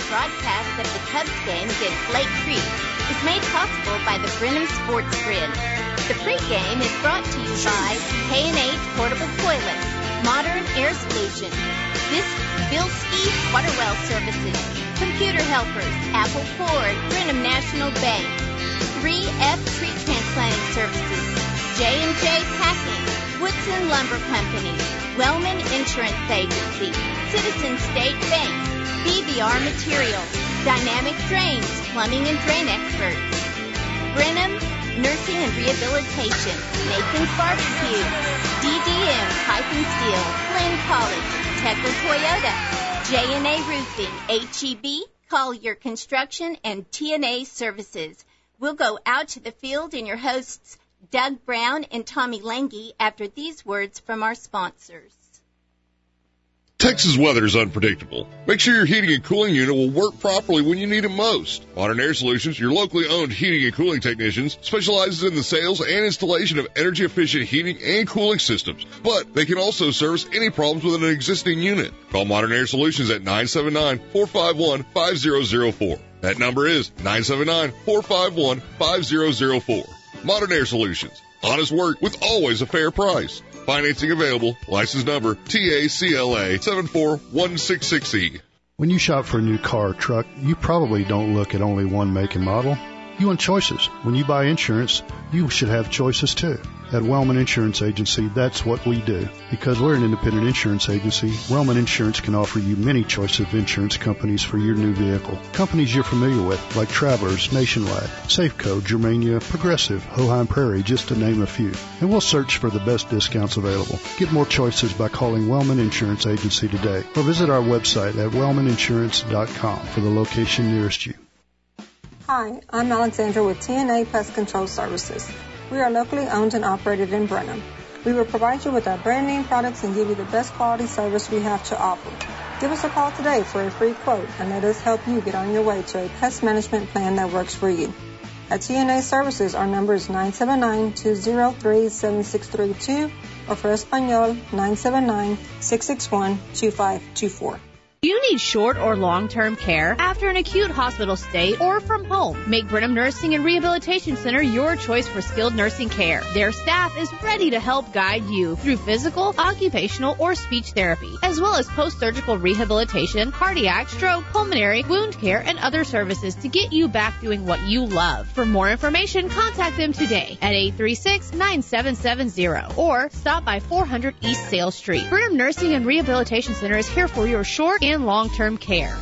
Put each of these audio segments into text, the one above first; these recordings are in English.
broadcast of the Cubs game against Lake Creek is made possible by the Brenham Sports Grid. The pregame is brought to you by K&H Portable Toilets, Modern Air Solutions, Bilski Water Well Services, Computer Helpers, Apple Ford, Brenham National Bank, 3F Tree Transplanting Services, J&J Packing, Woodson Lumber Company, Wellman Insurance Agency, Citizen State Bank, BBR Materials, Dynamic Drains, Plumbing and Drain Experts, Brenham Nursing and Rehabilitation, Nathan's Barbecue, DDM Pipe and Steel, Glenn College, Teckler Toyota, J&A Roofing, HEB, Collier Construction, and TNA Services. We'll go out to the field in your hosts Doug Brown and Tommy Lange after these words from our sponsors. Texas weather is unpredictable. Make sure your heating and cooling unit will work properly when you need it most. Modern Air Solutions, your locally owned heating and cooling technicians, specializes in the sales and installation of energy-efficient heating and cooling systems. But they can also service any problems with an existing unit. Call Modern Air Solutions at 979-451-5004. That number is 979-451-5004. Modern Air Solutions. Honest work with always a fair price. Financing available. License number TACLA 74166E. When you shop for a new car or truck, you probably don't look at only one make and model. You want choices. When you buy insurance, you should have choices too. At Wellman Insurance Agency, that's what we do. Because we're an independent insurance agency, Wellman Insurance can offer you many choices of insurance companies for your new vehicle. Companies you're familiar with, like Travelers, Nationwide, Safeco, Germania, Progressive, Hoheim Prairie, just to name a few. And we'll search for the best discounts available. Get more choices by calling Wellman Insurance Agency today, or visit our website at wellmaninsurance.com for the location nearest you. Hi, I'm Alexandra with TNA Pest Control Services. We are locally owned and operated in Brenham. We will provide you with our brand name products and give you the best quality service we have to offer. Give us a call today for a free quote and let us help you get on your way to a pest management plan that works for you. At TNA Services, our number is 979-203-7632 or for Espanol, 979-661-2524. Do you need short or long-term care after an acute hospital stay or from home? Make Brenham Nursing and Rehabilitation Center your choice for skilled nursing care. Their staff is ready to help guide you through physical, occupational, or speech therapy, as well as post-surgical rehabilitation, cardiac, stroke, pulmonary, wound care, and other services to get you back doing what you love. For more information, contact them today at 836-9770 or stop by 400 East Sale Street. Brenham Nursing and Rehabilitation Center is here for your short and long-term care.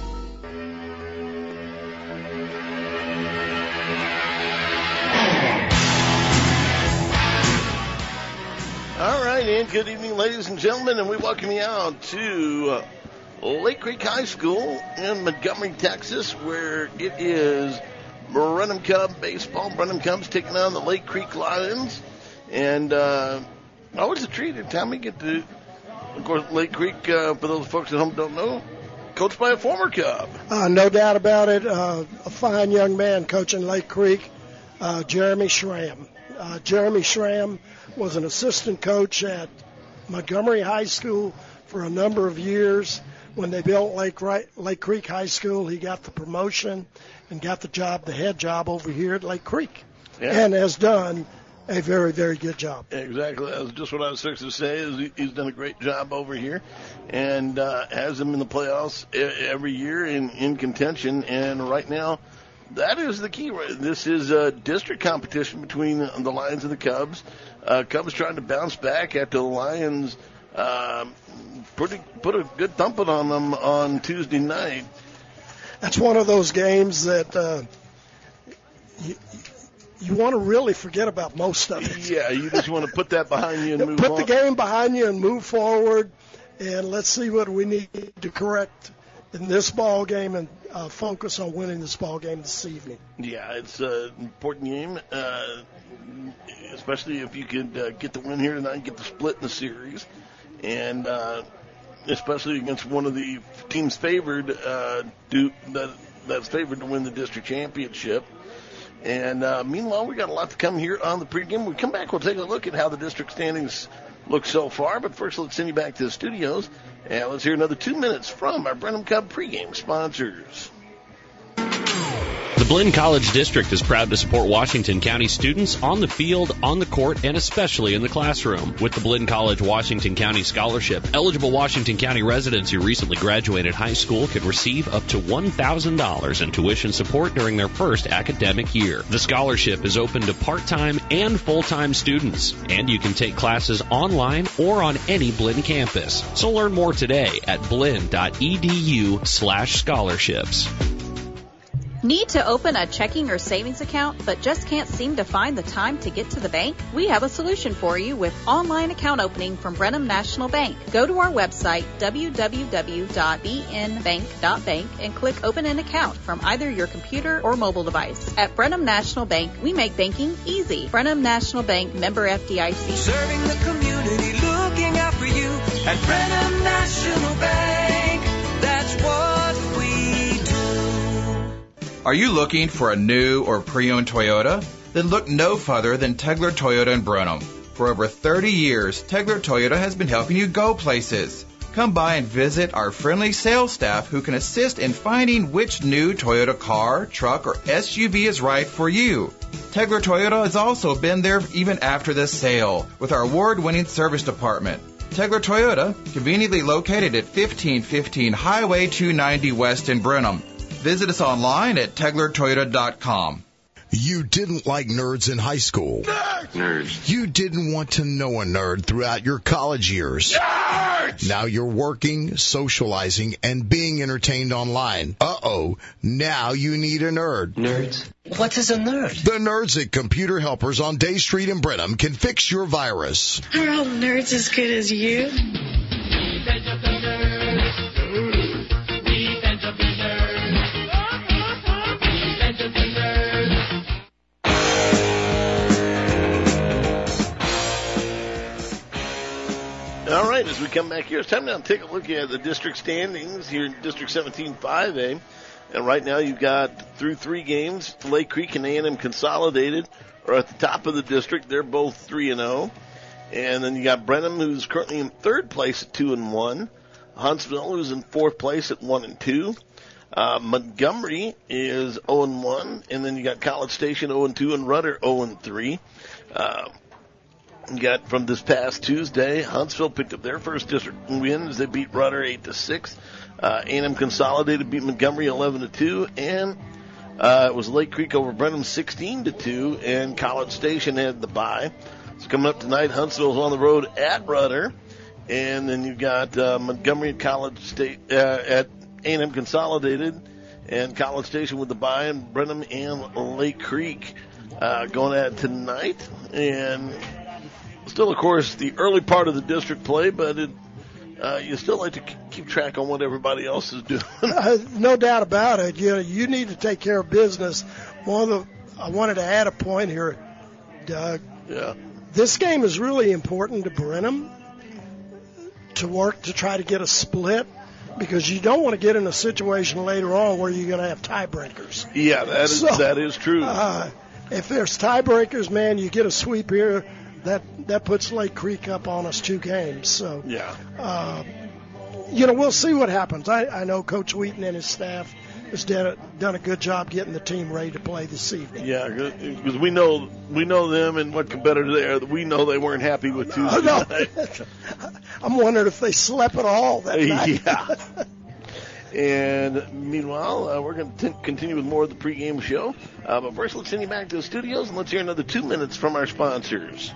All right, and good evening, ladies and gentlemen, and we welcome you out to Lake Creek High School in Montgomery, Texas, where it is Brenham Cub baseball. Brenham Cubs taking on the Lake Creek Lions, and always a treat every time we get to, of course, Lake Creek, for those folks at home who don't know, coached by a former Cub. No doubt about it. A fine young man coaching Lake Creek, Jeremy Schramm. Jeremy Schramm was an assistant coach at Montgomery High School for a number of years. When they built Lake Creek High School, he got the promotion and got the head job over here at Lake Creek, and has done a very, very good job. Exactly. That's just what I was fixing to say. Is he's done a great job over here and has them in the playoffs every year in contention. And right now, that is the key. This is a district competition between the Lions and the Cubs. Cubs trying to bounce back after the Lions put a good thumping on them on Tuesday night. That's one of those games that you want to really forget about most of it. Yeah, you just want to put that behind you and move on. Put the game behind you and move forward, and let's see what we need to correct in this ball game and focus on winning this ball game this evening. Yeah, it's an important game, especially if you could get the win here tonight and get the split in the series, and especially against one of the teams favored that's favored to win the district championship. And meanwhile, we got a lot to come here on the pregame. When we come back, we'll take a look at how the district standings look so far. But first, let's send you back to the studios, and let's hear another 2 minutes from our Brenham Cub pregame sponsors. Blinn College District is proud to support Washington County students on the field, on the court, and especially in the classroom. With the Blinn College Washington County Scholarship, eligible Washington County residents who recently graduated high school can receive up to $1,000 in tuition support during their first academic year. The scholarship is open to part-time and full-time students, and you can take classes online or on any Blinn campus. So learn more today at blinn.edu/scholarships. Need to open a checking or savings account but just can't seem to find the time to get to the bank? We have a solution for you with online account opening from Brenham National Bank. Go to our website, www.bnbank.bank, and click Open an Account from either your computer or mobile device. At Brenham National Bank, we make banking easy. Brenham National Bank, member FDIC. Serving the community, looking out for you. At Brenham National Bank, that's what we do. Are you looking for a new or pre-owned Toyota? Then look no further than Tegler Toyota in Brenham. For over 30 years, Tegler Toyota has been helping you go places. Come by and visit our friendly sales staff who can assist in finding which new Toyota car, truck, or SUV is right for you. Tegler Toyota has also been there even after the sale with our award-winning service department. Tegler Toyota, conveniently located at 1515 Highway 290 West in Brenham. Visit us online at TeglerToyota.com. You didn't like nerds in high school. Nerds. You didn't want to know a nerd throughout your college years. Nerds! Now you're working, socializing, and being entertained online. Uh-oh, now you need a nerd. Nerds? What is a nerd? The nerds at Computer Helpers on Day Street in Brenham can fix your virus. Are all nerds as good as you? All right, as we come back here, it's time now to take a look at the district standings here in District 17 5A. And right now you've got through 3 games, Lake Creek and A&M Consolidated are at the top of the district. They're both 3-0. And then you got Brenham, who's currently in 3rd place at 2-1. Huntsville, who's in 4th place at 1-2. Montgomery is 0-1. And then you got College Station 0-2 and Rudder 0-3. You got from this past Tuesday, Huntsville picked up their first district win as they beat Rudder 8-6. A&M Consolidated beat Montgomery 11-2, and it was Lake Creek over Brenham 16-2, and College Station had the bye. So coming up tonight, Huntsville's on the road at Rudder, and then you've got Montgomery at College State at A&M Consolidated, and College Station with the bye, and Brenham and Lake Creek going at it tonight, and still, of course, the early part of the district play, but you still like to keep track on what everybody else is doing. No doubt about it. You need to take care of business. I wanted to add a point here, Doug. Yeah. This game is really important to Brenham to work to try to get a split, because you don't want to get in a situation later on where you're going to have tiebreakers. Yeah, that is true. If there's tiebreakers, man, you get a sweep here. That puts Lake Creek up on us 2 games. So, yeah. We'll see what happens. I know Coach Wheaton and his staff has done a good job getting the team ready to play this evening. Yeah, because we know them and what competitors they are. We know they weren't happy with Tuesday night. I'm wondering if they slept at all that night. Yeah. And meanwhile, we're going to continue with more of the pregame show. But first, let's send you back to the studios, and let's hear another 2 minutes from our sponsors.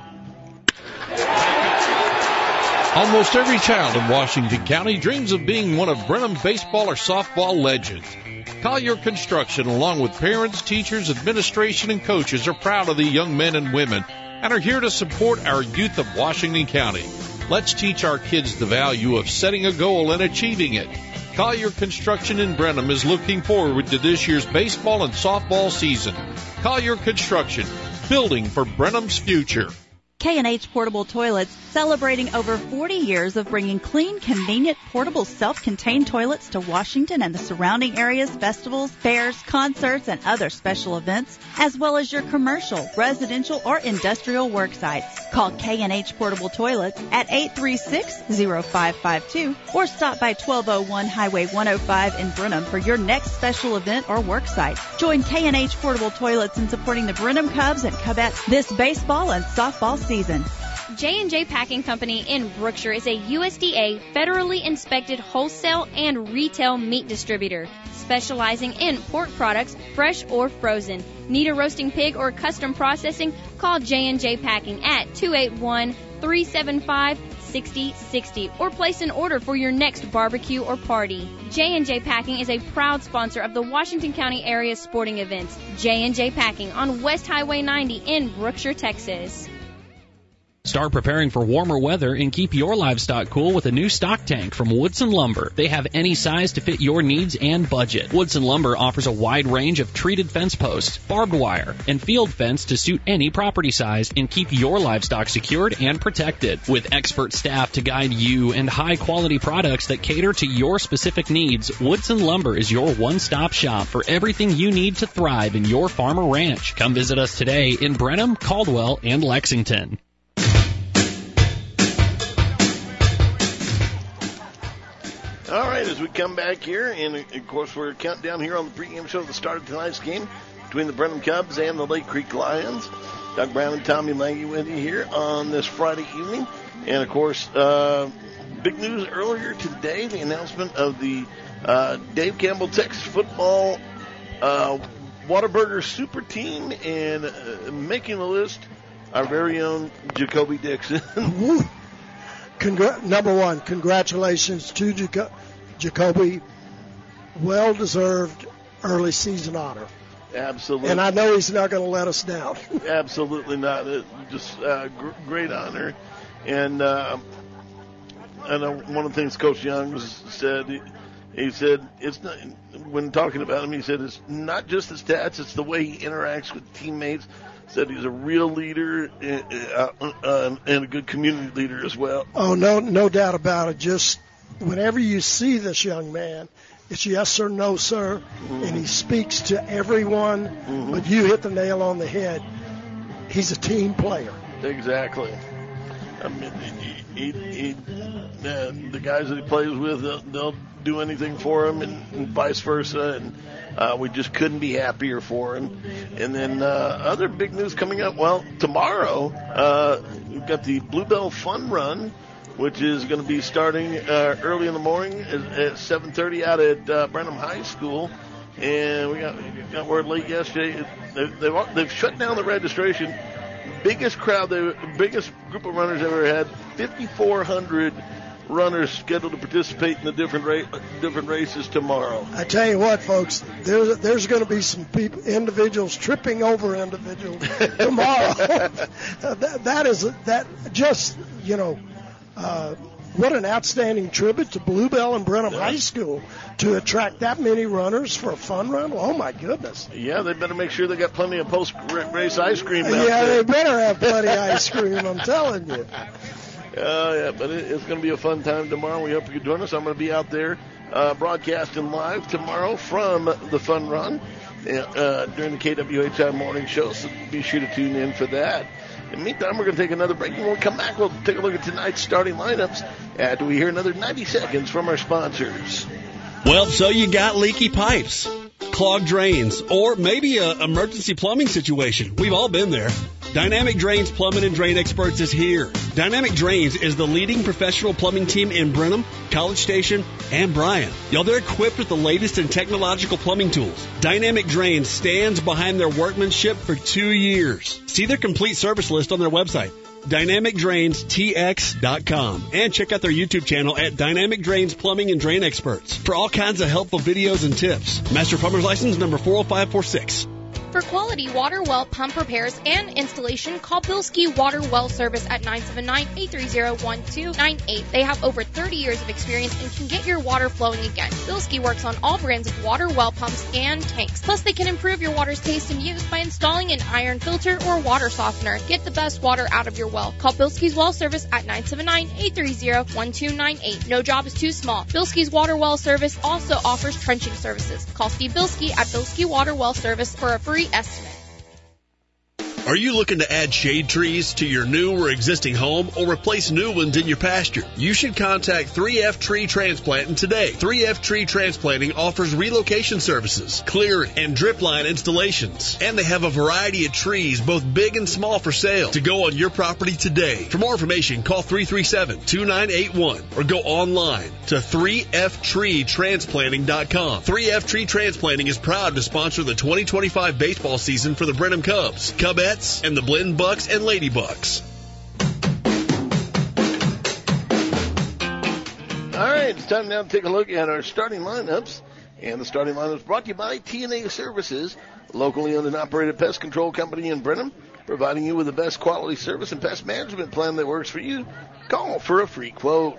Almost every child in Washington County dreams of being one of Brenham's baseball or softball legends. Collier Construction, along with parents, teachers, administration, and coaches, are proud of the young men and women and are here to support our youth of Washington County. Let's teach our kids the value of setting a goal and achieving it. Collier Construction in Brenham is looking forward to this year's baseball and softball season. Collier Construction, building for Brenham's future. K&H Portable Toilets, celebrating over 40 years of bringing clean, convenient, portable, self-contained toilets to Washington and the surrounding areas, festivals, fairs, concerts, and other special events, as well as your commercial, residential, or industrial work sites. Call K&H Portable Toilets at 836-0552 or stop by 1201 Highway 105 in Brenham for your next special event or work site. Join K&H Portable Toilets in supporting the Brenham Cubs and Cubettes this baseball and softball season. J&J Packing Company in Brookshire is a USDA federally inspected wholesale and retail meat distributor, specializing in pork products, fresh or frozen. Need a roasting pig or custom processing? Call J&J Packing at 281-375-6060 or place an order for your next barbecue or party. J&J Packing is a proud sponsor of the Washington County area sporting events. J&J Packing on West Highway 90 in Brookshire, Texas. Start preparing for warmer weather and keep your livestock cool with a new stock tank from Woodson Lumber. They have any size to fit your needs and budget. Woodson Lumber offers a wide range of treated fence posts, barbed wire, and field fence to suit any property size and keep your livestock secured and protected. With expert staff to guide you and high-quality products that cater to your specific needs, Woodson Lumber is your one-stop shop for everything you need to thrive in your farm or ranch. Come visit us today in Brenham, Caldwell, and Lexington. All right, as we come back here, and of course we're counting down here on the pregame show at the start of tonight's game between the Brenham Cubs and the Lake Creek Lions. Doug Brown and Tommy Lange with you here on this Friday evening. And of course, big news earlier today, the announcement of the Dave Campbell Texas football Whataburger super team, and making the list, our very own Jacoby Dixon. Number one, congratulations to Jacoby. Well-deserved early season honor. Absolutely. And I know he's not going to let us down. Absolutely not. Just great honor. And I know one of the things Coach Young said, he said, it's not, when talking about him, he said it's not just the stats, it's the way he interacts with teammates. Said he's a real leader and a good community leader as well. Oh, no doubt about it. Just whenever you see this young man, it's yes or no, sir, and he speaks to everyone, but you hit the nail on the head. He's a team player. Exactly. I mean, the guys that he plays with, they'll do anything for him, and vice versa, and we just couldn't be happier for him. And then other big news coming up. Well, tomorrow we've got the Bluebell Fun Run, which is going to be starting early in the morning at 7:30 out at Brenham High School. And we got word late yesterday. They've shut down the registration. Biggest group of runners ever had. 5,400 runners scheduled to participate in the different races tomorrow. I tell you what, folks, there's going to be some individuals tripping over individuals tomorrow. What an outstanding tribute to Bluebell and Brenham High School to attract that many runners for a fun run. Oh, my goodness. Yeah, they better make sure they got plenty of post-race ice cream out there. Yeah, they better have plenty of ice cream, I'm telling you. Yeah, but it's going to be a fun time tomorrow. We hope you can join us. I'm going to be out there broadcasting live tomorrow from the Fun Run during the KWHI morning show, so be sure to tune in for that. In the meantime, we're going to take another break, and when we come back, we'll take a look at tonight's starting lineups after we hear another 90 seconds from our sponsors. Well, so you got leaky pipes, clogged drains, or maybe an emergency plumbing situation. We've all been there. Dynamic Drains Plumbing and Drain Experts is here. Dynamic Drains is the leading professional plumbing team in Brenham, College Station, and Bryan. They're equipped with the latest in technological plumbing tools. Dynamic Drains stands behind their workmanship for 2 years. See their complete service list on their website, DynamicDrainsTX.com, and check out their YouTube channel at Dynamic Drains Plumbing and Drain Experts for all kinds of helpful videos and tips. Master Plumber's License number 40546. For quality water well pump repairs and installation, call Bilski Water Well Service at 979-830-1298. They have over 30 years of experience and can get your water flowing again. Bilski works on all brands of water well pumps and tanks. Plus, they can improve your water's taste and use by installing an iron filter or water softener. Get the best water out of your well. Call Bilski's Well Service at 979-830-1298. No job is too small. Bilski's Water Well Service also offers trenching services. Call Steve Bilski at Bilski Water Well Service for a free estimate. Are you looking to add shade trees to your new or existing home or replace new ones in your pasture? You should contact 3F Tree Transplanting today. 3F Tree Transplanting offers relocation services, clear and drip line installations, and they have a variety of trees, both big and small, for sale to go on your property today. For more information, call 337-2981 or go online to 3ftreetransplanting.com. 3F Tree Transplanting is proud to sponsor the 2025 baseball season for the Brenham Cubs, Cubettes, and the Blinn Bucks and Lady Bucks. All right, it's time now to take a look at our starting lineups. And the starting lineups brought to you by TNA Services, locally owned and operated pest control company in Brenham, providing you with the best quality service and pest management plan that works for you. Call for a free quote.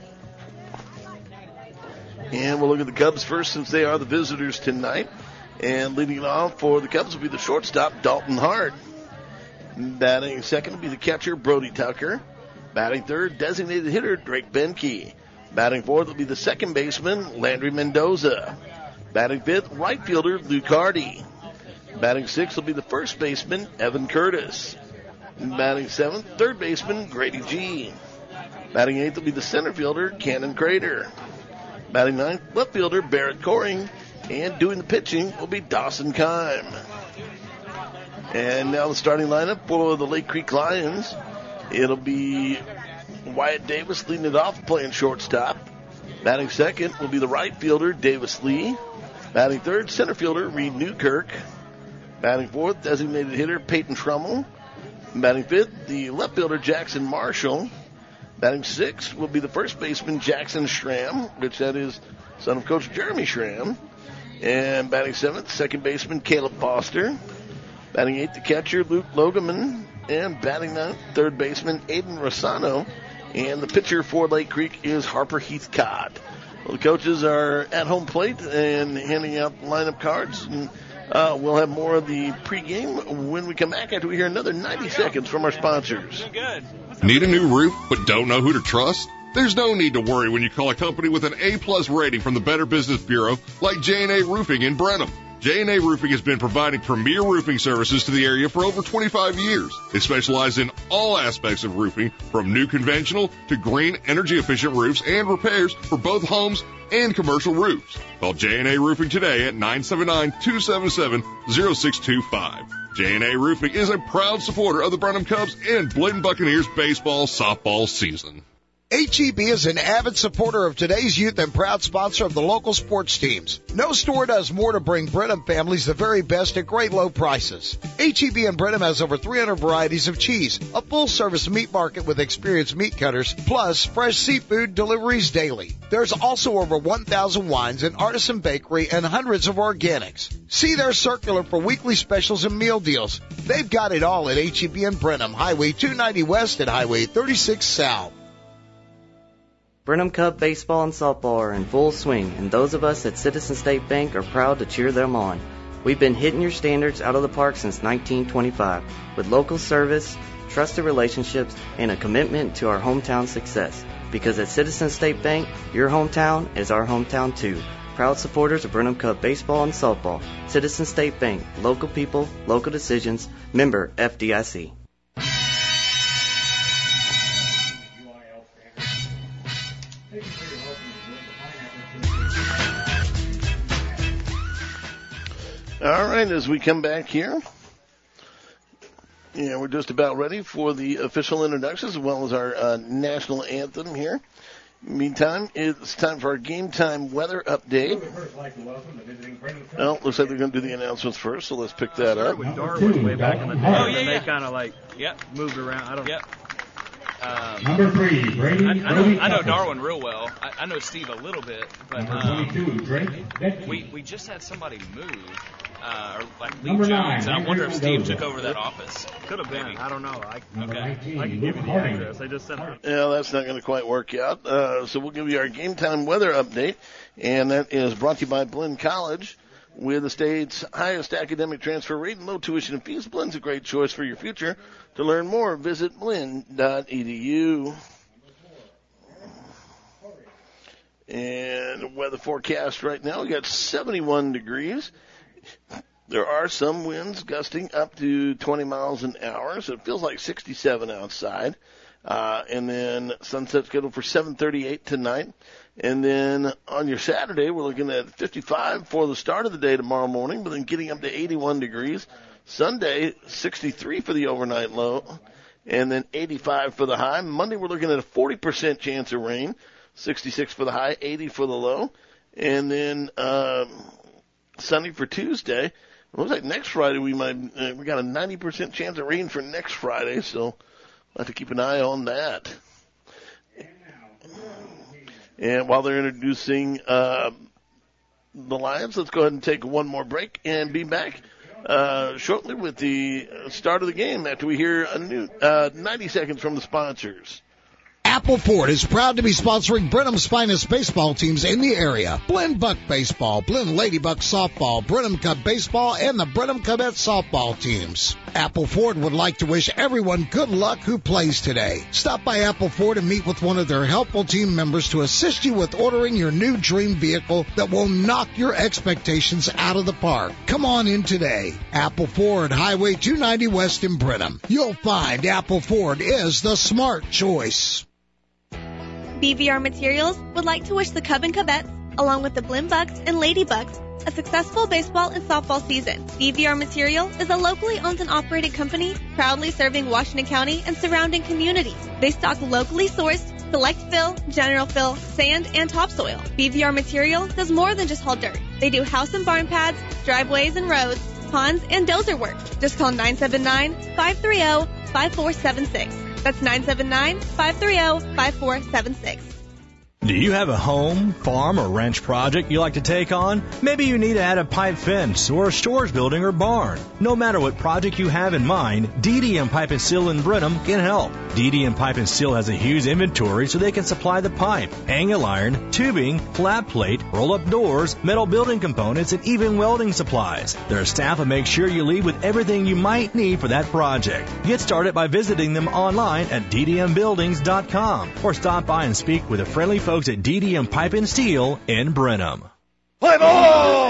And we'll look at the Cubs first, since they are the visitors tonight. And leading it off for the Cubs will be the shortstop, Dalton Hart. Batting second will be the catcher, Brody Tucker. Batting third, designated hitter, Drake Benke. Batting fourth will be the second baseman, Landry Mendoza. Batting fifth, right fielder, Luke Hardy. Batting sixth will be the first baseman, Evan Curtis. Batting seventh, third baseman, Grady G. Batting eighth will be the center fielder, Cannon Crater. Batting ninth, left fielder, Barrett Coring. And doing the pitching will be Dawson Kime. And now the starting lineup for the Lake Creek Lions. It'll be Wyatt Davis leading it off, playing shortstop. Batting second will be the right fielder, Davis Lee. Batting third, center fielder, Reed Newkirk. Batting fourth, designated hitter, Peyton Trummel. Batting fifth, the left fielder, Jackson Marshall. Batting sixth will be the first baseman, Jackson Schramm, which that is son of Coach Jeremy Schramm. And batting seventh, second baseman, Caleb Foster. Batting eighth, the catcher, Luke Logeman. And batting ninth, third baseman, Aiden Rossano. And the pitcher for Lake Creek is Harper Heathcott. Well, the coaches are at home plate and handing out lineup cards. And we'll have more of the pregame when we come back after we hear another 90 seconds from our sponsors. Need a new roof but don't know who to trust? There's no need to worry when you call a company with an A-plus rating from the Better Business Bureau like J&A Roofing in Brenham. J&A Roofing has been providing premier roofing services to the area for over 25 years. They specialize in all aspects of roofing, from new conventional to green energy-efficient roofs and repairs for both homes and commercial roofs. Call J&A Roofing today at 979-277-0625. J&A Roofing is a proud supporter of the Brenham Cubs and Blinn Buccaneers baseball softball season. HEB is an avid supporter of today's youth and proud sponsor of the local sports teams. No store does more to bring Brenham families the very best at great low prices. HEB in Brenham has over 300 varieties of cheese, a full-service meat market with experienced meat cutters, plus fresh seafood deliveries daily. There's also over 1,000 wines, an artisan bakery, and hundreds of organics. See their circular for weekly specials and meal deals. They've got it all at HEB in Brenham, Highway 290 West and Highway 36 South. Brenham Cub baseball and softball are in full swing, and those of us at Citizen State Bank are proud to cheer them on. We've been hitting your standards out of the park since 1925, with local service, trusted relationships, and a commitment to our hometown success. Because at Citizen State Bank, your hometown is our hometown too. Proud supporters of Brenham Cub baseball and softball. Citizen State Bank, local people, local decisions, member FDIC. All right, as we come back here, we're just about ready for the official introductions as well as our national anthem here. Meantime, it's time for our game time weather update. Well, looks like they're going to do the announcements first, so let's pick that up. With Darwin way back in the day, and they kind of moved around. I don't. Number 3, Brady. I know Darwin real well. I know Steve a little bit, but Number 22, Drake. we just had somebody move. or like Lee Jones. I wonder if Steve took over that office. Could have been. I don't know. I Okay. can give you the address. I just sent it. Yeah, that's not going to quite work out. So we'll give you our game time weather update, and that is brought to you by Blinn College. With the state's highest academic transfer rate and low tuition and fees, Blinn's a great choice for your future. To learn more, visit blinn.edu. And the weather forecast right now, we got 71 degrees. There are some winds gusting up to 20 miles an hour, so it feels like 67 outside. And then sunset scheduled for 7:38 tonight. And then on your Saturday, we're looking at 55 for the start of the day tomorrow morning, but then getting up to 81 degrees. Sunday, 63 for the overnight low, and then 85 for the high. Monday, we're looking at a 40% chance of rain, 66 for the high, 80 for the low. And then sunny for Tuesday. It looks like next Friday we got a 90% chance of rain for next Friday, so we'll have to keep an eye on that. And while they're introducing the Lions, let's go ahead and take one more break and be back shortly with the start of the game after we hear a new 90 seconds from the sponsors. Apple Ford is proud to be sponsoring Brenham's finest baseball teams in the area. Blinn Buck Baseball, Blinn Ladybug Softball, Brenham Cub Baseball, and the Brenham Cadets Softball teams. Apple Ford would like to wish everyone good luck who plays today. Stop by Apple Ford and meet with one of their helpful team members to assist you with ordering your new dream vehicle that will knock your expectations out of the park. Come on in today. Apple Ford, Highway 290 West in Brenham. You'll find Apple Ford is the smart choice. BVR Materials would like to wish the Cub and Cubettes, along with the Blinn Bucks and Ladybugs, a successful baseball and softball season. BVR Material is a locally owned and operated company proudly serving Washington County and surrounding communities. They stock locally sourced, select fill, general fill, sand, and topsoil. BVR Material does more than just haul dirt. They do house and barn pads, driveways and roads, ponds, and dozer work. Just call 979-530-5476. That's 979-530-5476. Do you have a home, farm, or ranch project you like to take on? Maybe you need to add a pipe fence or a storage building or barn. No matter what project you have in mind, DDM Pipe and Seal in Brenham can help. DDM Pipe and Seal has a huge inventory so they can supply the pipe, angle iron, tubing, flat plate, roll-up doors, metal building components, and even welding supplies. Their staff will make sure you leave with everything you might need for that project. Get started by visiting them online at ddmbuildings.com or stop by and speak with a friendly folks at DDM Pipe and Steel in Brenham. Play ball!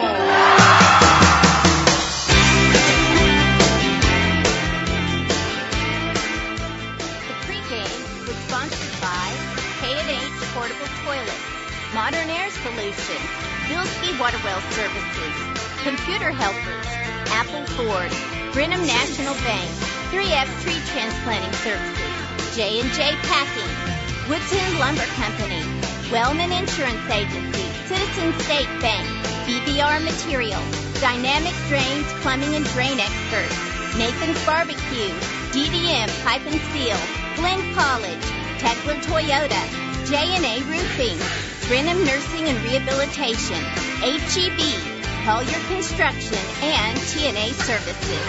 The pregame was sponsored by K&H Portable Toilets, Modern Air Solutions, Bilski Waterwell Services, Computer Helpers, Apple Ford, Brenham National Bank, 3F Tree Transplanting Services, J&J Packing, Woodton Lumber Company, Wellman Insurance Agency, Citizen State Bank, BVR Materials, Dynamic Drains, Plumbing and Drain Experts, Nathan's Barbecue, DDM Pipe and Steel, Blinn College, Tekla Toyota, J&A Roofing, Brenham Nursing and Rehabilitation, HEB, Collier Construction, and TNA Services.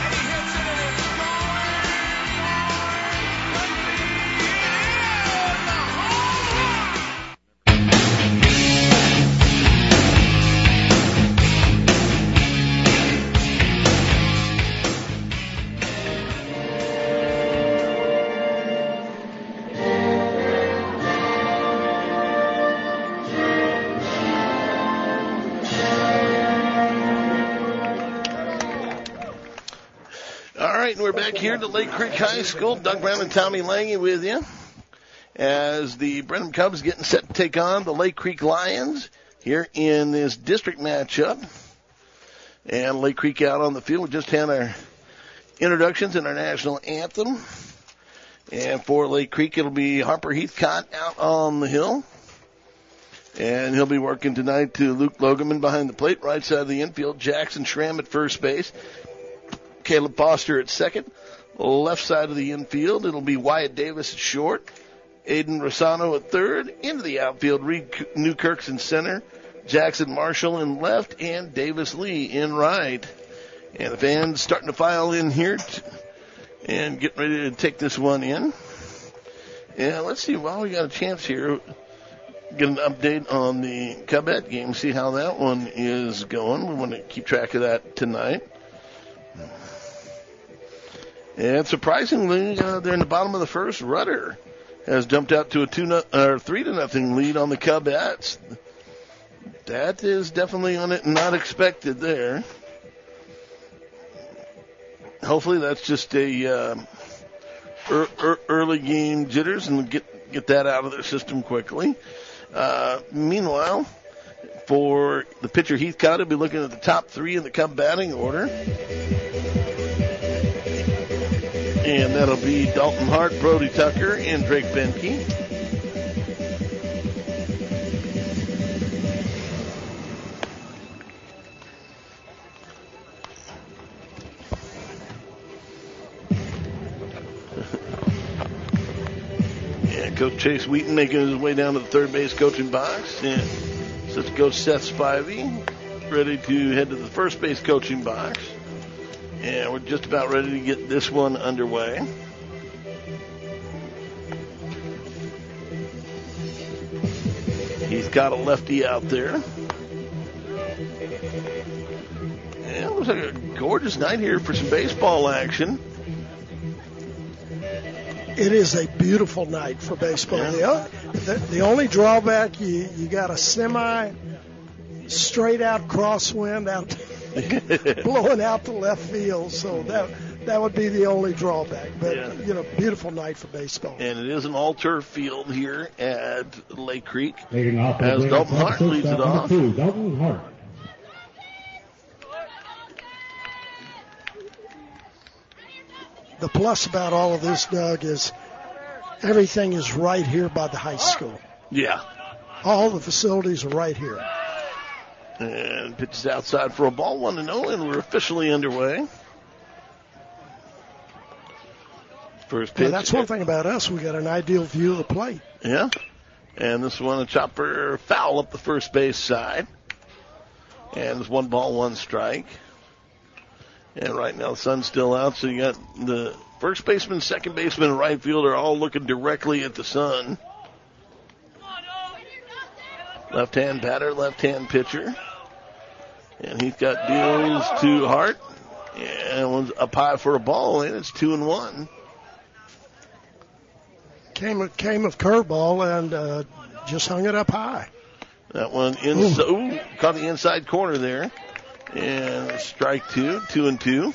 We're back here at Lake Creek High School. Doug Brown and Tommy Lange with you as the Brenham Cubs getting set to take on the Lake Creek Lions here in this district matchup. And Lake Creek out on the field. We just had our introductions and our national anthem. And for Lake Creek, it'll be Harper Heathcott out on the hill. And he'll be working tonight to Luke Logeman behind the plate, right side of the infield. Jackson Schramm at first base. Caleb Foster at second. Left side of the infield, it'll be Wyatt Davis at short. Aiden Rossano at third. Into the outfield, Reed Newkirk's in center. Jackson Marshall in left, and Davis Lee in right. And the fans starting to file in here and getting ready to take this one in. And let's see, while we got a chance here, get an update on the Cubette game, see how that one is going. We want to keep track of that tonight. And surprisingly, they're in the bottom of the first. Rudder has jumped out to a 3-0 lead on the Cubettes. That is definitely not expected there. Hopefully that's just a early game jitters and get that out of their system quickly. Meanwhile, for the pitcher Heathcott, he'll be looking at the top 3 in the Cub batting order. And that'll be Dalton Hart, Brody Tucker, and Drake Benke. And Coach Chase Wheaton making his way down to the third base coaching box. And set to go Seth Spivey, ready to head to the first base coaching box. And we're just about ready to get this one underway. He's got a lefty out there. And it looks like a gorgeous night here for some baseball action. It is a beautiful night for baseball. Yeah. The only drawback, you got a semi straight out crosswind out blowing out to left field, so that would be the only drawback. But beautiful night for baseball. And it is an all-turf field here at Lake Creek. As Dalton Hart leads it off. Dalton Hart. The plus about all of this, Doug, is everything is right here by the high school. Yeah. All the facilities are right here. And pitches outside for a ball, 1-0, and we're officially underway. First pitch. Yeah, that's one thing about us. We got an ideal view of the plate. Yeah. And this one, a chopper foul up the first base side. And it's 1-1 strike. And right now the sun's still out, so you got the first baseman, second baseman, and right fielder all looking directly at the sun. Left-hand batter, left-hand pitcher. And he's got deals to Hart. And one's up high for a ball, and it's 2-1. Came with curveball and just hung it up high. That one caught the inside corner there. And strike 2-2.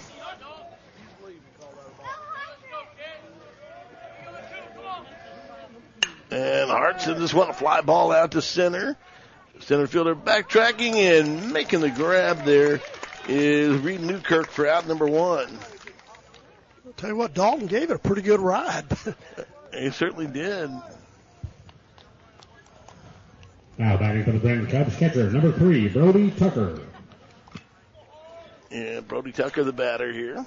And Hart sends this one a fly ball out to center. Center fielder backtracking and making the grab there is Reed Newkirk for out number 1. I'll tell you what, Dalton gave it a pretty good ride. He certainly did. Now batting for the Brandon Cubs, catcher number 3, Brody Tucker. Yeah, Brody Tucker, the batter here.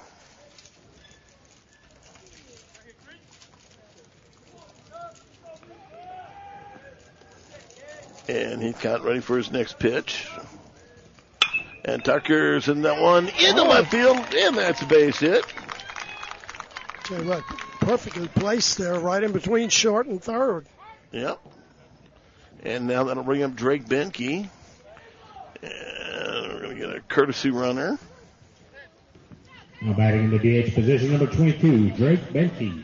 And he's got ready for his next pitch. And Tucker's in that one into left field, and that's a base hit. Tell you what, perfectly placed there, right in between short and third. Yep. And now that'll bring up Drake Benke. And we're going to get a courtesy runner. Now batting in the DH position, number 22, Drake Benke.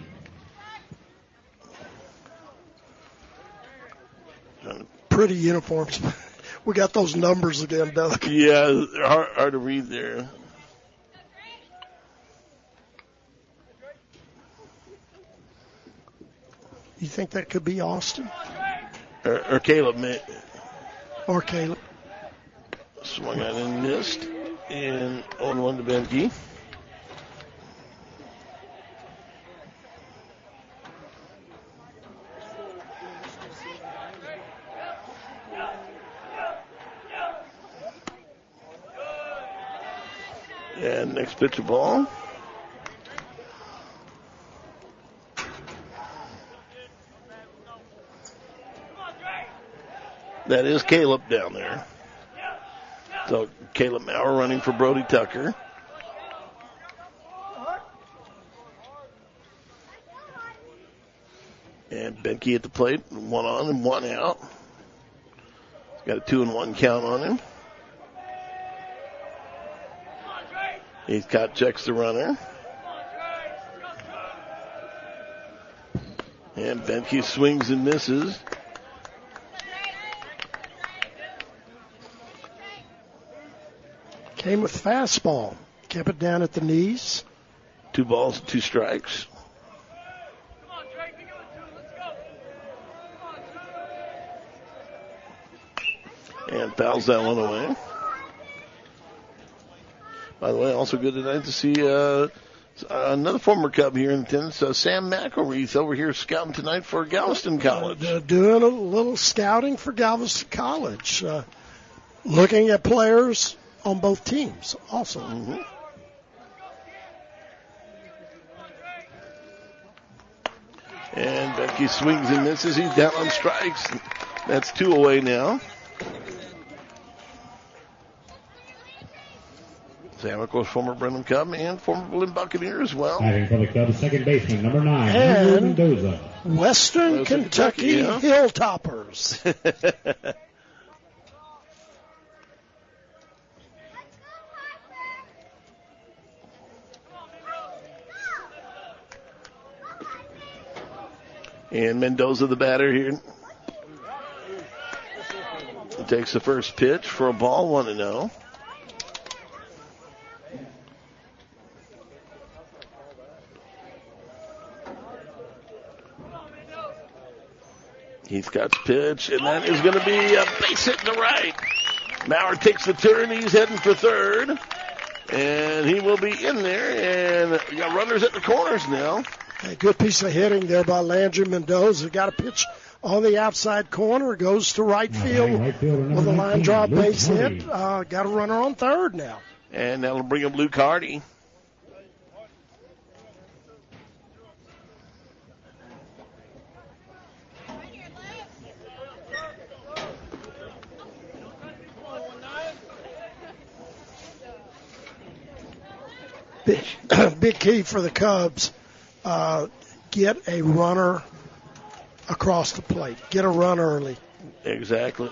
Pretty uniforms. We got those numbers again, Doug. Yeah, they're hard to read there. You think that could be Austin? Or Caleb. Or Caleb. Swung out and missed. And 0-1 to Benke. And next pitch of ball. That is Caleb down there. So Caleb Maurer running for Brody Tucker. And Benke at the plate, 1 on and 1 out. He's got a 2-1 count on him. He's got checks the runner. And Benke swings and misses. Came with fastball. Kept it down at the knees. 2 balls, 2 strikes. And fouls that one away. By the way, also good tonight to see another former Cub here in attendance, Sam McElreath over here scouting tonight for Galveston College. Doing a little scouting for Galveston College. Looking at players on both teams also. Mm-hmm. And Benke swings and misses. He's down on strikes. That's 2 away now. Sam, of course, former Brenham Cub and former Berlin Buccaneer as well. Batting for the Cubs, second baseman, number 9, and Mendoza. Western Kentucky Hilltoppers. And Mendoza, the batter here. He takes the first pitch for a ball, 1-0. He's got the pitch, and that is going to be a base hit to right. Maurer takes the turn. He's heading for third. And he will be in there, and we got runners at the corners now. A good piece of hitting there by Landry Mendoza. Got a pitch on the outside corner. Goes to right field with a line drive base hit. Got a runner on third now. And that'll bring up Luke Hardy. Big key for the Cubs. Get a runner across the plate. Get a run early. Exactly.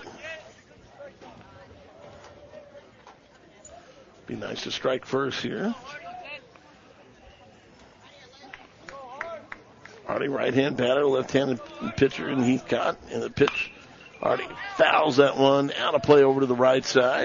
Be nice to strike first here. Hardy, right-hand batter, left-handed pitcher, and Heathcott in the pitch. Hardy fouls that one out of play over to the right side.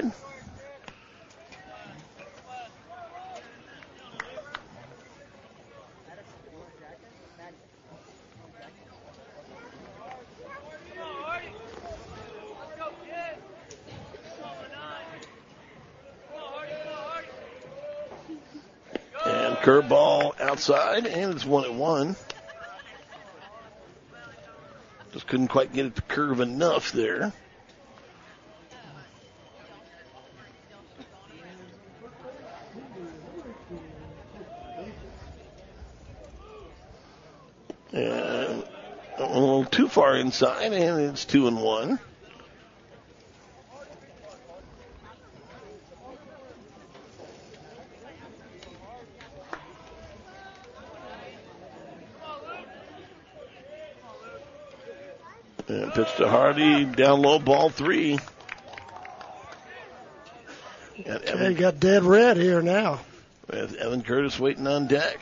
Curveball outside, and it's 1-1. Just couldn't quite get it to curve enough there. And a little too far inside, and it's 2-1. And pitch to Hardy, down low, ball 3. You got dead red here now. With Evan Curtis waiting on deck.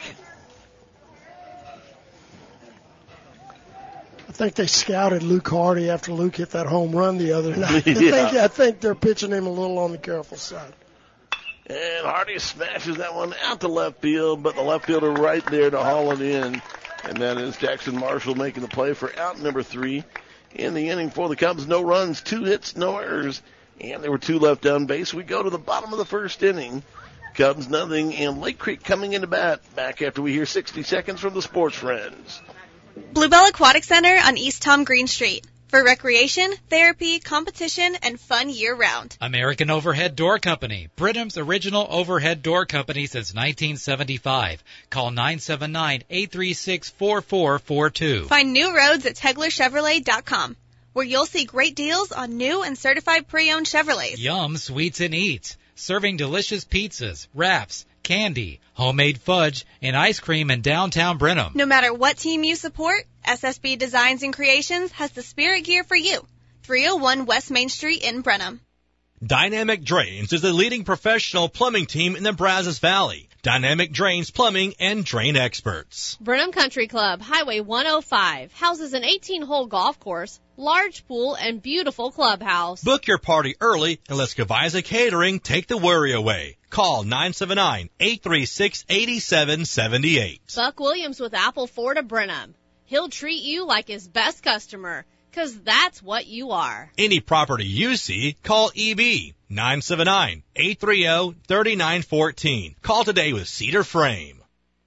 I think they scouted Luke Hardy after Luke hit that home run the other night. Yeah. I think they're pitching him a little on the careful side. And Hardy smashes that one out to left field, but the left fielder right there to haul it in. And that is Jackson Marshall making the play for out number 3. In the inning for the Cubs, no runs, 2 hits, no errors, and there were 2 left on base. We go to the bottom of the first inning. Cubs nothing, and Lake Creek coming into bat. Back after we hear 60 seconds from the Sports Friends. Bluebell Aquatic Center on East Tom Green Street. For recreation, therapy, competition, and fun year-round. American Overhead Door Company, Britham's original overhead door company since 1975. Call 979-836-4442. Find new roads at TeglerChevrolet.com. where you'll see great deals on new and certified pre-owned Chevrolets. Yum Sweets and Eats, serving delicious pizzas, wraps, candy, homemade fudge, and ice cream in downtown Brenham. No matter what team you support, SSB Designs and Creations has the spirit gear for you. 301 West Main Street in Brenham. Dynamic Drains is the leading professional plumbing team in the Brazos Valley. Dynamic Drains Plumbing and Drain Experts. Brenham Country Club, Highway 105, houses an 18-hole golf course, large pool, and beautiful clubhouse. Book your party early and let Scavisa Catering take the worry away. Call 979-836-8778. Buck Williams with Apple Ford of Brenham. He'll treat you like his best customer, 'cause that's what you are. Any property you see, call EB 979-830-3914. Call today with Cedar Frame.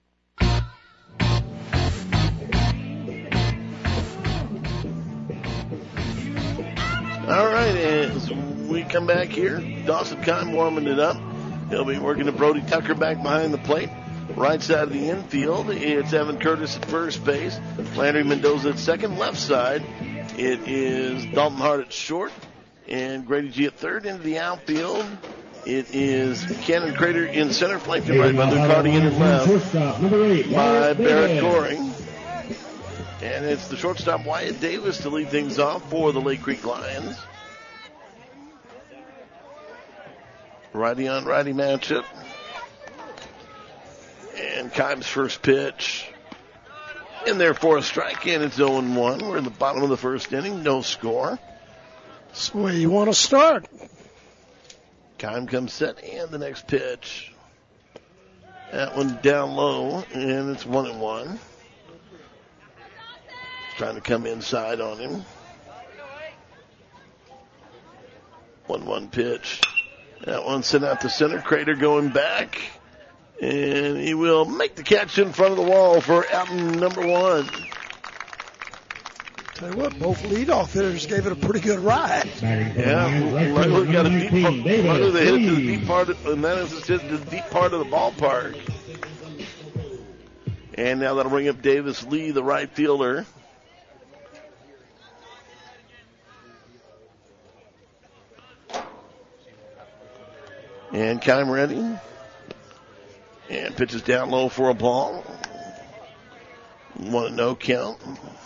All right, as we come back here, Dawson Kime warming it up. He'll be working to Brody Tucker back behind the plate. Right side of the infield, it's Evan Curtis at first base. Landry Mendoza at second. Left side, it is Dalton Hart at short. And Grady G at third. Into the outfield, it is Cannon Crater in center, flanked right by Luke Cardigan in left by Barrett Goring. And it's the shortstop Wyatt Davis to lead things off for the Lake Creek Lions. Righty on righty matchup. And Kime's first pitch in there for a strike, and it's 0-1. We're in the bottom of the first inning, no score. That's the way you want to start. Kime comes set, and the next pitch. That one down low, and it's 1-1. Trying to come inside on him. 1-1 pitch. That one sent out to center. Crater going back. And he will make the catch in front of the wall for out number one. Tell you what, both leadoff hitters gave it a pretty good ride. Yeah, Luckily got a deep part. Luckily they hit it to the deep part, and that is hit to the deep part of the ballpark. And now that'll bring up Davis Lee, the right fielder. And Kime ready. And pitches down low for a ball. 1-0 count.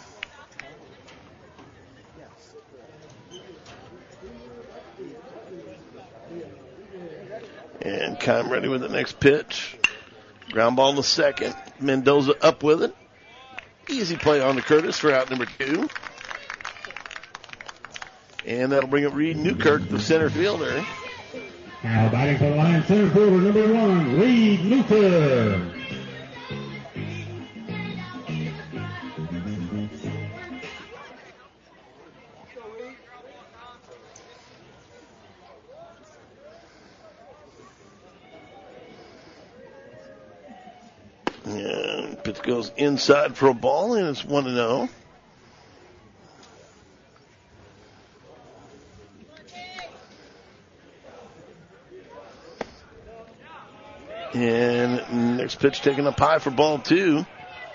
And Kime ready with the next pitch. Ground ball to second. Mendoza up with it. Easy play on to Curtis for out number two. And that'll bring up Reed Newkirk, the center fielder. Now batting for the Lions, center fielder number 1, Reed Newkirk. And pitch goes inside for a ball, and it's 1-0. And next pitch taken up high for ball two.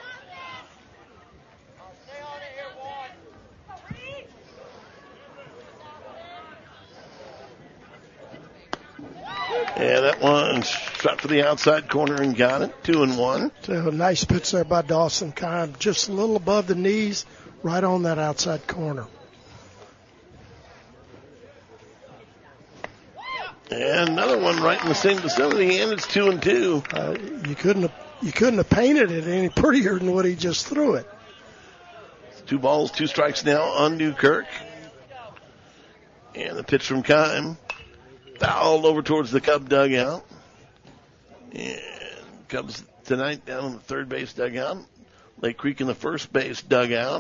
And that one shot for the outside corner and got it. 2-1. So a nice pitch there by Dawson Kime, just a little above the knees, right on that outside corner. And another one right in the same vicinity, and it's 2-2. You couldn't have painted it any prettier than what he just threw it. 2 balls, 2 strikes now on Newkirk. And the pitch from Kime. Fouled over towards the Cub dugout. And Cubs tonight down in the third base dugout. Lake Creek in the first base dugout.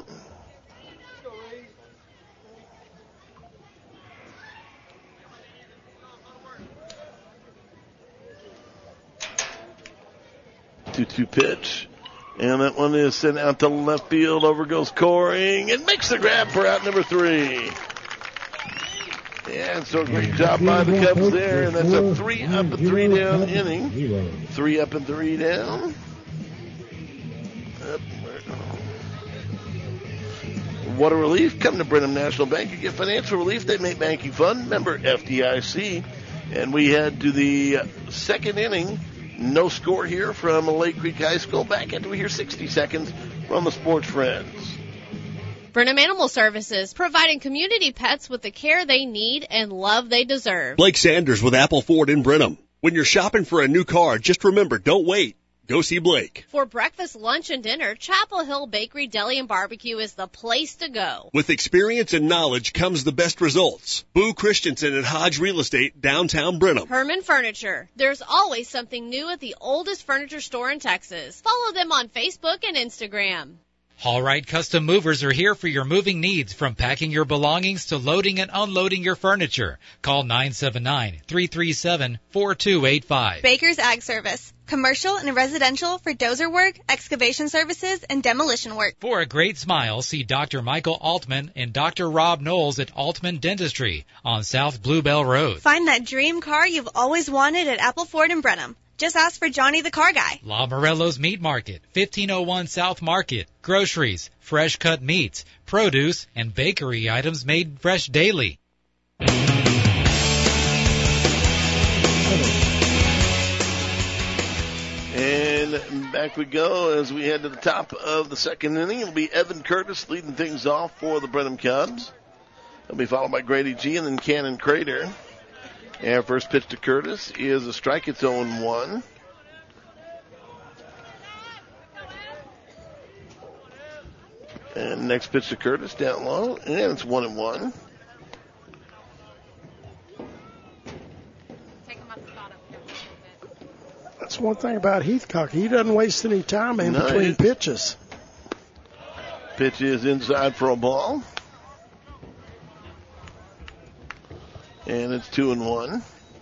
Two pitch. And that one is sent out to left field. Over goes Coring and makes the grab for out number 3. Yeah, so great job by the Cubs there. And that's a 3 up and 3 down inning. 3 up and 3 down. Water relief? Come to Brenham National Bank and get financial relief. They make banking fun. Member FDIC. And we head to the second inning. No score here from Lake Creek High School. Back after we hear 60 seconds from the Sports Friends. Brenham Animal Services, providing community pets with the care they need and love they deserve. Blake Sanders with Apple Ford in Brenham. When you're shopping for a new car, just remember, don't wait. Go see Blake. For breakfast, lunch, and dinner, Chapel Hill Bakery, Deli, and Barbecue is the place to go. With experience and knowledge comes the best results. Boo Christensen and Hodge Real Estate, downtown Brenham. Herman Furniture. There's always something new at the oldest furniture store in Texas. Follow them on Facebook and Instagram. Haulrite Custom Movers are here for your moving needs, from packing your belongings to loading and unloading your furniture. Call 979-337-4285. Baker's Ag Service. Commercial and residential for dozer work, excavation services, and demolition work. For a great smile, see Dr. Michael Altman and Dr. Rob Knowles at Altman Dentistry on South Bluebell Road. Find that dream car you've always wanted at Apple Ford in Brenham. Just ask for Johnny the Car Guy. La Morello's Meat Market, 1501 South Market. Groceries, fresh cut meats, produce, and bakery items made fresh daily. And back we go as we head to the top of the second inning. It'll be Evan Curtis leading things off for the Brenham Cubs. It'll be followed by Grady G and then Cannon Crater. And first pitch to Curtis is a strike. It's 0-1. And next pitch to Curtis down low, and it's 1-1. That's one thing about Heathcock. He doesn't waste any time in between pitches. Pitch is inside for a ball. And it's 2-1.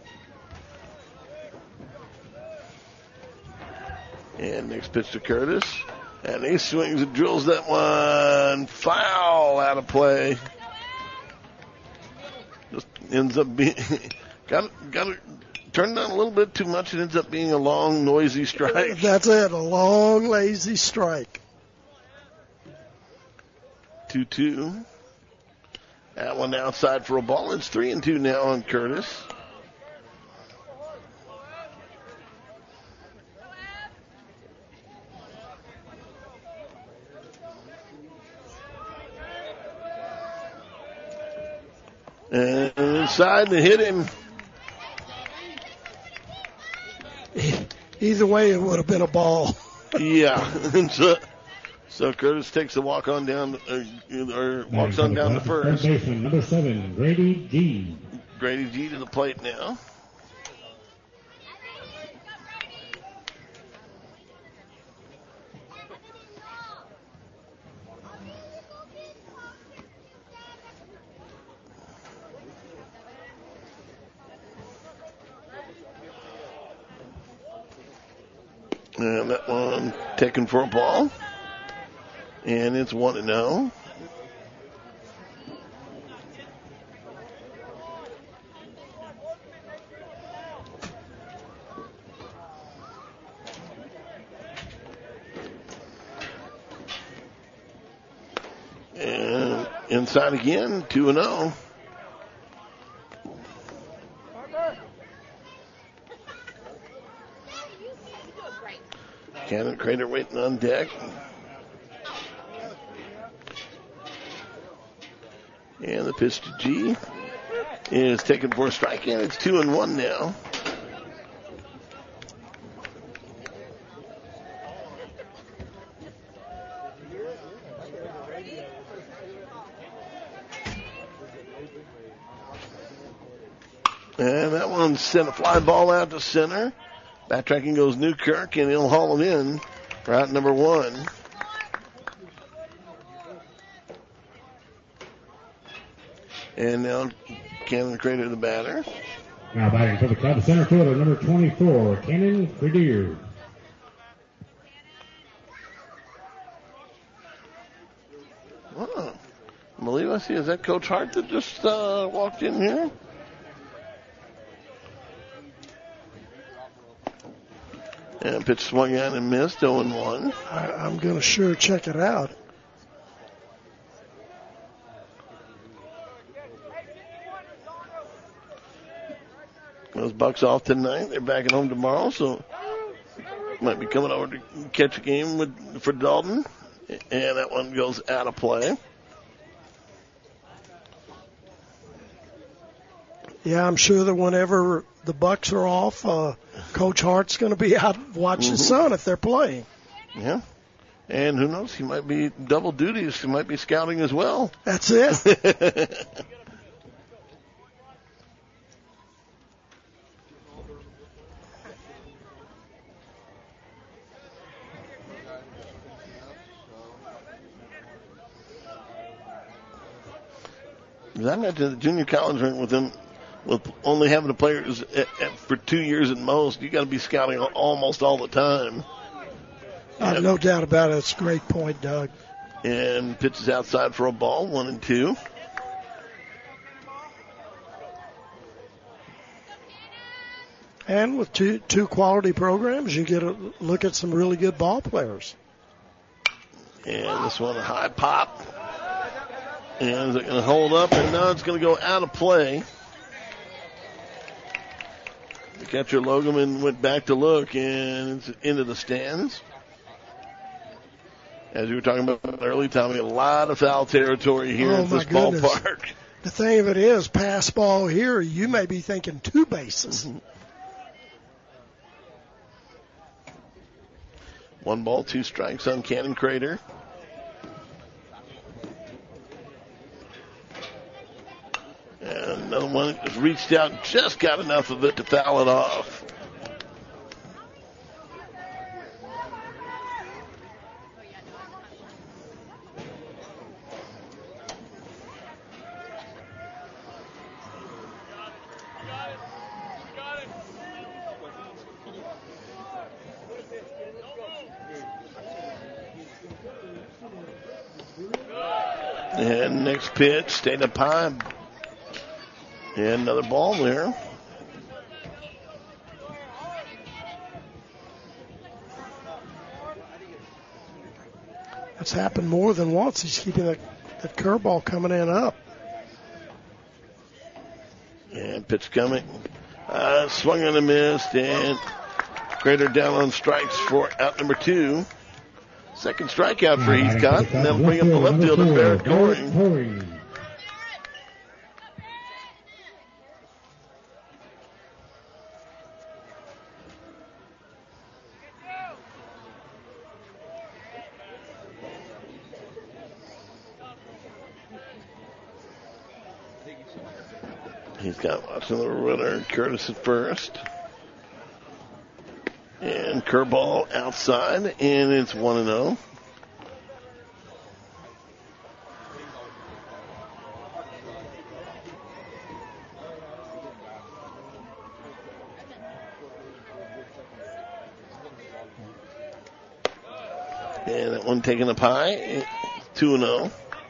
And next pitch to Curtis. And he swings and drills that one. Foul out of play. Just ends up being, got to turn down a little bit too much. It ends up being a long, noisy strike. That's it, a long, lazy strike. 2-2. That one outside for a ball. It's 3-2 now on Curtis. And inside to hit him. Either way, it would have been a ball. Yeah. So Curtis takes a walk on down, or walks on down to first. Third baseman, number 7, Grady G. Grady G to the plate now. And that one taken for a ball. And it's 1-0. And inside again, 2-0. Cannon Crater waiting on deck. And the pitch to G is taken for a strike, and it's 2-1 now. And that one sent a fly ball out to center. Backtracking goes Newkirk, and he'll haul it in for out number 1. And now Cannon Crater, the batter. Now batting for the club, center fielder, number 24, Cannon Crater. Oh, I believe I see. Is that Coach Hart that just walked in here? And pitch swung out and missed, 0-1. I'm going to sure check it out. Those Bucks off tonight. They're back at home tomorrow, so might be coming over to catch a game for Dalton. And that one goes out of play. Yeah, I'm sure that whenever the Bucks are off, Coach Hart's going to be out watching his son if they're playing. Yeah. And who knows, he might be double duty. He might be scouting as well. That's it. I imagine the junior college rank with them, with only having the players for 2 years at most, you got to be scouting almost all the time. No doubt about it. It's a great point, Doug. And pitches outside for a ball, 1-2. And with two quality programs, you get a look at some really good ball players. And this one, a high pop. And is it going to hold up? And now it's going to go out of play. The catcher Logan went back to look, and it's into the stands. As you were talking about earlier, Tommy, a lot of foul territory here at this ballpark. The thing of it is, pass ball here, you may be thinking 2 bases. 1 ball, 2 strikes on Cannon Crater. And another one just reached out, just got enough of it to foul it off. And next pitch, stayed up high. And another ball there. That's happened more than once. He's keeping that curveball coming in up. And pitch coming. Swung and a missed. And Crater down on strikes for out number 2. Second strikeout for Heathcott. And that'll bring up the left fielder, Barrett Goring. He's got watching the runner, Curtis at first. And curveball outside, and it's 1-0. And that one taken up high, 2-0.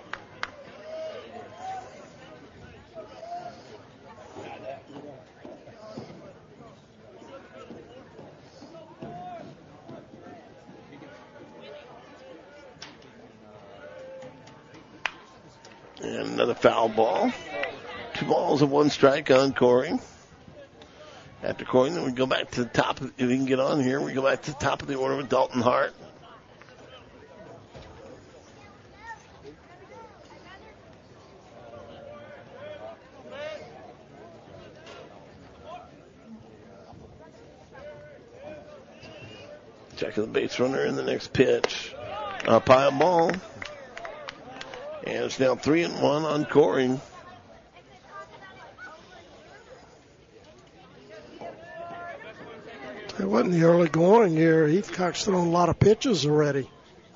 And another foul ball. 2 balls and 1 strike on Corey. After Corey, then we go back to the top. If we can get on here, we go back to the top of the order with Dalton Hart. Checking the base runner in the next pitch. Up high ball. And it's now 3-1 on Corey. It wasn't the early going here. Heathcock's thrown a lot of pitches already.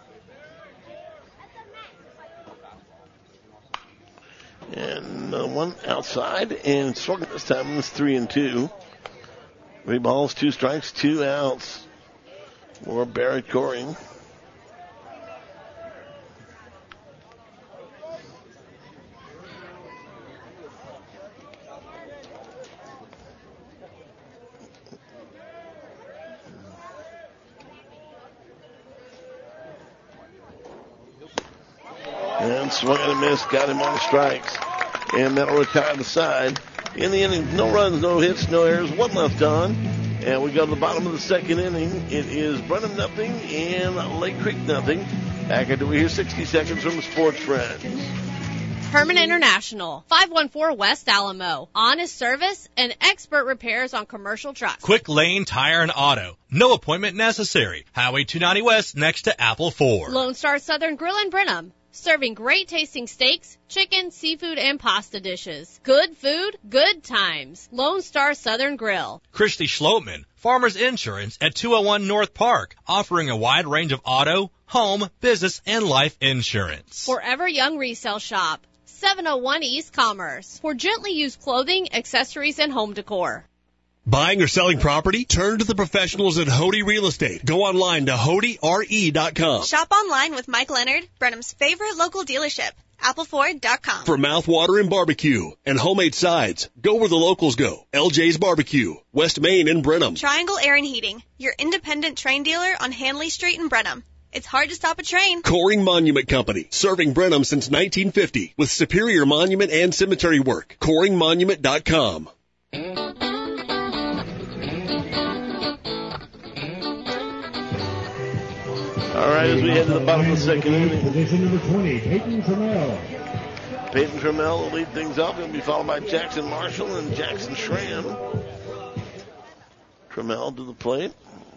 And one outside, and swung this time. It's 3-2. 3 balls, 2 strikes, 2 outs for Barrett Corey. And swung and a miss, got him on strikes. And that'll retire the side. in the inning. No runs, no hits, no errors, one left on. And we go to the bottom of the second inning. It is Brenham nothing and Lake Creek nothing. Back after we hear 60 seconds from the Sports Friends. Herman International, 514 West Alamo. Honest service and expert repairs on commercial trucks. Quick Lane Tire and Auto. No appointment necessary. Highway 290 West next to Apple 4. Lone Star Southern Grill in Brenham. Serving great tasting steaks, chicken, seafood, and pasta dishes. Good food, good times. Lone Star Southern Grill. Christy Schlotman, Farmers Insurance at 201 North Park, offering a wide range of auto, home, business, and life insurance. Forever Young Resale Shop. 701 East Commerce. For gently used clothing, accessories, and home decor. Buying or selling property? Turn to the professionals at Hody Real Estate. Go online to HodyRE.com. Shop online with Mike Leonard, Brenham's favorite local dealership, appleford.com. For mouthwatering barbecue and homemade sides, go where the locals go. LJ's Barbecue, West Main in Brenham. Triangle Air and Heating, your independent train dealer on Hanley Street in Brenham. It's hard to stop a train. Coring Monument Company, serving Brenham since 1950 with superior monument and cemetery work. CoringMonument.com. All right, as we head to the bottom of the second inning. Position number 20, Peyton Trammell. Peyton Trammell will lead things off. He'll be followed by Jackson Marshall and Jackson Schramm. Trammell to the plate.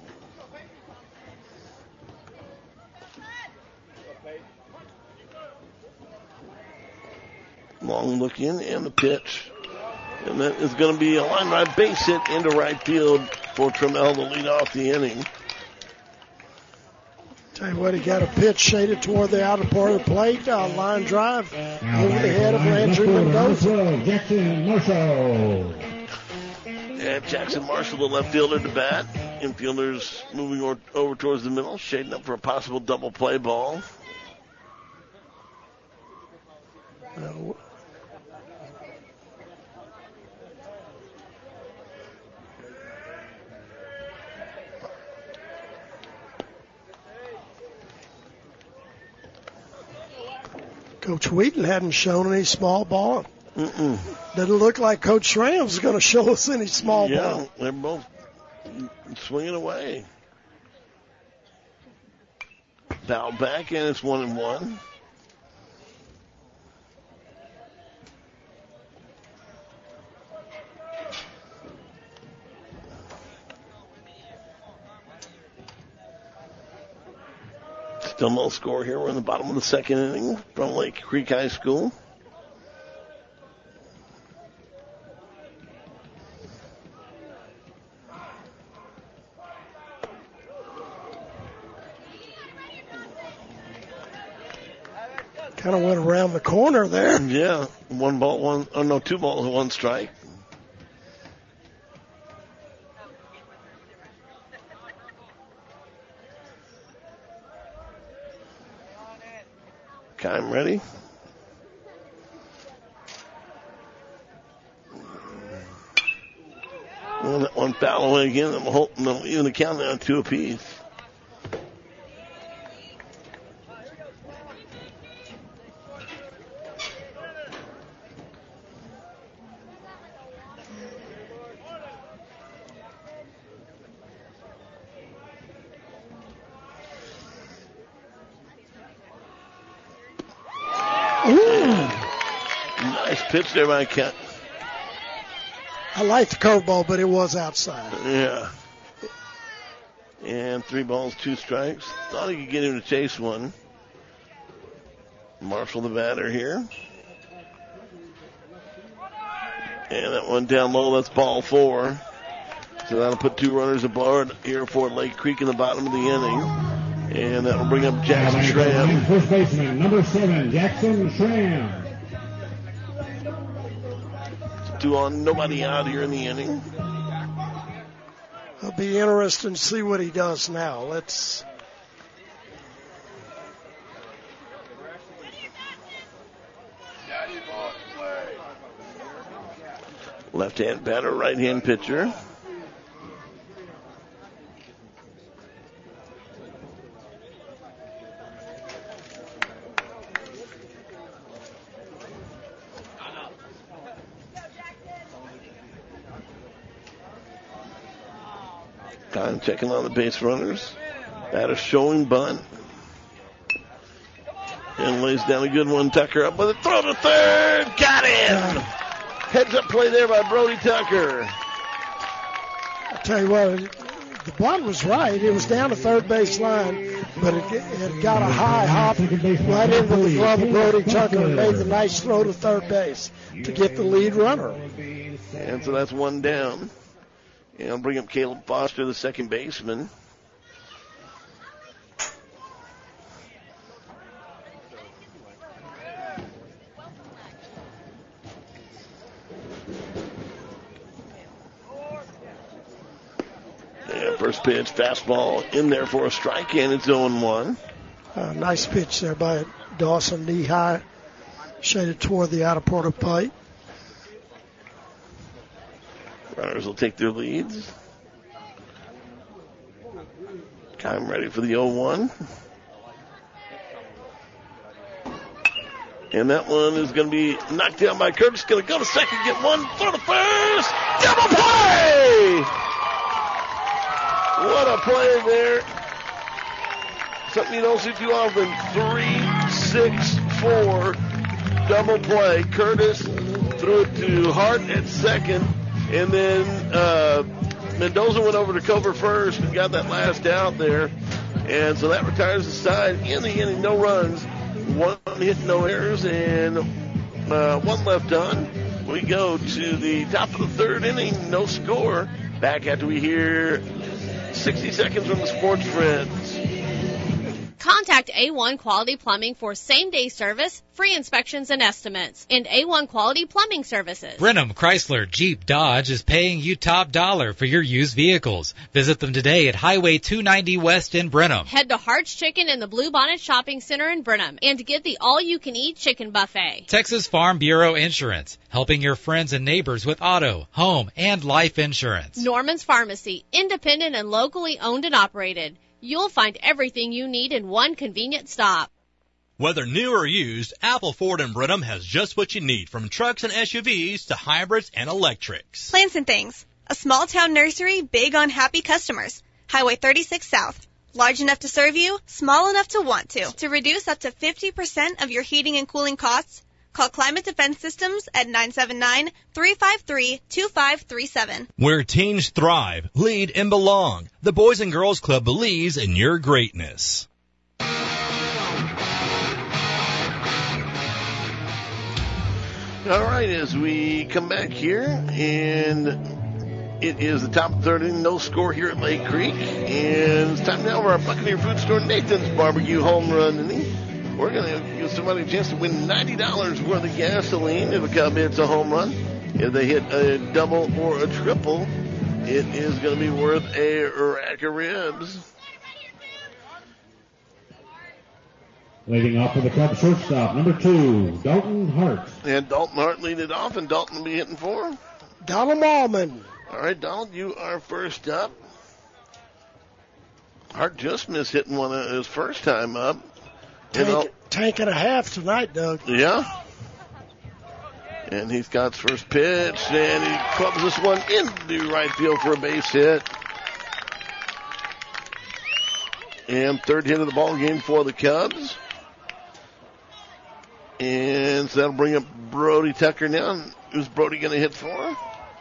Long look in and the pitch. And that is going to be a line drive base hit into right field for Trammell to lead off the inning. Tell you what, he got a pitch shaded toward the outer part of the plate, line drive over the head of Landry Mendoza. Jackson Marshall. Yeah, Jackson Marshall, the left fielder, to bat. Infielders moving over towards the middle, shading up for a possible double play ball. Coach Wheaton hadn't shown any small ball. Mm-mm. Doesn't look like Coach Schramm's going to show us any small ball. Yeah, they're both swinging away. Foul back, and it's 1-1. Still no score here. We're in the bottom of the second inning from Lake Creek High School. Kind of went around the corner there. Yeah, two balls, one strike. Kime ready. Well, that one foul away again. They'll even the count down 2 apiece. Nice pitch there by Kent. I like the curveball, but it was outside. Yeah. And 3 balls, 2 strikes. Thought he could get him to chase one. Marshall the batter here. And that one down low, that's ball 4. So that'll put 2 runners aboard here for Lake Creek in the bottom of the inning. And that will bring up Jackson Schramm. First baseman, number 7, Jackson Schramm. 2 on, nobody out here in the inning. It'll be interesting to see what he does now. Let's. Left-hand batter, right-hand pitcher. Time checking on the base runners. That is showing bunt. And lays down a good one. Tucker up with a throw to third. Got him! Heads up play there by Brody Tucker. I'll tell you what, the bunt was right. It was down the third base line, but it got a high hop right into the glove of Brody Tucker and made the nice throw to third base to get the lead runner. And so that's one down. And I'll bring up Caleb Foster, the second baseman. And first pitch, fastball in there for a strike, and it's 0-1. Nice pitch there by Dawson, knee high, shaded toward the outer part of plate. Runners will take their leads. Time ready for the 0-1. And that one is going to be knocked down by Curtis. Going to go to second, get one, throw to first. Double play! What a play there. Something you don't see too often. 3-6-4 double play. Curtis threw it to Hart at second. And then Mendoza went over to cover first and got that last out there. And so that retires the side. In the inning, no runs, one hit, no errors, and one left on. We go to the top of the third inning, no score. Back after we hear 60 seconds from the Sports Friends. Contact A1 Quality Plumbing for same-day service, free inspections and estimates, and A1 Quality Plumbing Services. Brenham Chrysler Jeep Dodge is paying you top dollar for your used vehicles. Visit them today at Highway 290 West in Brenham. Head to Hart's Chicken in the Blue Bonnet Shopping Center in Brenham and get the all-you-can-eat chicken buffet. Texas Farm Bureau Insurance, helping your friends and neighbors with auto, home, and life insurance. Norman's Pharmacy, independent and locally owned and operated. You'll find everything you need in one convenient stop. Whether new or used, Apple Ford in Brenham has just what you need, from trucks and SUVs to hybrids and electrics. Plants and Things, a small-town nursery big on happy customers. Highway 36 South. Large enough to serve you, small enough to want to. To reduce up to 50% of your heating and cooling costs, call Climate Defense Systems at 979-353-2537. Where teens thrive, lead, and belong, the Boys and Girls Club believes in your greatness. All right, as we come back here, and it is the top of the third inning, no score here at Lake Creek. And it's time now for our Buccaneer Food Store Nathan's Barbecue Home Run Inning. We're going to give somebody a chance to win $90 worth of gasoline if a Cub hits a home run. If they hit a double or a triple, it is going to be worth a rack of ribs. Leading off for the Cub shortstop, number 2, Dalton Hart. And Dalton Hart lead it off, and Dalton will be hitting for Donald Mallman. All right, Donald, you are first up. Hart just missed hitting one of his first time up. Tank and a half tonight, Doug. Yeah. And he's got his first pitch, and he clubs this one into right field for a base hit. And third hit of the ball game for the Cubs. And so that'll bring up Brody Tucker now. Who's Brody going to hit for?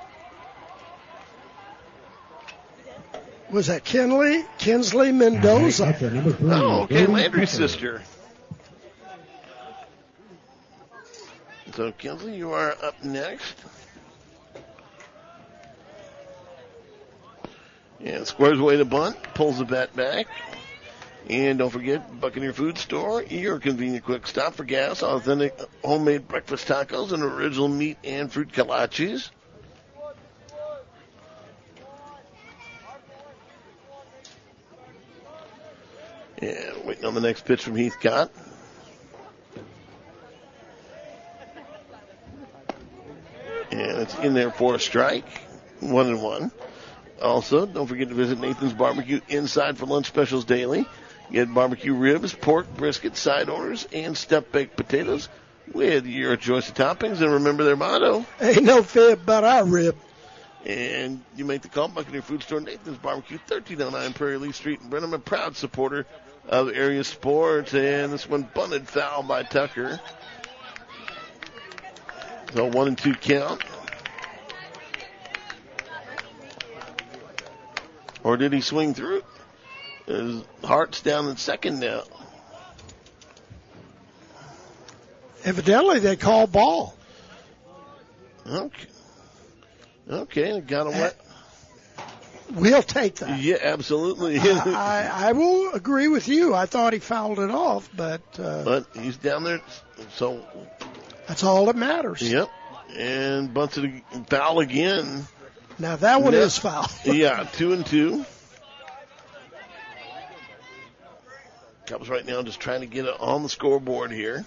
Was that Kinsley Mendoza? Oh, okay, Landry's sister. So, Kinsley, you are up next. And squares away to bunt, pulls the bat back. And don't forget, Buccaneer Food Store, your convenient quick stop for gas, authentic homemade breakfast tacos, and original meat and fruit kolaches. And waiting on the next pitch from Heathcott. And it's in there for a strike. 1-1. Also, don't forget to visit Nathan's Barbecue inside for lunch specials daily. Get barbecue ribs, pork, brisket, side orders, and stuffed baked potatoes with your choice of toppings. And remember their motto: ain't no fib but our rib. And you make the call, Buccaneer Food Store, Nathan's Barbecue, 1309 Prairie Leaf Street in Brenham, a proud supporter of area sports. And this one bunted foul by Tucker. So 1-2 count. Or did he swing through? His Hart's down in second now. Evidently, they call ball. Okay, got him wet. We'll take that. Yeah, absolutely. I will agree with you. I thought he fouled it off, but he's down there, so that's all that matters. Yep, and bunts it foul again. Now that one is foul. Yeah, 2-2. Cubs right now just trying to get it on the scoreboard here.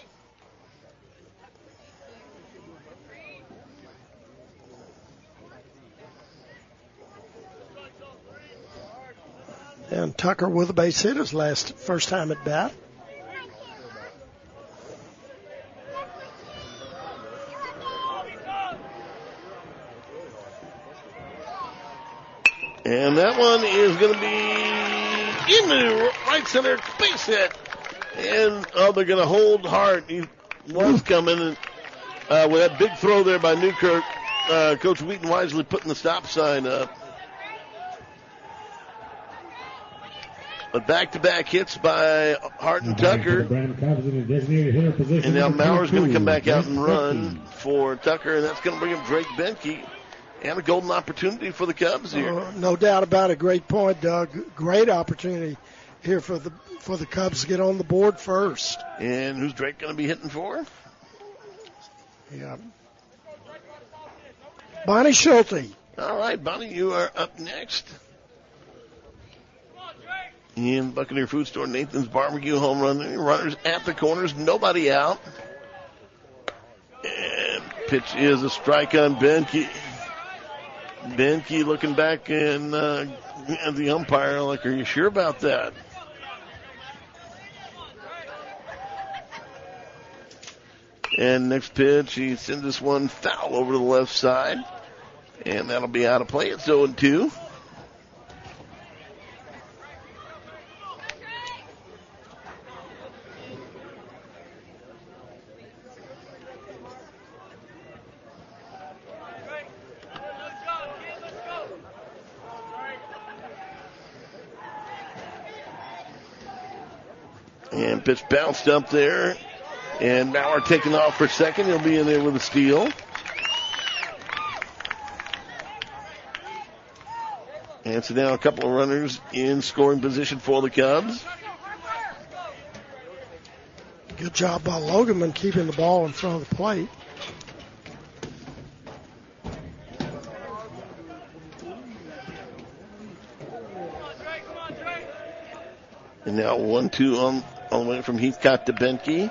And Tucker with a base hit his first time at bat. And that one is going to be into right center base hit. And, they're going to hold Hart. He was coming. And with that big throw there by Newkirk, Coach Wheaton wisely putting the stop sign up. But back-to-back hits by Hart and Tucker. And now Mauer's going to come back out and run for Tucker, and that's going to bring up Drake Benke. And a golden opportunity for the Cubs here. No doubt about it. Great point, Doug. Great opportunity here for the Cubs to get on the board first. And who's Drake going to be hitting for? Yeah. Bonnie Schulte. All right, Bonnie, you are up next. In Buccaneer Food Store, Nathan's Barbecue home run. Runners at the corners, nobody out. And pitch is a strike on Benke. Benke looking back and at the umpire like, are you sure about that? And next pitch, he sends this one foul over to the left side. And that'll be out of play. It's 0-2. And pitch bounced up there. And Mauer taking off for second. He'll be in there with a steal. And so now a couple of runners in scoring position for the Cubs. Good job by Loganman keeping the ball in front of the plate. And now 1-2 on the way from Heathcott to Benke.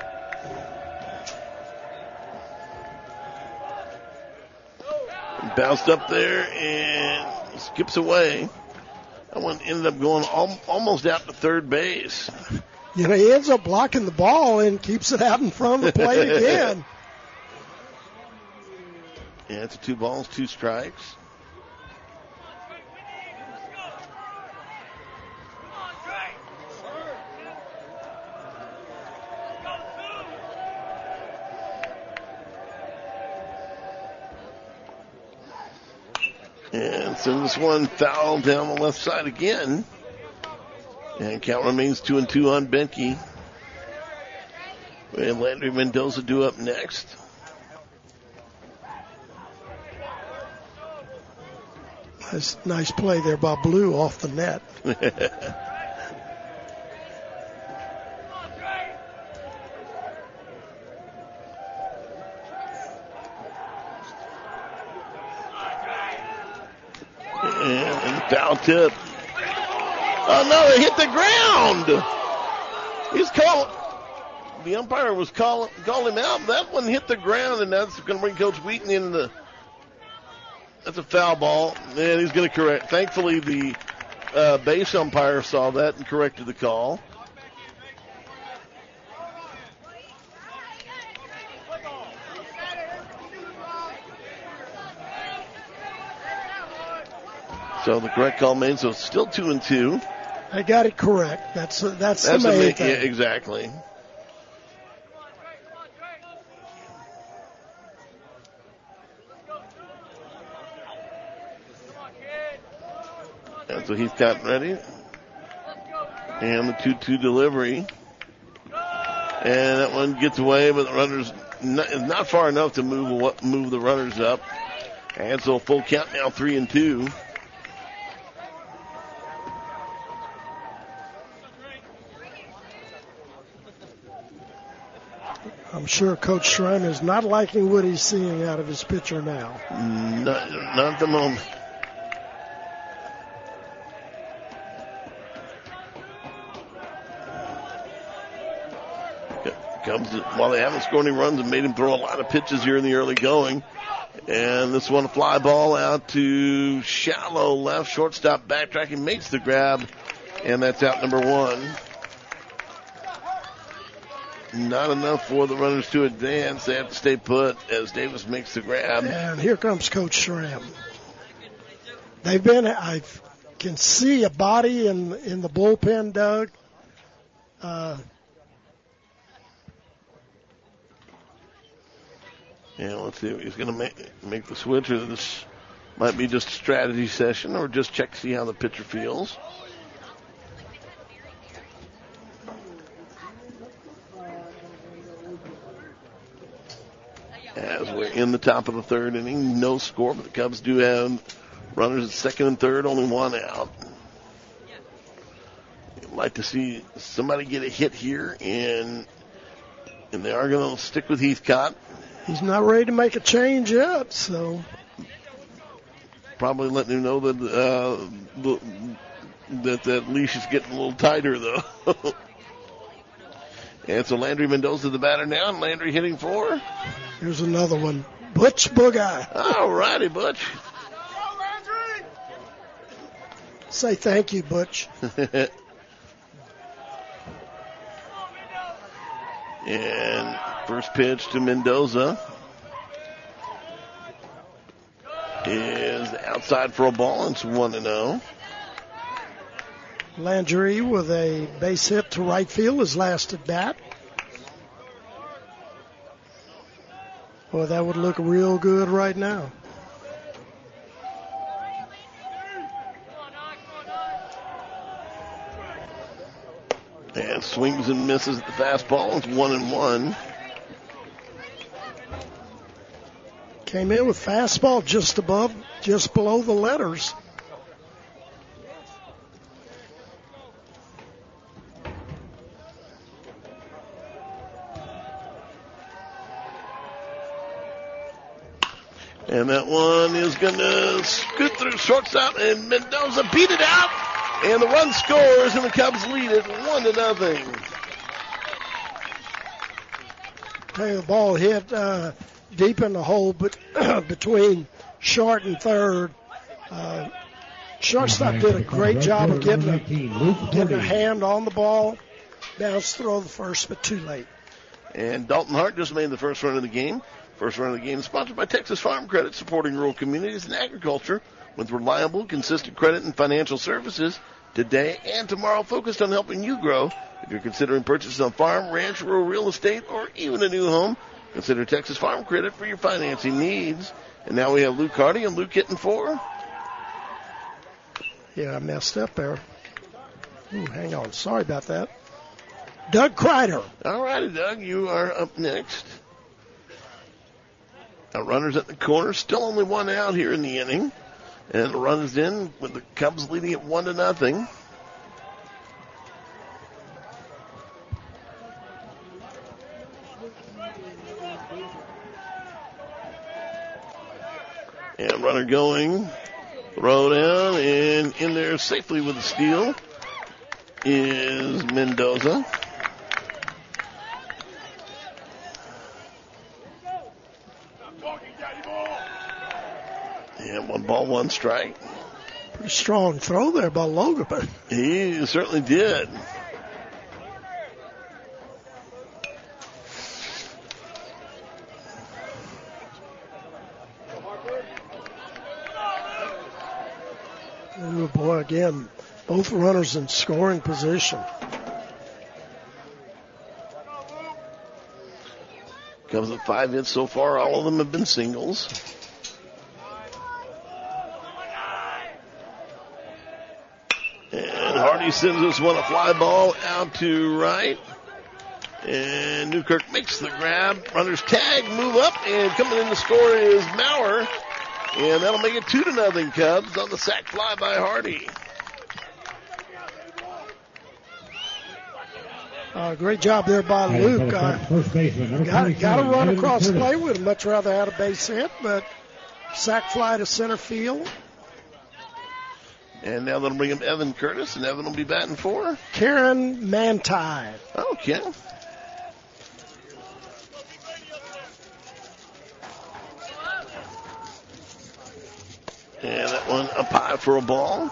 Bounced up there and skips away. That one ended up going almost out to third base. You know, he ends up blocking the ball and keeps it out in front of the plate again. Yeah, it's 2 balls, 2 strikes. And send this one foul down the left side again. And count remains 2-2 on Benke. And Landry Mendoza due up next. Nice play there by Blue off the net. And foul tip. Oh no, they hit the ground. He's called. The umpire was calling him out. That one hit the ground, and that's going to bring Coach Wheaton in the. That's a foul ball, and he's going to correct. Thankfully, the base umpire saw that and corrected the call. So the correct call made, so it's still 2-2. I got it correct. That's the main thing. Yeah, exactly. And so Heathcott ready. And the 2-2 delivery. And that one gets away, but the runner's not far enough to move the runners up. And so full count now, 3-2. I'm sure Coach Schramm is not liking what he's seeing out of his pitcher now. Not at the moment. Cubs, while they haven't scored any runs, and made him throw a lot of pitches here in the early going. And this one, a fly ball out to shallow left. Shortstop backtracking, makes the grab, and that's out number one. Not enough for the runners to advance. They have to stay put as Davis makes the grab. And here comes Coach Schramm. I can see a body in the bullpen, Doug. Yeah, let's see if he's going to make the switch, or this might be just a strategy session, or just check to see how the pitcher feels. As we're in the top of the third inning, no score, but the Cubs do have runners at second and third, only one out. You'd like to see somebody get a hit here, and they are going to stick with Heathcott. He's not ready to make a change yet, so probably letting him know that that leash is getting a little tighter, though. And so Landry Mendoza, the batter now, and Landry hitting for. Here's another one, Butch Boogie. All righty, Butch. Say thank you, Butch. And first pitch to Mendoza is outside for a ball. It's 1-0. Landry with a base hit to right field, his last at bat. Boy, that would look real good right now. And swings and misses at the fastball. It's 1-1. Came in with fastball just below the letters. And that one is going to scoot through shortstop, and Mendoza beat it out. And the run scores, and the Cubs lead it 1-0. The ball hit deep in the hole, but between short and third. Shortstop did a great job of getting a hand on the ball. Bounced throw the first, but too late. And Dalton Hart just made the first run of the game. First run of the game sponsored by Texas Farm Credit, supporting rural communities and agriculture with reliable, consistent credit and financial services today and tomorrow, focused on helping you grow. If you're considering purchasing a farm, ranch, rural real estate, or even a new home, consider Texas Farm Credit for your financing needs. And now we have Luke Hardy, and Luke hitting for. Yeah, I messed up there. Ooh, hang on. Sorry about that. Doug Kreider. All righty, Doug, you are up next. Now, runners at the corner, still only one out here in the inning. And the run is in with the Cubs leading it 1-0. And runner going, throw down, and in there safely with the steal is Mendoza. And 1-1 strike. Pretty strong throw there by Logan. He certainly did. again, both runners in scoring position. Cubs with 5 hits so far. All of them have been singles. And Hardy sends this one a fly ball out to right. And Newkirk makes the grab. Runners tag, move up, and coming in to score is Maurer. And that'll make it 2-0 Cubs on the sac fly by Hardy. Great job there by Luke. First baseman, Got to run across the plate. Would have much rather had a base hit, but sac fly to center field. And now they'll bring him Evan Curtis, and Evan will be batting for Karen Manti. Okay. And that one up high for a ball.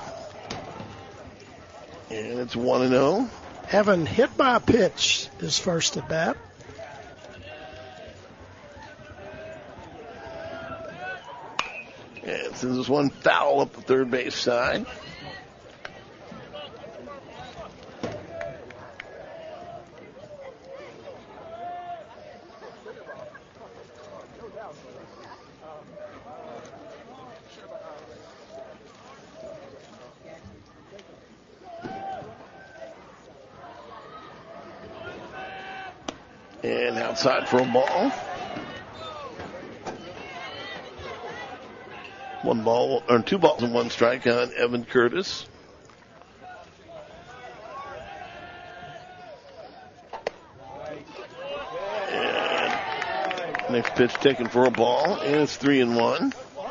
And it's 1-0. Evan hit by a pitch his first at bat. And sends this one foul up the third base side. And outside for a ball. 2 balls and 1 strike on Evan Curtis. And next pitch taken for a ball, and it's 3-1.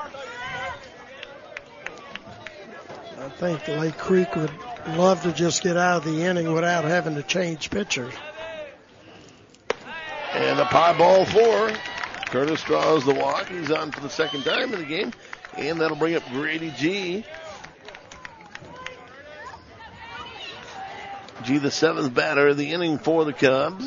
I think Lake Creek would love to just get out of the inning without having to change pitchers. And a pie ball 4. Curtis draws the walk. He's on for the second time in the game. And that'll bring up Grady G. G, the 7th batter of the inning for the Cubs.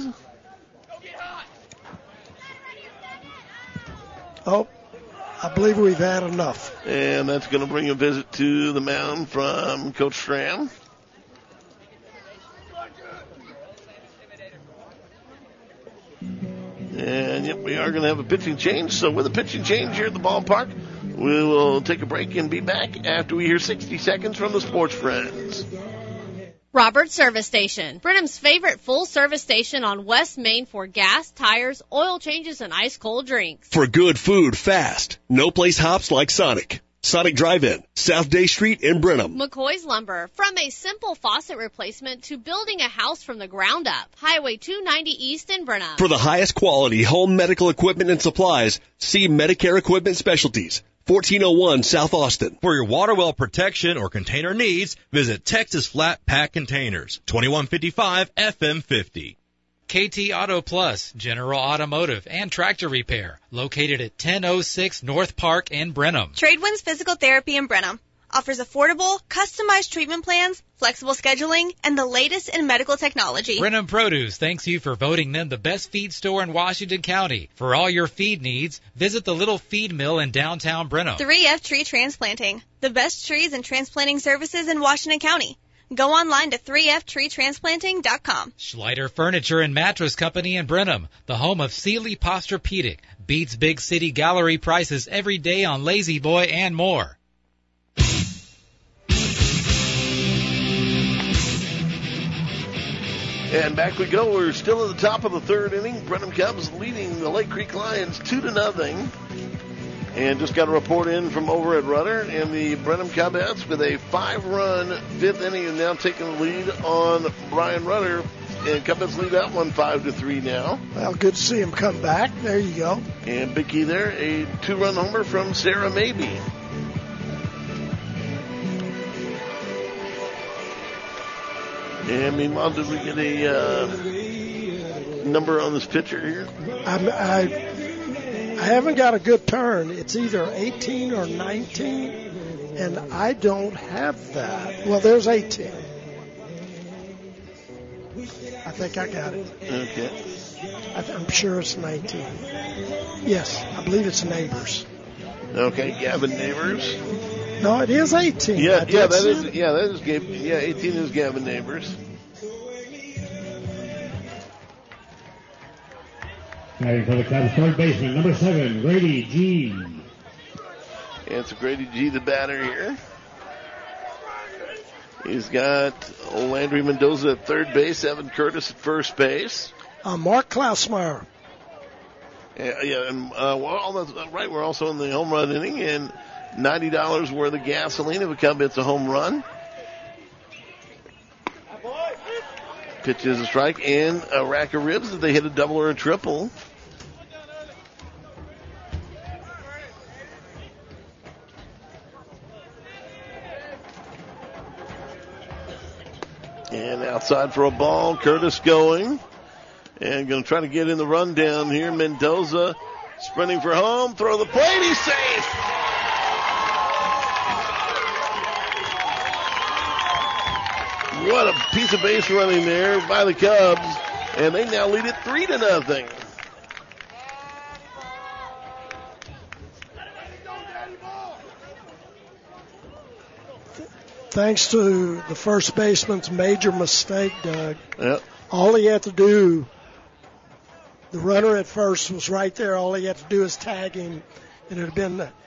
Oh, I believe we've had enough. And that's going to bring a visit to the mound from Coach Stram. And yep, we are going to have a pitching change. So with a pitching change here at the ballpark, we will take a break and be back after we hear 60 seconds from the Sports Friends. Roberts Service Station, Brenham's favorite full-service station on West Main for gas, tires, oil changes, and ice-cold drinks. For good food fast, no place hops like Sonic. Sonic Drive-In, South Day Street in Brenham. McCoy's Lumber, from a simple faucet replacement to building a house from the ground up. Highway 290 East in Brenham. For the highest quality home medical equipment and supplies, see Medicare Equipment Specialties, 1401 South Austin. For your water well protection or container needs, visit Texas Flat Pack Containers, 2155 FM 50. KT Auto Plus, General Automotive and Tractor Repair, located at 1006 North Park in Brenham. Tradewinds Physical Therapy in Brenham offers affordable, customized treatment plans, flexible scheduling, and the latest in medical technology. Brenham Produce thanks you for voting them the best feed store in Washington County. For all your feed needs, visit the Little Feed Mill in downtown Brenham. 3F Tree Transplanting, the best trees and transplanting services in Washington County. Go online to 3ftreetransplanting.com. Schleider Furniture and Mattress Company in Brenham, the home of Sealy Posturepedic. Beats big city gallery prices every day on Lazy Boy and more. And back we go. We're still at the top of the third inning. Brenham Cubs leading the Lake Creek Lions 2-0. And just got a report in from over at Rudder, and the Brenham Cubs with a 5-run fifth inning and now taking the lead on Brian Rudder. And Cubs lead that one 5-3 now. Well, good to see him come back. There you go. And big key there, a 2-run homer from Sarah Mabey. And meanwhile, did we get a number on this pitcher here? I haven't got a good turn. It's either 18 or 19, and I don't have that. Well, there's 18. I think I got it. Okay. I'm sure it's 19. Yes, I believe it's Neighbors. Okay, Gavin Neighbors. No, it is 18. That is 18 is Gavin Neighbors. Batting for the Cubs, third baseman, number 7, Grady G. And it's Grady G, the batter here. He's got Landry Mendoza at third base, Evan Curtis at first base. Mark Klausmeyer. Right, we're also in the home run inning, and $90 worth of gasoline if a Cub hits a home run. Pitch is a strike, and a rack of ribs if they hit a double or a triple. And outside for a ball, Curtis going. And going to try to get in the rundown here. Mendoza sprinting for home. Throw the plate. He's safe. What a piece of base running there by the Cubs. And they now lead it 3-0. Thanks to the first baseman's major mistake, Doug. Yep. All he had to do, the runner at first was right there. All he had to do is tag him, and it would have been the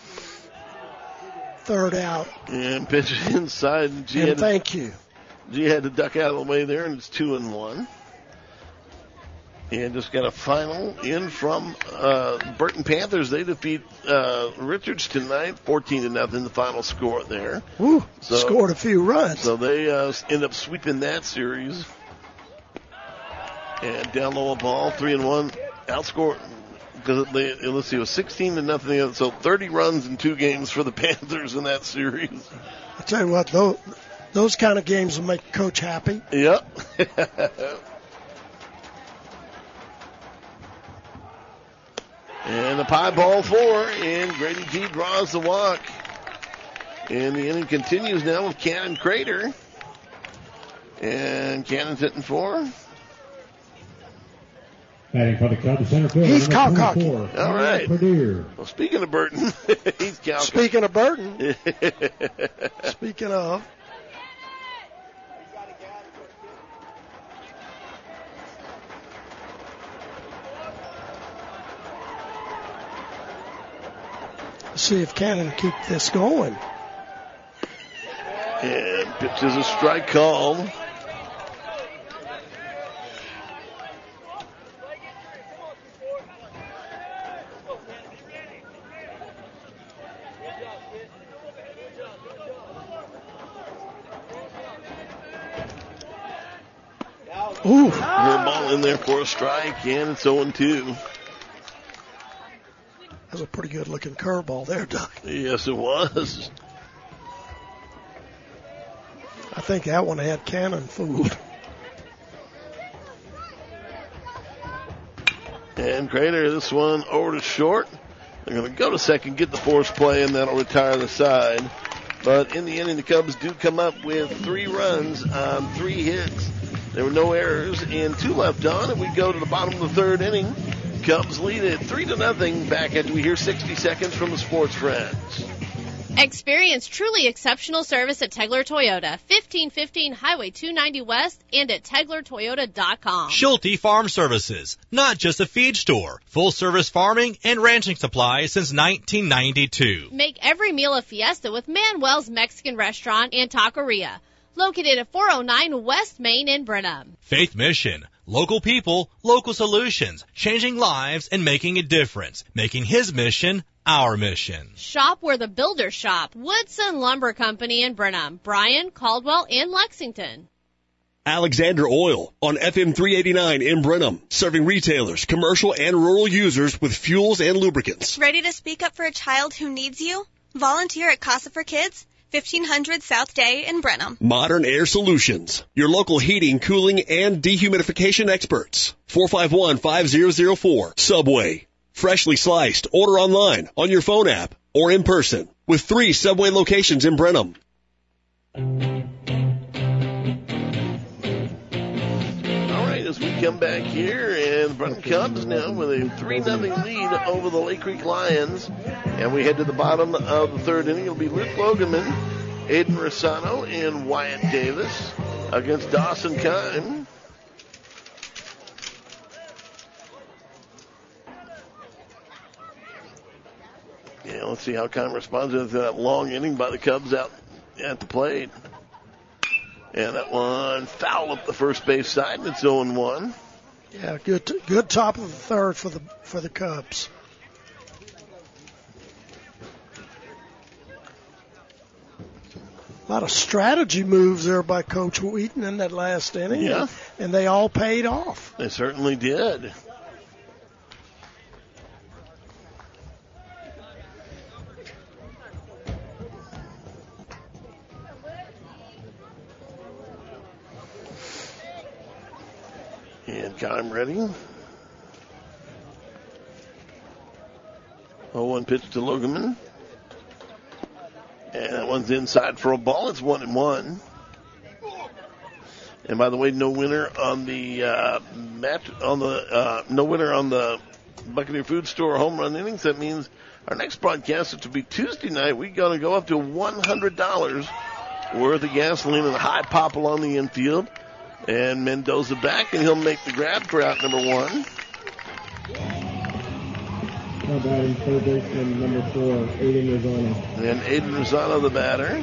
third out. And pitch inside. Thank you. G had to duck out of the way there, and it's 2-1. And just got a final in from Burton Panthers. They defeat Richards tonight, 14-0, the final score there. Ooh, scored a few runs. So they end up sweeping that series. And down low a ball, 3-1, outscored. Because let's see, it was 16-0. So 30 runs in 2 games for the Panthers in that series. I tell you what, those kind of games will make Coach happy. Yep. And the pie ball 4, and Grady G draws the walk. And the inning continues now with Cannon Crater. And Cannon's hitting 4. Batting for the Cubs, center field. He's cocky. All right. Well, speaking of Burton, he's cocky. Speaking of Burton. Speaking of. See if Cannon keep this going. And pitch is a strike called. Ooh. Her ball in there for a strike, and it's 0-2. That was a pretty good looking curveball there, Doug. Yes, it was. I think that one had Cannon fooled. And Crater, this one over to short. They're going to go to second, get the force play, and that'll retire the side. But in the inning, the Cubs do come up with 3 runs on 3 hits. There were no errors and 2 left on, and we go to the bottom of the 3rd inning. Cubs lead it 3-0 back after we hear 60 seconds from the Sports Friends. Experience truly exceptional service at Tegler Toyota, 1515 Highway 290 West and at TeglerToyota.com. Schulte Farm Services, not just a feed store. Full service farming and ranching supplies since 1992. Make every meal a fiesta with Manuel's Mexican Restaurant and Taqueria, located at 409 West Main in Brenham. Faith Mission. Local people, local solutions, changing lives and making a difference, making his mission our mission. Shop where the builders shop. Woodson Lumber Company in Brenham, Bryan, Caldwell, and Lexington. Alexander Oil on FM 389 in Brenham, serving retailers, commercial, and rural users with fuels and lubricants. Ready to speak up for a child who needs you? Volunteer at Casa for Kids, 1500 South Day in Brenham. Modern Air Solutions, your local heating, cooling, and dehumidification experts. 451-5004. Subway. Freshly sliced. Order online, on your phone app, or in person. With 3 Subway locations in Brenham. All right, as we come back here, and the Brenham Cubs now with a 3-0 lead over the Lake Creek Lions. And we head to the bottom of the third inning. It'll be Luke Logeman, Aiden Rosano, and Wyatt Davis against Dawson Kime. Yeah, let's see how Kime responds to that long inning by the Cubs out at the plate. And that one foul up the first base side, and it's 0-1. Yeah, good top of the third for the Cubs. A lot of strategy moves there by Coach Wheaton in that last inning. Yeah. And they all paid off. They certainly did. And Kime ready. 0-1 pitch to Logeman. And that one's inside for a ball. It's 1-1. And by the way, no winner on the no winner on the Buccaneer Food Store home run innings. That means our next broadcast, which will be Tuesday night, we're going to go up to $100 worth of gasoline and a high pop along the infield. And Mendoza back, and he'll make the grab for out number 1. Now batting third baseman number 4, Aiden Rosano. And Aiden Rosano, the batter.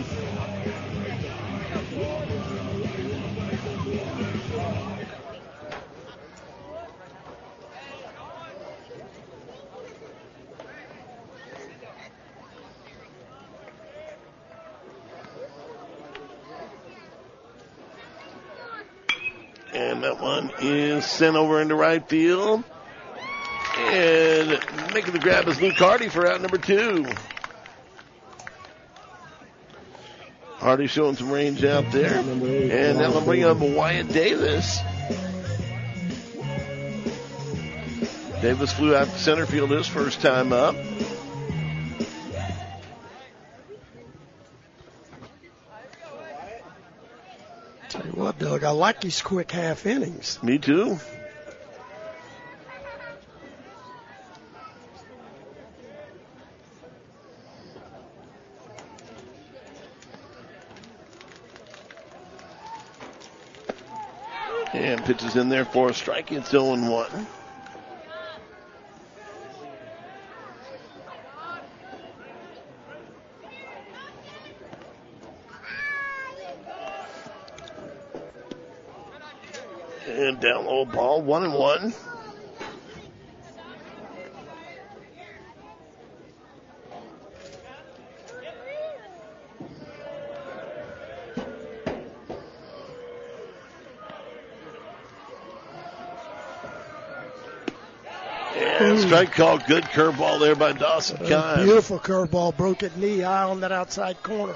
And that one is sent over into right field. And making the grab is Luke Hardy for out number 2. Hardy showing some range out there. And now we'll bring up Wyatt Davis. Davis flew out to center field his first time up. Tell you what, Doug, I like these quick half innings. Me too. And pitches in there for a strike. It's 0-1. And down low ball, 1-1. And strike call, good curveball there by Dawson Kime. Beautiful curveball, broke it knee high on that outside corner.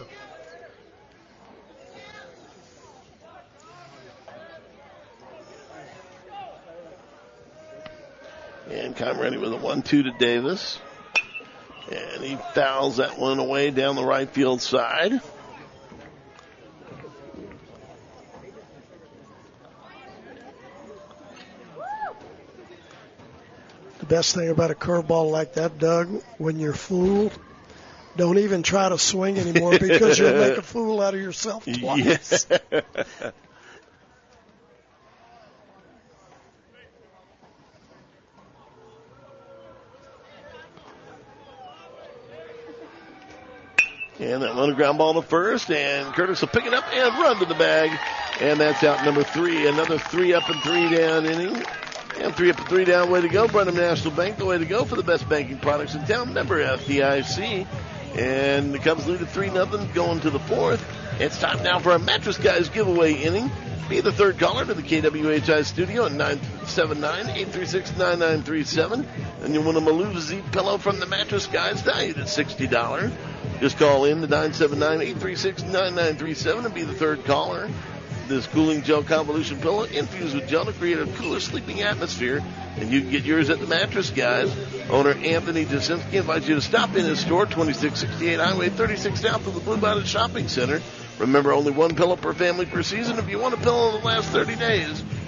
And Kime ready with a 1-2 to Davis. And he fouls that one away down the right field side. The best thing about a curveball like that, Doug, when you're fooled, don't even try to swing anymore because you'll make a fool out of yourself twice. Yeah. And that one ground ball to first, and Curtis will pick it up and run to the bag. And that's out number 3. Another 3 up and 3 down inning. And 3 up and 3 down, way to go. Brenham National Bank, the way to go for the best banking products in town. Member FDIC. And the Cubs lead at 3-0 going to the 4th. It's time now for a Mattress Guys giveaway inning. Be the third caller to the KWHI studio at 979-836-9937. And you'll win a Maloozy pillow from the Mattress Guys valued at $60. Just call in to 979-836-9937 and be the third caller. This cooling gel convolution pillow infused with gel to create a cooler sleeping atmosphere. And you can get yours at the Mattress Guys. Owner Anthony Jasinski invites you to stop in his store, 2668 Highway 36 south of the Blue Bonnet Shopping Center. Remember, only one pillow per family per season. If you want a pillow that lasts 30 days,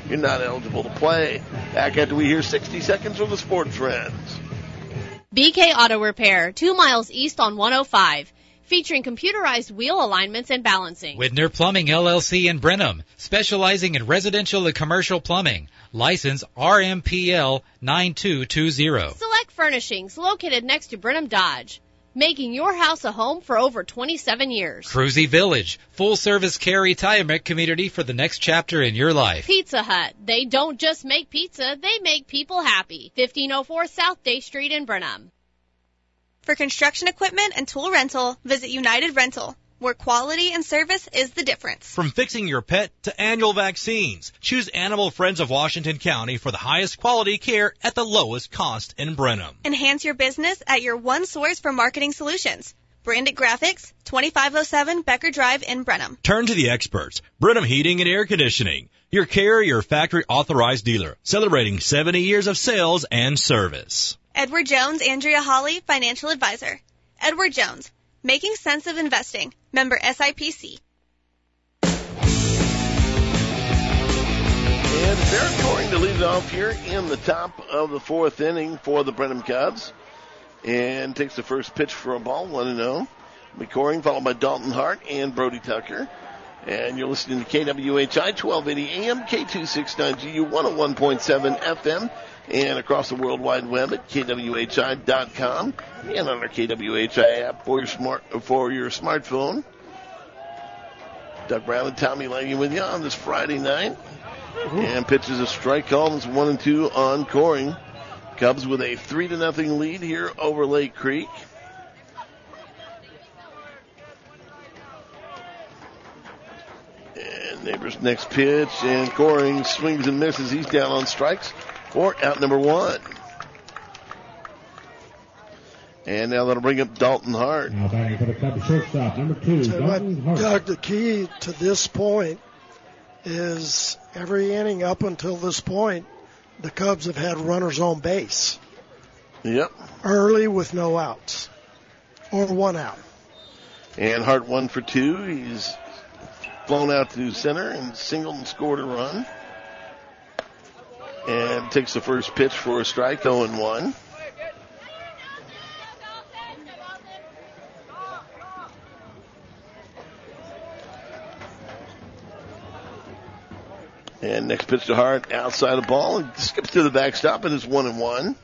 you're not eligible to play. Back after we hear 60 seconds from the Sports Friends. BK Auto Repair, 2 miles east on 105. Featuring computerized wheel alignments and balancing. Widner Plumbing LLC in Brenham, specializing in residential and commercial plumbing. License RMPL 9220. Select Furnishings, located next to Brenham Dodge. Making your house a home for over 27 years. Cruzy Village, full-service care retirement community for the next chapter in your life. Pizza Hut, they don't just make pizza, they make people happy. 1504 South Day Street in Brenham. For construction equipment and tool rental, visit United Rental, where quality and service is the difference. From fixing your pet to annual vaccines, choose Animal Friends of Washington County for the highest quality care at the lowest cost in Brenham. Enhance your business at your one source for marketing solutions. Branded Graphics, 2507 Becker Drive in Brenham. Turn to the experts. Brenham Heating and Air Conditioning. Your carrier factory authorized dealer, celebrating 70 years of sales and service. Edward Jones, Andrea Hawley, Financial Advisor. Edward Jones, Making Sense of Investing. Member SIPC. And Derek Coring to lead it off here in the top of the fourth inning for the Brenham Cubs. And takes the first pitch for a ball, 1-0. McCoring, followed by Dalton Hart and Brody Tucker. And you're listening to KWHI 1280 AM, K269GU 101.7 FM. And across the World Wide Web at KWHI.com and on our KWHI app for your smartphone. Doug Brown and Tommy Lange with you on this Friday night. And pitches a strike call. It's 1-2 on Coring. Cubs with a 3-0 lead here over Lake Creek. And Neighbors' next pitch, and Coring swings and misses. He's down on strikes for out number one. And now that'll bring up Dalton Hart. Now batting for the Cubs shortstop, number 2, Dalton Hart. Doug, the key to this point is every inning up until this point, the Cubs have had runners on base. Yep. Early with no outs. Or one out. And Hart 1 for 2. He's flown out to center and singled and scored a run. And takes the first pitch for a strike, 0-1. And next pitch to Hart, outside the ball. It skips to the backstop, and it's 1-1.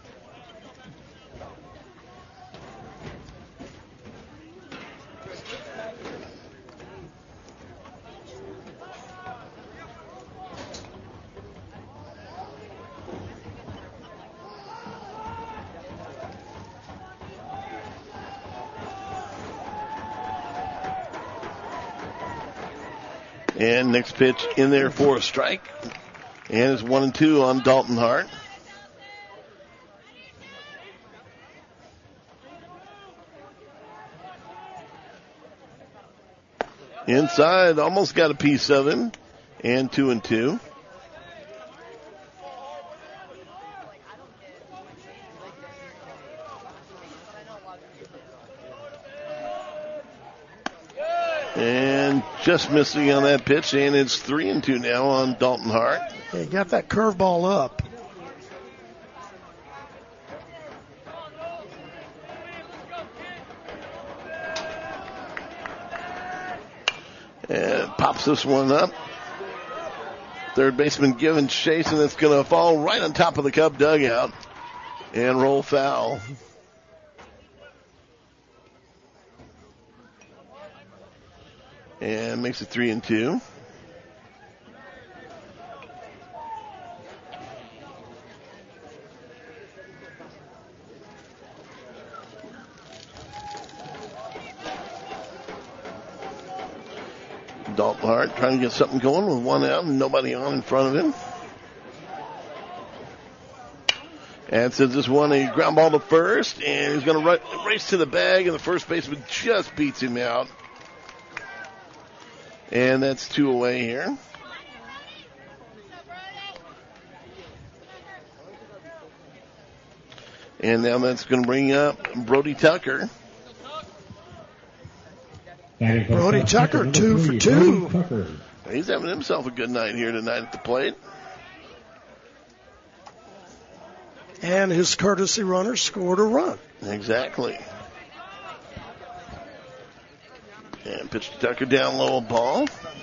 And next pitch in there for a strike. And it's 1-2 on Dalton Hart. Inside, almost got a piece of him. And 2-2. And just missing on that pitch, and it's 3-2 now on Dalton Hart. He got that curveball up. And pops this one up. Third baseman giving chase, and it's going to fall right on top of the Cub dugout and roll foul. And makes it 3-2. Dalton Hart trying to get something going with one out and nobody on in front of him. And since this one, a ground ball to first, and he's going to race to the bag, and the first baseman just beats him out. And that's 2 away here. And now that's going to bring up Brody Tucker. Brody Tucker, 2 for 2. He's having himself a good night here tonight at the plate. and his courtesy runner scored a run. Exactly. And pitch to Tucker down low ball.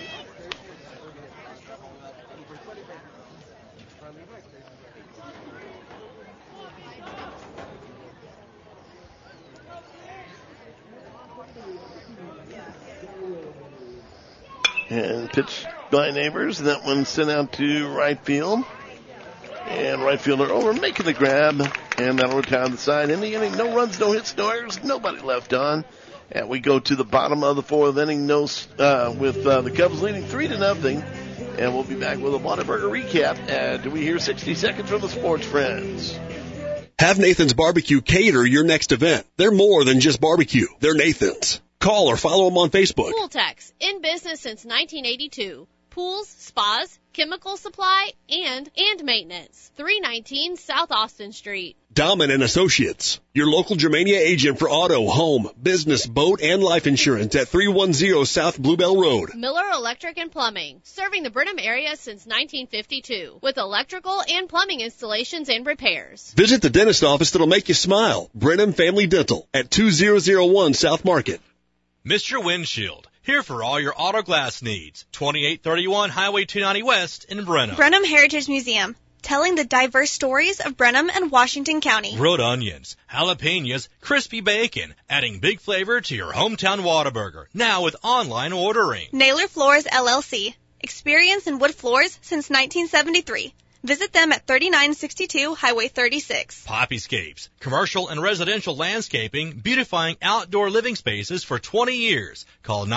And pitch by Neighbors. That one sent out to right field. And right fielder over, making the grab. And that'll retire the side. In the inning, no runs, no hits, no errors, nobody left on. And we go to the bottom of the fourth inning with the Cubs leading 3-0. And we'll be back with a Whataburger recap after we hear 60 seconds from the sports friends. Have Nathan's Barbecue cater your next event. They're more than just barbecue. They're Nathan's. Call or follow them on Facebook. Pool Techs, in business since 1982. Pools, spas, chemical supply, and maintenance. 319 South Austin Street. Dahman and Associates, your local Germania agent for auto, home, business, boat, and life insurance at 310 South Bluebell Road. Miller Electric and Plumbing, serving the Brenham area since 1952, with electrical and plumbing installations and repairs. Visit the dentist office that'll make you smile. Brenham Family Dental at 2001 South Market. Mr. Windshield, here for all your auto glass needs. 2831 Highway 290 West in Brenham. Brenham Heritage Museum, telling the diverse stories of Brenham and Washington County. Grilled onions, jalapenos, crispy bacon, adding big flavor to your hometown Whataburger. Now with online ordering. Naylor Floors LLC, experience in wood floors since 1973. Visit them at 3962 Highway 36. Poppyscapes, commercial and residential landscaping, beautifying outdoor living spaces for 20 years. Call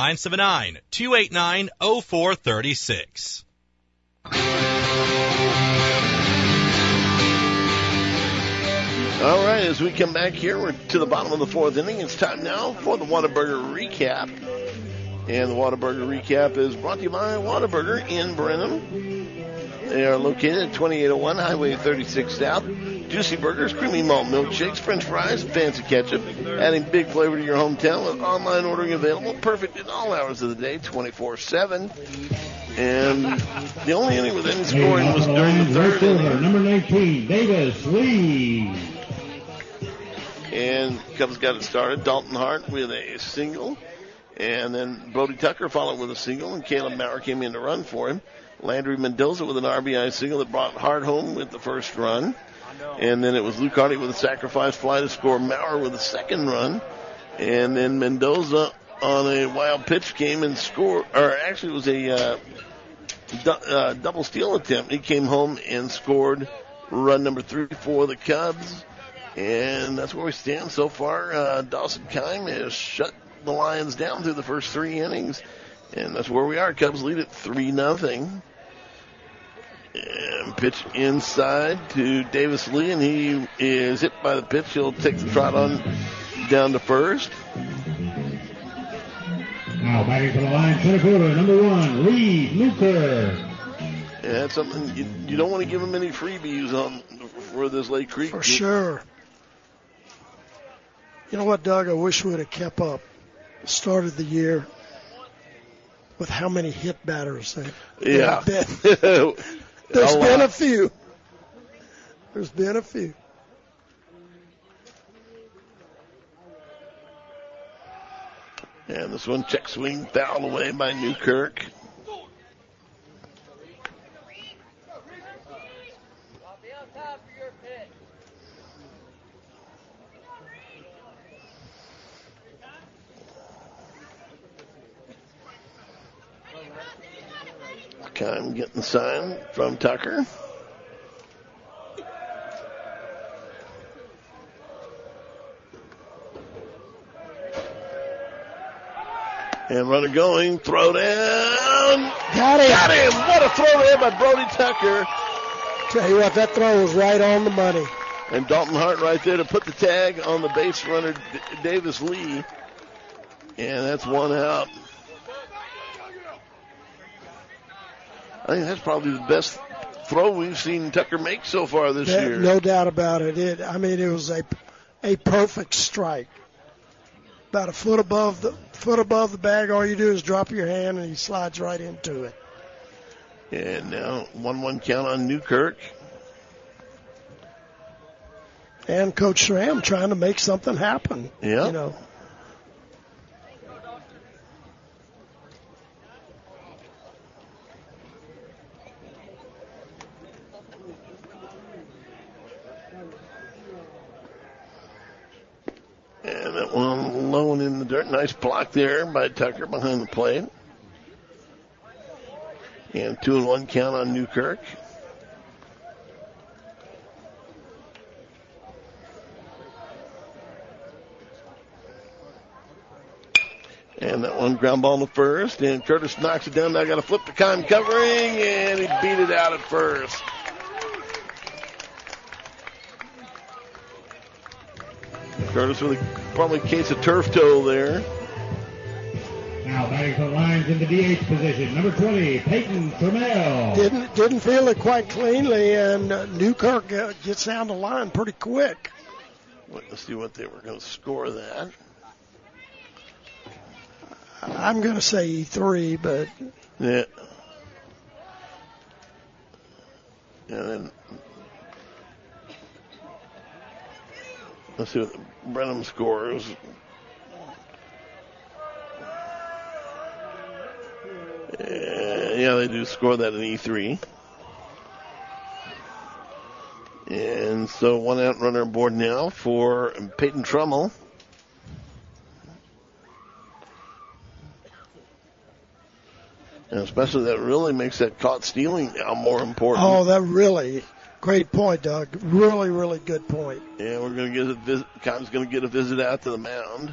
979-289-0436. All right, as we come back here, we're to the bottom of the fourth inning. It's time now for the Whataburger recap. And the Whataburger recap is brought to you by Whataburger in Brenham. They are located at 2801 Highway 36 South. Juicy burgers, creamy malt milkshakes, french fries, fancy ketchup, adding big flavor to your hometown with online ordering available, perfect in all hours of the day, 24/7. And the only inning with any scoring was during the third inning. Number 19, Davis Lee. And Cubs got it started. Dalton Hart with a single. And then Brody Tucker followed with a single, and Caleb Maurer came in to run for him. Landry Mendoza with an RBI single that brought Hart home with the first run. And then it was Luke Hardy with a sacrifice fly to score Maurer with a second run. And then Mendoza on a wild pitch came and scored, or actually it was a double steal attempt. He came home and scored run number 3 for the Cubs. And that's where we stand so far. Dawson Kime has shut the Lions down through the first 3 innings. And that's where we are. Cubs lead at 3-0. And pitch inside to Davis Lee, and he is hit by the pitch. He'll take the trot on down to first. Now batting to the line, center fielder, number 1, Reed Luker. Yeah, that's something you don't want to give him any freebies on for this Lake Creek. For sure. You know what, Doug? I wish we would have kept up. Started the year with how many hit batters there have been. There's been a few. There's been a few. And this one, check swing, fouled away by Newkirk. Kime getting the sign from Tucker. And runner going, throw down. Got him. Got him. What a throw there by Brody Tucker. Tell you what, that throw was right on the money. And Dalton Hart right there to put the tag on the base runner, Davis Lee. And that's one out. I think that's probably the best throw we've seen Tucker make so far this year. No doubt about it. It was a perfect strike. About a foot above the bag. All you do is drop your hand and he slides right into it. And now 1-1 count on Newkirk. and Coach Schramm trying to make something happen. Yeah. You know. And that one low and in the dirt. Nice block there by Tucker behind the plate. And 2-1 count on Newkirk. And that one ground ball to first. And Curtis knocks it down. Now got to flip the con covering. And he beat it out at first. Curtis with probably a case of turf toe there. Now batting for the Lions in the DH position, number 20, Peyton Trammell. Didn't feel it quite cleanly, and Newkirk gets down the line pretty quick. Let's see what they were going to score that. I'm going to say E3, but... Yeah. And then... Let's see what Brenham scores. Yeah, they do score that in E3. And so 1 out runner aboard now for Peyton Trammell. And especially that really makes that caught stealing now more important. Oh, that really... Great point, Doug. Really, really good point. Yeah, we're going to get a visit. Con's going to get a visit out to the mound.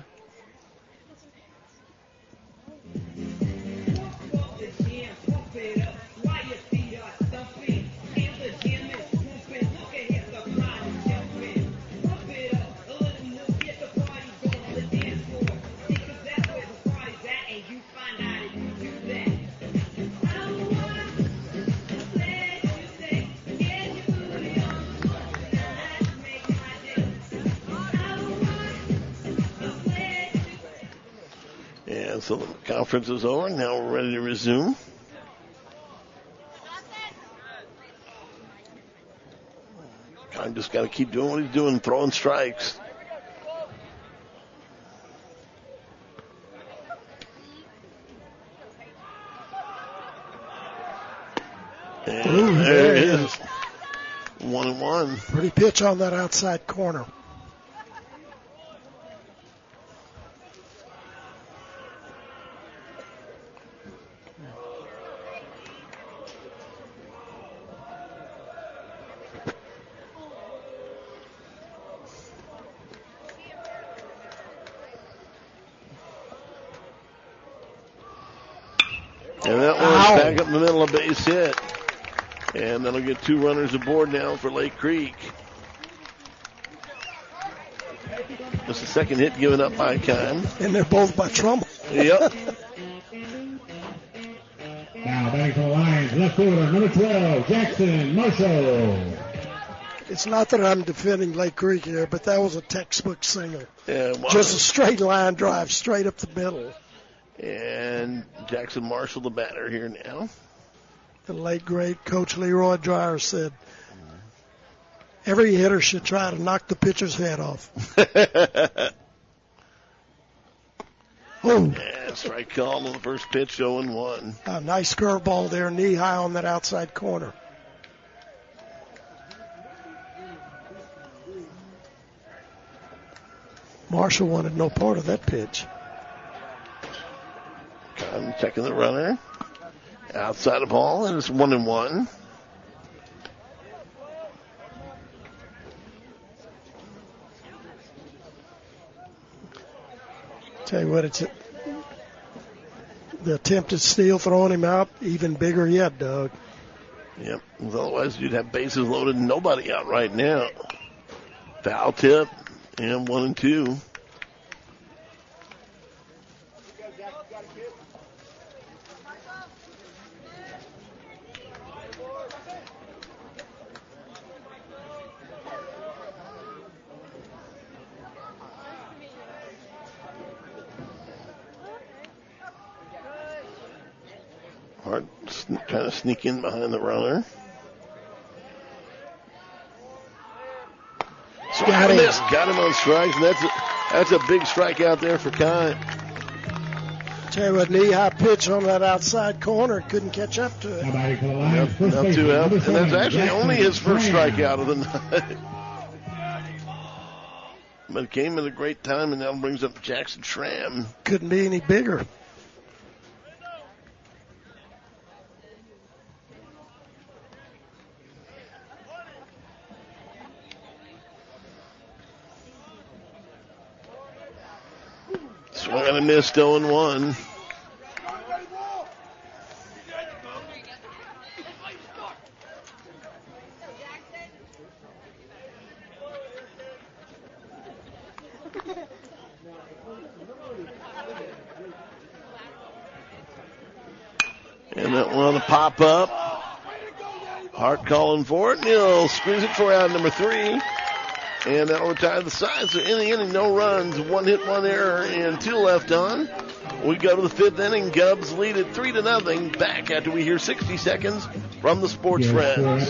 So the conference is over. Now we're ready to resume. Con just got to keep doing what he's doing, throwing strikes. And there it is. 1-1. Pretty pitch on that outside corner. And that one's back up in the middle of base hit. And that'll get 2 runners aboard now for Lake Creek. That's the second hit given up by Con. And they're both by Trammell. Yep. Now batting for the Lions, left fielder, number 12, Jackson Marshall. It's not that I'm defending Lake Creek here, but that was a textbook single. Yeah, wow. Just a straight line drive, straight up the middle. And Jackson Marshall, the batter here now. The late, great Coach Leroy Dreyer said, every hitter should try to knock the pitcher's head off. Yeah, strike call on the first pitch, 0-1. A nice curveball there, knee high on that outside corner. Marshall wanted no part of that pitch. Con checking the runner. Outside of ball, and it's 1-1. Tell you what, it's the attempted steal throwing him out, even bigger yet, Doug. Yep, otherwise you'd have bases loaded and nobody out right now. Foul tip, and 1-2. Hart trying to sneak in behind the runner. Got him on strikes, and that's a big strikeout there for Kai. Tell you what, knee-high pitch on that outside corner, couldn't catch up to it. Not too out, and that's actually only his first strikeout of the night. But it came at a great time, and now brings up Jackson Schramm. Couldn't be any bigger. Swung and a miss, 0-1. And that one on the pop up. Hart calling for it. He'll squeeze it for out number 3. And that'll retire the side. So in the inning, no runs, 1 hit, 1 error, and 2 left on. We go to the 5th inning. Cubs lead it 3-0. Back after we hear 60 seconds from the Sports Friends.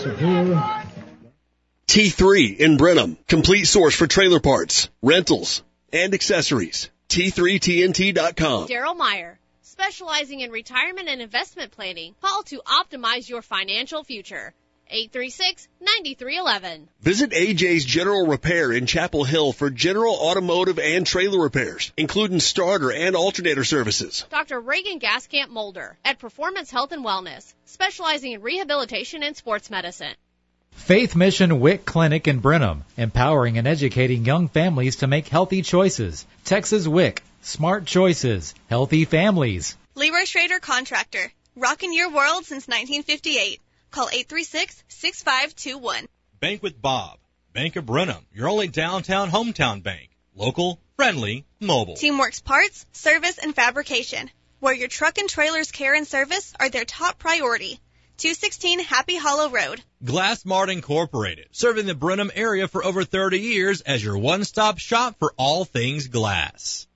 T3 in Brenham. Complete source for trailer parts, rentals, and accessories. T3TNT.com. Daryl Meyer, specializing in retirement and investment planning. Call to optimize your financial future. 836-9311. Visit AJ's General Repair in Chapel Hill for general automotive and trailer repairs, including starter and alternator services. Dr. Reagan Gaskamp Mulder at Performance Health and Wellness, specializing in rehabilitation and sports medicine. Faith Mission WIC Clinic in Brenham, empowering and educating young families to make healthy choices. Texas WIC, smart choices, healthy families. Leroy Schrader Contractor, rocking your world since 1958. Call 836-6521. Bank with Bob. Bank of Brenham, your only downtown hometown bank. Local, friendly, mobile. Teamworks Parts, Service, and Fabrication, where your truck and trailer's care and service are their top priority. 216 Happy Hollow Road. Glass Mart Incorporated, serving the Brenham area for over 30 years as your one-stop shop for all things glass.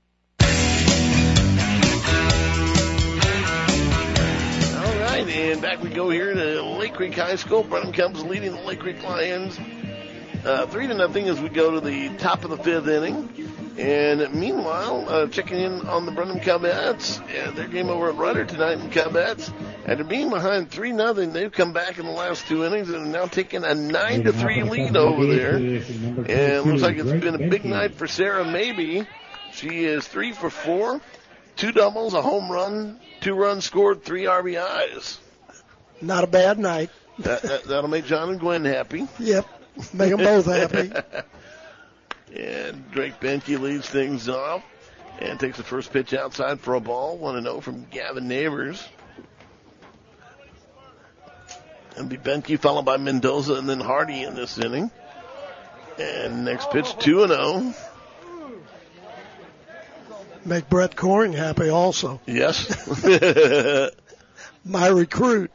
And back we go here to Lake Creek High School. Brenham Cubs leading the Lake Creek Lions 3-0 as we go to the top of the 5th inning. And meanwhile, checking in on the Brenham Cubettes. Their game over at Rudder tonight in Cubettes. After being behind 3-0, they've come back in the last 2 innings and are now taking a 9-3 lead over there. And it looks like it's been a big night for Sarah Maybe. She is 3 for 4. 2 doubles, a home run, 2 runs scored, 3 RBIs. Not a bad night. That'll make John and Gwen happy. Yep, make them both happy. And Drake Benke leads things off and takes the first pitch outside for a ball. 1-0 from Gavin Neighbors. And be Benke followed by Mendoza and then Hardy in this inning. And next pitch, 2-0. Make Brett Coring happy also. Yes. My recruit.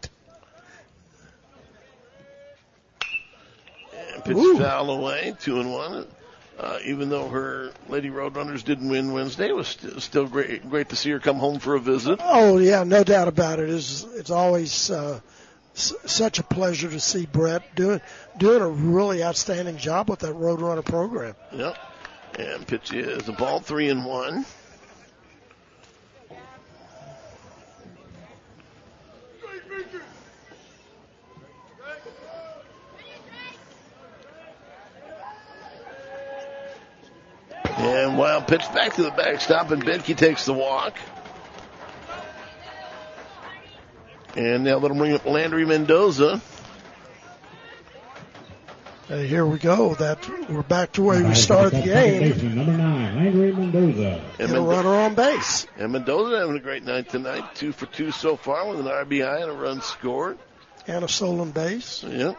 And pitch foul away, 2-1. Even though her Lady Roadrunners didn't win Wednesday, it was still great to see her come home for a visit. Oh, yeah, no doubt about it. It's always such a pleasure to see Brett doing a really outstanding job with that Roadrunner program. Yep. And pitch is a ball, 3-1. And wild pitch back to the backstop, and Benke takes the walk. And now that'll bring up Landry Mendoza. Hey, here we go. We're back to where we started the game. Number 9, Landry Mendoza. And a runner on base. And Mendoza having a great night tonight. 2 for 2 so far with an RBI and a run scored. And a stolen base. Yep.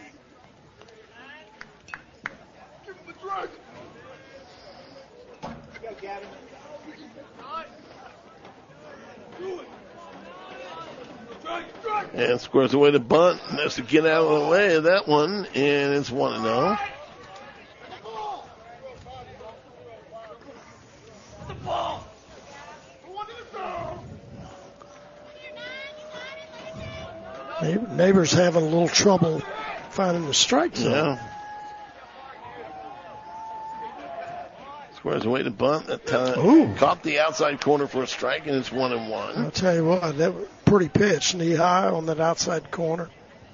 And squares away the bunt. And that's to get out of the way of that one. And it's 1-0. Neighbors having a little trouble finding the strike zone. Yeah. Squares away to bunt. That time caught the outside corner for a strike, and it's 1-1. I'll tell you what, that was pretty pitch, knee high on that outside corner.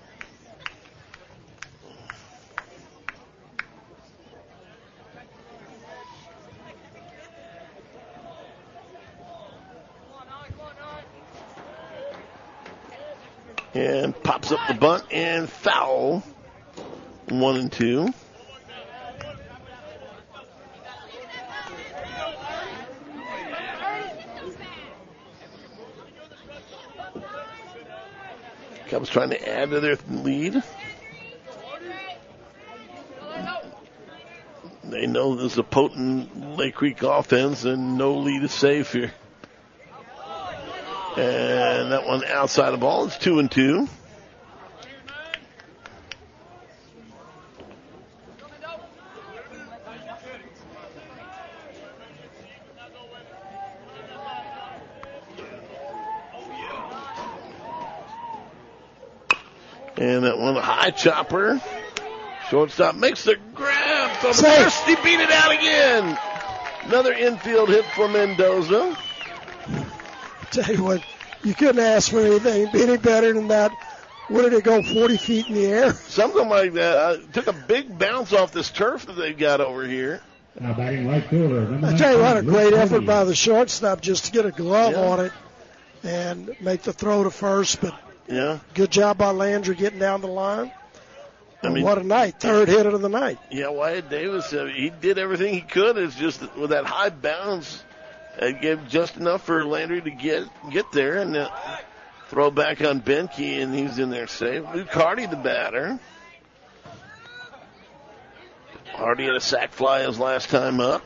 And pops up the bunt and foul. 1-2. Cubs trying to add to their lead. They know this is a potent Lake Creek offense and no lead is safe here. And that one outside the ball. It's 2-2. And that one, a high chopper. Shortstop makes the grab from first. He beat it out again. Another infield hit for Mendoza. Tell you what, you couldn't ask for anything any better than that. What did it go, 40 feet in the air? Something like that. Took a big bounce off this turf that they've got over here. Now batting right fielder. I tell you what, a great effort by the shortstop just to get a glove on it and make the throw to first. But good job by Landry getting down the line. I mean, what a night. Third hit of the night. Yeah, Wyatt Davis, he did everything he could. It's just that with that high bounce, it gave just enough for Landry to get there. And throw back on Benke, and he's in there safe. Luke Hardy, the batter. Hardy had a sac fly his last time up.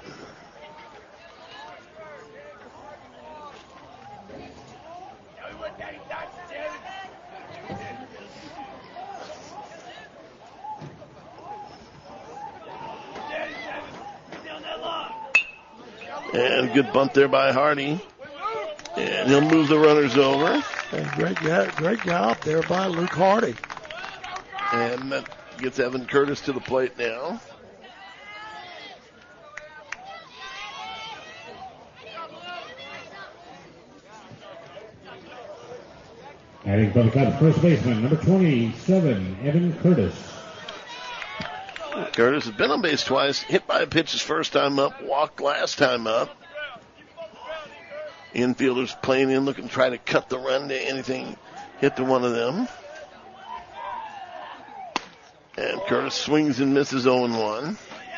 And good bunt there by Hardy. And he'll move the runners over. And great job there by Luke Hardy. And that gets Evan Curtis to the plate now. Batting for the Cubs, first baseman, number 27, Evan Curtis. Curtis has been on base twice, hit by a pitch his first time up, walked last time up. Infielders playing in, looking to try to cut the run to anything, hit to one of them. And Curtis swings and misses 0-1.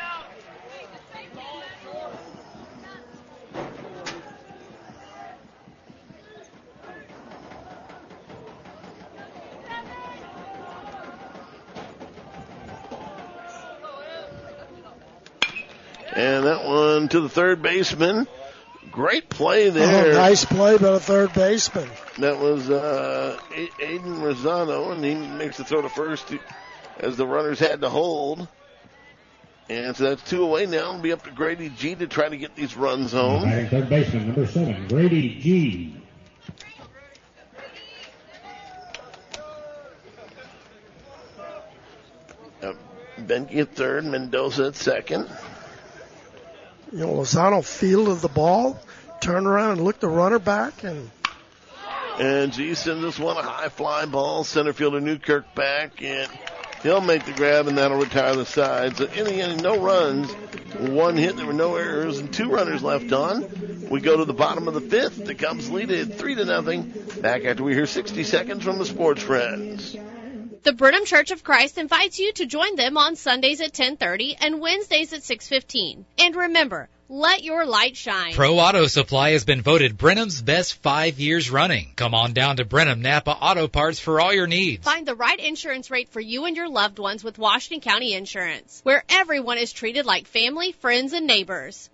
And that one to the third baseman. Great play there. Oh, nice play by the third baseman. That was Aiden Rosano, and he makes the throw to first as the runners had to hold. And so that's 2 away now. It'll be up to Grady G to try to get these runs home. Batting third baseman, number 7, Grady G. Benke at third, Mendoza at second. You know, Lozano fielded the ball, turned around and looked the runner back. And G sends this one a high fly ball. Center fielder Newkirk back, and he'll make the grab, and that'll retire the side. So in the end, no runs, 1 hit, there were no errors, and 2 runners left on. We go to the bottom of the 5th. The Cubs lead it 3-0. Back after we hear 60 seconds from the Sports Friends. The Brenham Church of Christ invites you to join them on Sundays at 10:30 and Wednesdays at 6:15. And remember, let your light shine. Pro Auto Supply has been voted Brenham's best 5 years running. Come on down to Brenham Napa Auto Parts for all your needs. Find the right insurance rate for you and your loved ones with Washington County Insurance, where everyone is treated like family, friends, and neighbors.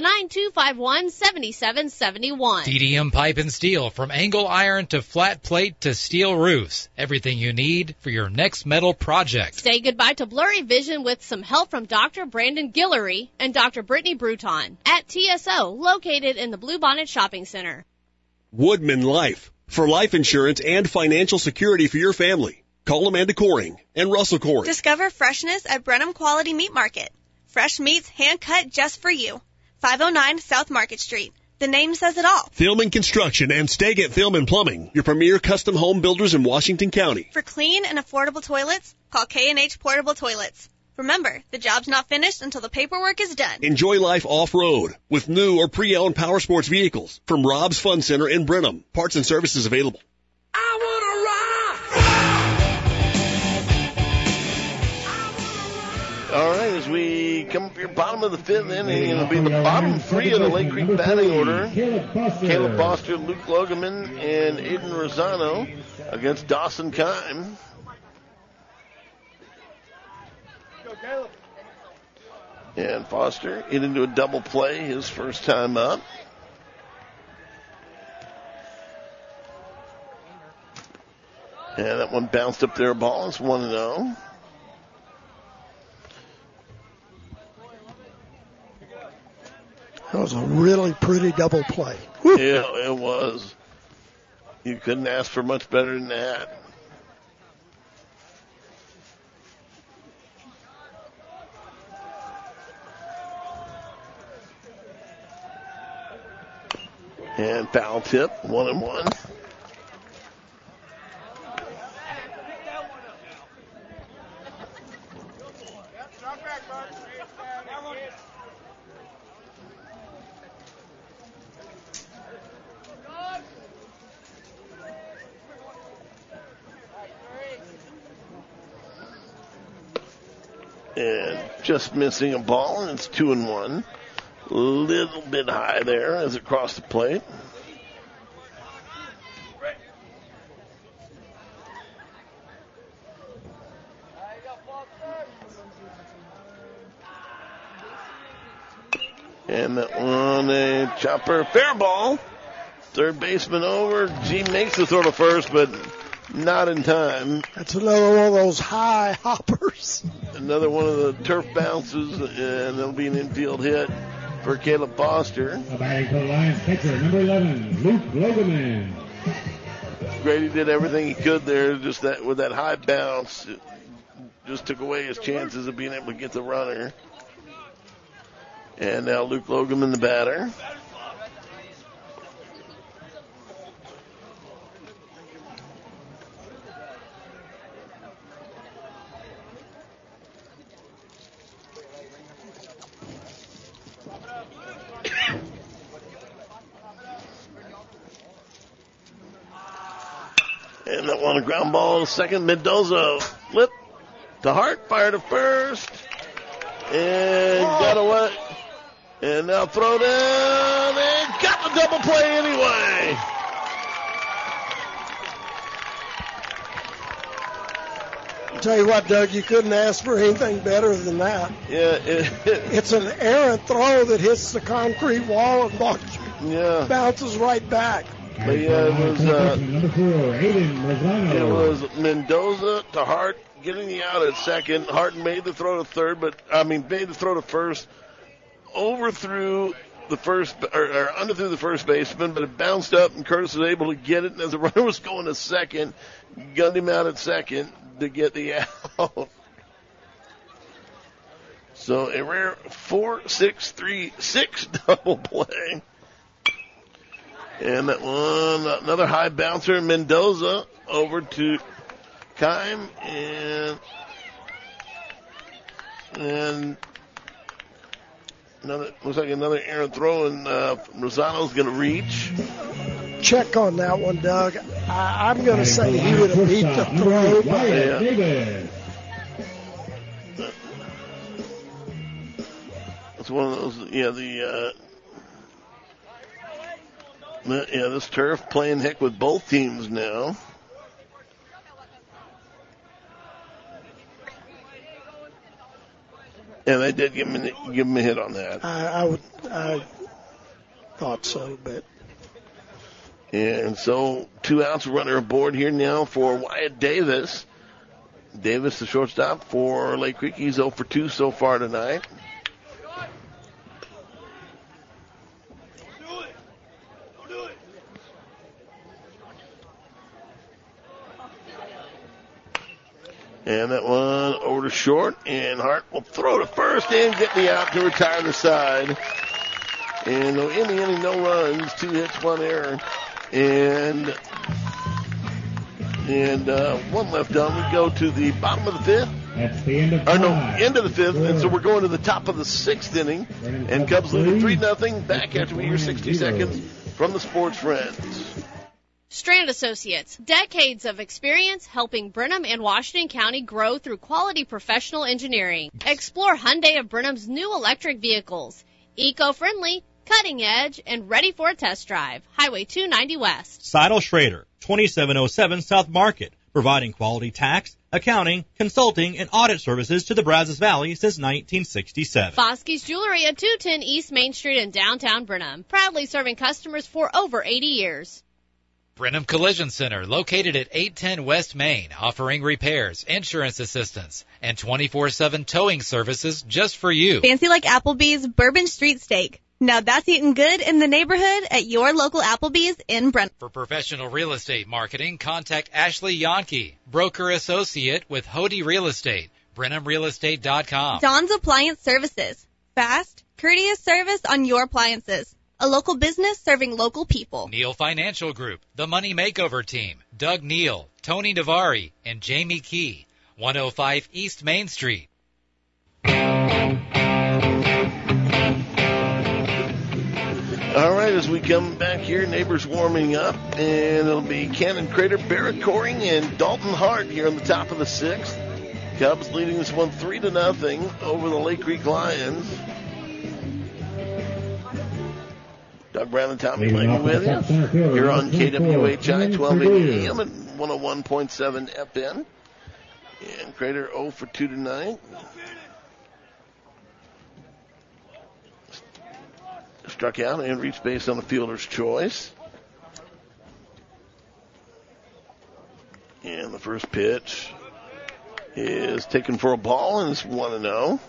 979-251-7771. DDM Pipe and Steel, from angle iron to flat plate to steel roofs. Everything you need for your next metal project. Say goodbye to blurry vision with some help from Dr. Brandon Guillory and Dr. Brittany Bruton at TSO, located in the Bluebonnet Shopping Center. Woodman Life, for life insurance and financial security for your family. Call Amanda Coring and Russell Coring. Discover freshness at Brenham Quality Meat Market. Fresh meats hand-cut just for you. 509 South Market Street. The name says it all. Thielman Construction and Stagett Thielman Plumbing, your premier custom home builders in Washington County. For clean and affordable toilets, call K&H Portable Toilets. Remember, the job's not finished until the paperwork is done. Enjoy life off-road with new or pre-owned power sports vehicles from Rob's Fun Center in Brenham. Parts and services available. All right, as we come up here, bottom of the fifth inning, it'll be the bottom three of the Lake Creek batting order. Caleb Foster, Luke Logeman, and Aiden Rosano against Dawson Kime. And Foster hit into a double play his first time up. And that one bounced up there, ball. It's 1-0. That was a really pretty double play. Woo. Yeah, it was. You couldn't ask for much better than that. And foul tip, 1-1. And just missing a ball, and it's 2-1. A little bit high there as it crossed the plate. And that one, a chopper, fair ball. Third baseman over. G makes the throw to first, but not in time. That's another one of those high hoppers. Another one of the turf bounces, and it'll be an infield hit for Caleb Foster. Batting for the Lions pitcher, number 11, Luke Logeman. Grady did everything he could there, just that with that high bounce, it just took away his chances of being able to get the runner. And now Luke Logeman, the batter. And that one, a ground ball to second. Mendoza flip to Hart, fire to first. And got away. And now throw down and got the double play anyway. I'll tell you what, Doug, you couldn't ask for anything better than that. Yeah, it's an errant throw that hits the concrete wall and bounces right back. But yeah, it was Mendoza to Hart getting the out at second. Hart made the throw to made the throw to first, overthrew the first, or underthrew the first baseman, but it bounced up and Curtis was able to get it. And as the runner was going to second, gunned him out at second to get the out. So a rare 4-6-3-6 double play. And that one, another high bouncer, Mendoza over to Kime, and looks like another errant throw, and Rosano's going to reach. Check on that one, Doug. I'm going to say he would have beat the throw. It's one of those, this turf playing heck with both teams now. And they did give him a hit on that. I thought so, but. And so 2 outs, runner aboard here now for Wyatt Davis. Davis, the shortstop for Lake Creek. He's 0 for 2 so far tonight. And that one over to short, and Hart will throw to first and get the out to retire the side. And in the inning, no runs, 2 hits, 1 error, and 1 left on. We go to the bottom of the 5th. That's the end of end of the 5th, and so we're going to the top of the 6th inning. And Cubs leading 3-0. Back after we hear 60 seconds from the Sports Friends. Strand Associates, decades of experience helping Brenham and Washington County grow through quality professional engineering. Explore Hyundai of Brenham's new electric vehicles. Eco-friendly, cutting edge, and ready for a test drive. Highway 290 West. Seidel Schrader, 2707 South Market, providing quality tax, accounting, consulting, and audit services to the Brazos Valley since 1967. Foskey's Jewelry at 210 East Main Street in downtown Brenham, proudly serving customers for over 80 years. Brenham Collision Center, located at 810 West Main, offering repairs, insurance assistance, and 24/7 towing services just for you. Fancy like Applebee's Bourbon Street Steak. Now that's eating good in the neighborhood at your local Applebee's in Brenham. For professional real estate marketing, contact Ashley Yonke, broker associate with Hody Real Estate, BrenhamRealEstate.com. Don's Appliance Services. Fast, courteous service on your appliances. A local business serving local people. Neal Financial Group, The Money Makeover Team, Doug Neal, Tony Navari, and Jamie Key, 105 East Main Street. All right, as we come back here, neighbors warming up, and it'll be Cannon Crater, Barrett Coring, and Dalton Hart here on the top of the 6th. Cubs leading this one 3-0 over the Lake Creek Lions. Doug Brown and Tommy Langley with you. Here on KWHI 1280 AM and 101.7 FM. And Crater 0 for 2 tonight. Struck out and reached base on the fielder's choice. And the first pitch is taken for a ball, and it's 1-0.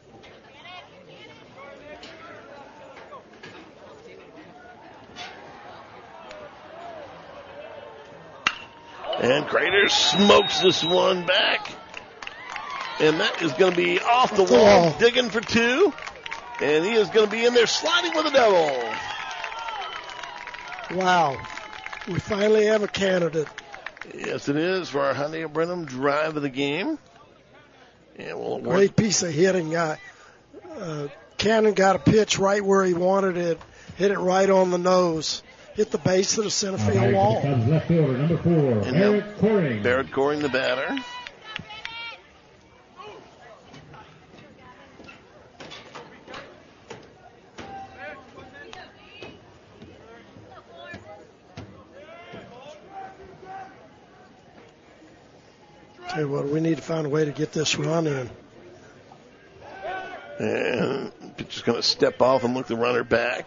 And Crater smokes this one back. And that is going to be off the wall, digging for 2. And he is going to be in there sliding with a double. Wow. We finally have a candidate. Yes, it is for our Hyundai of Brenham drive of the game. And we'll great piece of hitting. Cannon got a pitch right where he wanted it. Hit it right on the nose. Hit the base of the center field wall. Left fielder, number 4, Barrett Coring. Barrett Coring, the batter. Tell you what, we need to find a way to get this run in. And pitcher's going to step off and look the runner back.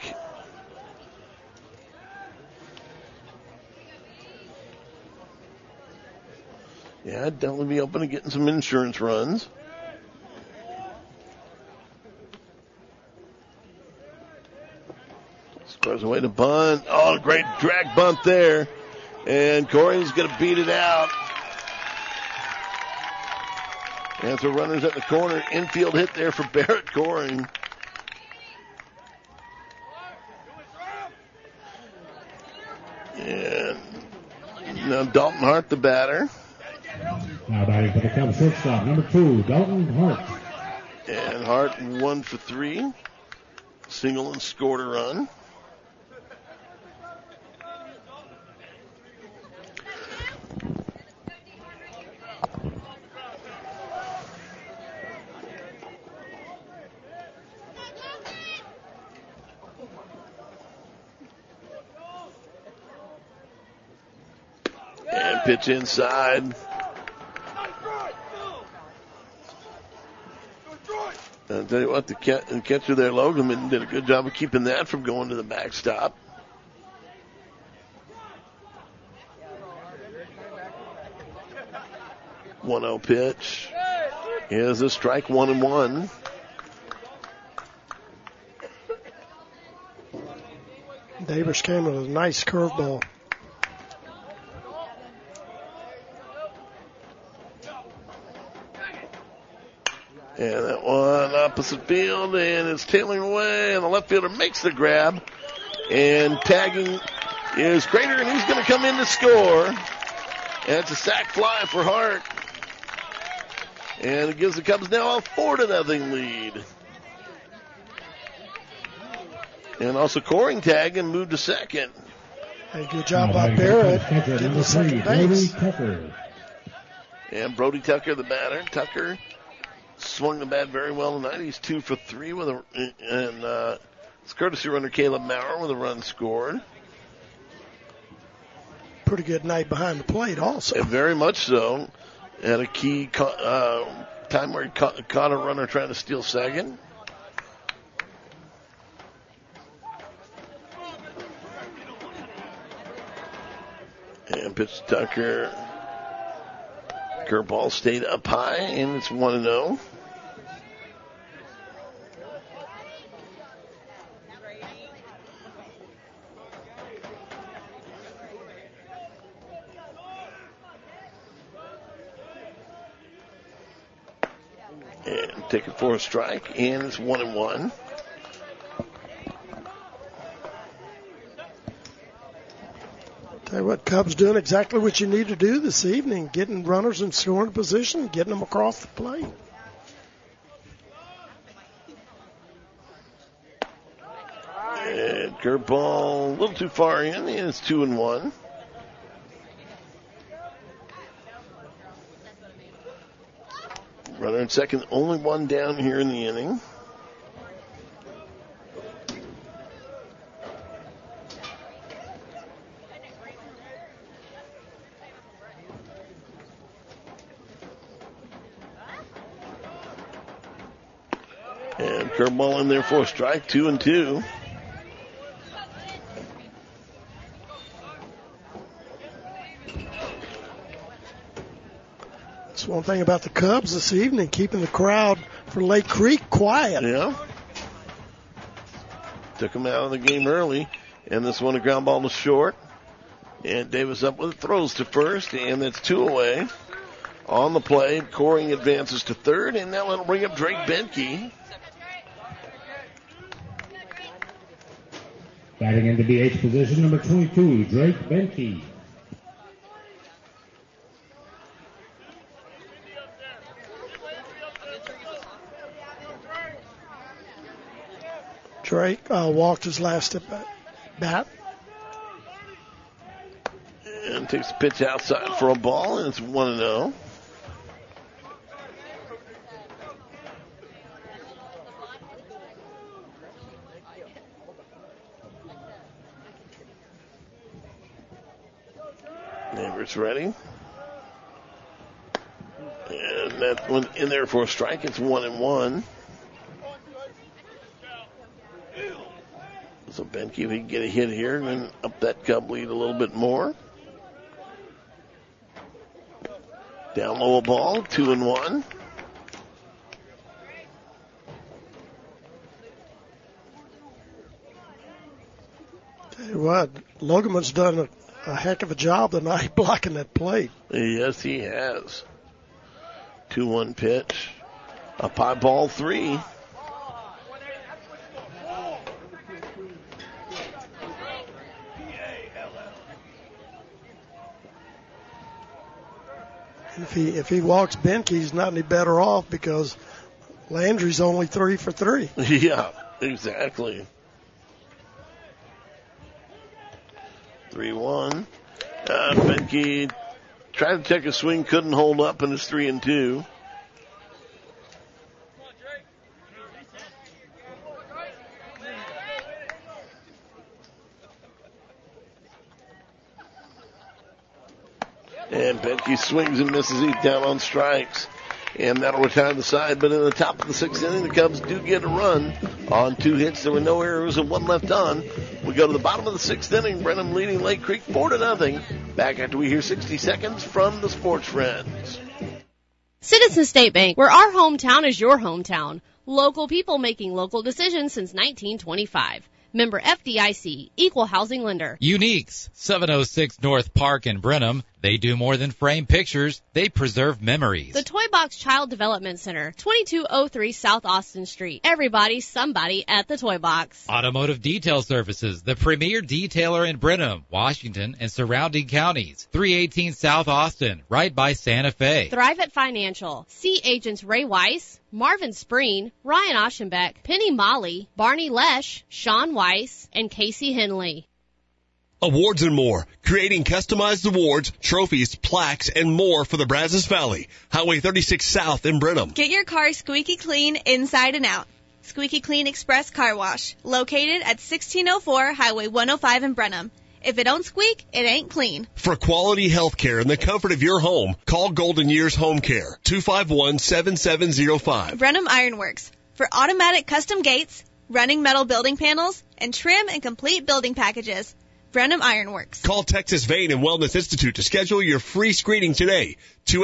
Yeah, I'd definitely be open to getting some insurance runs. Scores away to bunt. Oh, great drag bunt there. And Coring's going to beat it out. And so runners at the corner. Infield hit there for Barrett Coring. And now Dalton Hart, the batter. Now batting for the Cubs shortstop, number 2, Dalton Hart. And Hart 1 for 3. Single and scored a run. And pitch inside. I'll tell you what, the catcher there, Logan, did a good job of keeping that from going to the backstop. One-zero pitch. Here's a strike, 1-1. Davis came with a nice curveball. And that one on opposite field, and it's tailing away, and the left fielder makes the grab, and tagging is Crater, and he's going to come in to score. And it's a sac fly for Hart. And it gives the Cubs now a 4-0 lead. And also Coring tag and moved to second. Hey, good job by Barrett getting the second base. And Brody Tucker, the batter. Tucker swung the bat very well tonight. He's 2 for 3 with it's courtesy runner Caleb Maurer with a run scored. Pretty good night behind the plate also. And very much so. At a key time where he caught a runner trying to steal second. And pitch to Tucker. Curveball stayed up high, and it's 1-0. And take it for a strike, and it's 1-1. Tell you what, Cubs doing exactly what you need to do this evening, getting runners in scoring position, getting them across the plate. And curveball a little too far in, and it's 2-1. Runner in second, only one down here in the inning. And curveball in there for a strike, 2-2. That's one thing about the Cubs this evening, keeping the crowd for Lake Creek quiet. Yeah. Took him out of the game early. And this one, a ground ball to short. And Davis up with it, throws to first, and it's 2 away. On the play, Coring advances to third, and now it'll bring up Drake Benke. Batting into DH position, number 22, Drake Benke. Drake walked his last at bat. And takes the pitch outside for a ball, and it's 1-0. Neighbors ready. And that one in there for a strike. It's 1-1. So Benke, if he can get a hit here and then up that Cub lead a little bit more. Down low a ball, 2-1. Tell you what, Loganman's done a heck of a job tonight blocking that plate. Yes, he has. 2-1 pitch. Up high, ball 3. If he walks Benke, he's not any better off because Landry's only 3 for 3. Yeah, exactly. 3-1. Benke tried to take a swing, couldn't hold up, and it's 3-2. And Benke swings and misses. He's down on strikes. And that'll retire the side. But in the top of the 6th inning, the Cubs do get a run on 2 hits. There were no errors and 1 left on. We go to the bottom of the 6th inning. Brenham leading Lake Creek 4-0. Back after we hear 60 seconds from the Sports Friends. Citizen State Bank, where our hometown is your hometown. Local people making local decisions since 1925. Member FDIC, Equal Housing Lender. Uniques, 706 North Park in Brenham. They do more than frame pictures, they preserve memories. The Toy Box Child Development Center, 2203 South Austin Street. Everybody, somebody at the Toy Box. Automotive Detail Services, the premier detailer in Brenham, Washington, and surrounding counties. 318 South Austin, right by Santa Fe. Thrive at Financial. See agents Ray Weiss, Marvin Spreen, Ryan Oschenbeck, Penny Molly, Barney Lesh, Sean Weiss, and Casey Henley. Awards and more. Creating customized awards, trophies, plaques, and more for the Brazos Valley. Highway 36 South in Brenham. Get your car squeaky clean inside and out. Squeaky Clean Express Car Wash, located at 1604 Highway 105 in Brenham. If it don't squeak, it ain't clean. For quality health care in the comfort of your home, call Golden Years Home Care, 251-7705. Brenham Ironworks, for automatic custom gates, running metal building panels, and trim and complete building packages. Brenham Ironworks. Call Texas Vein and Wellness Institute to schedule your free screening today.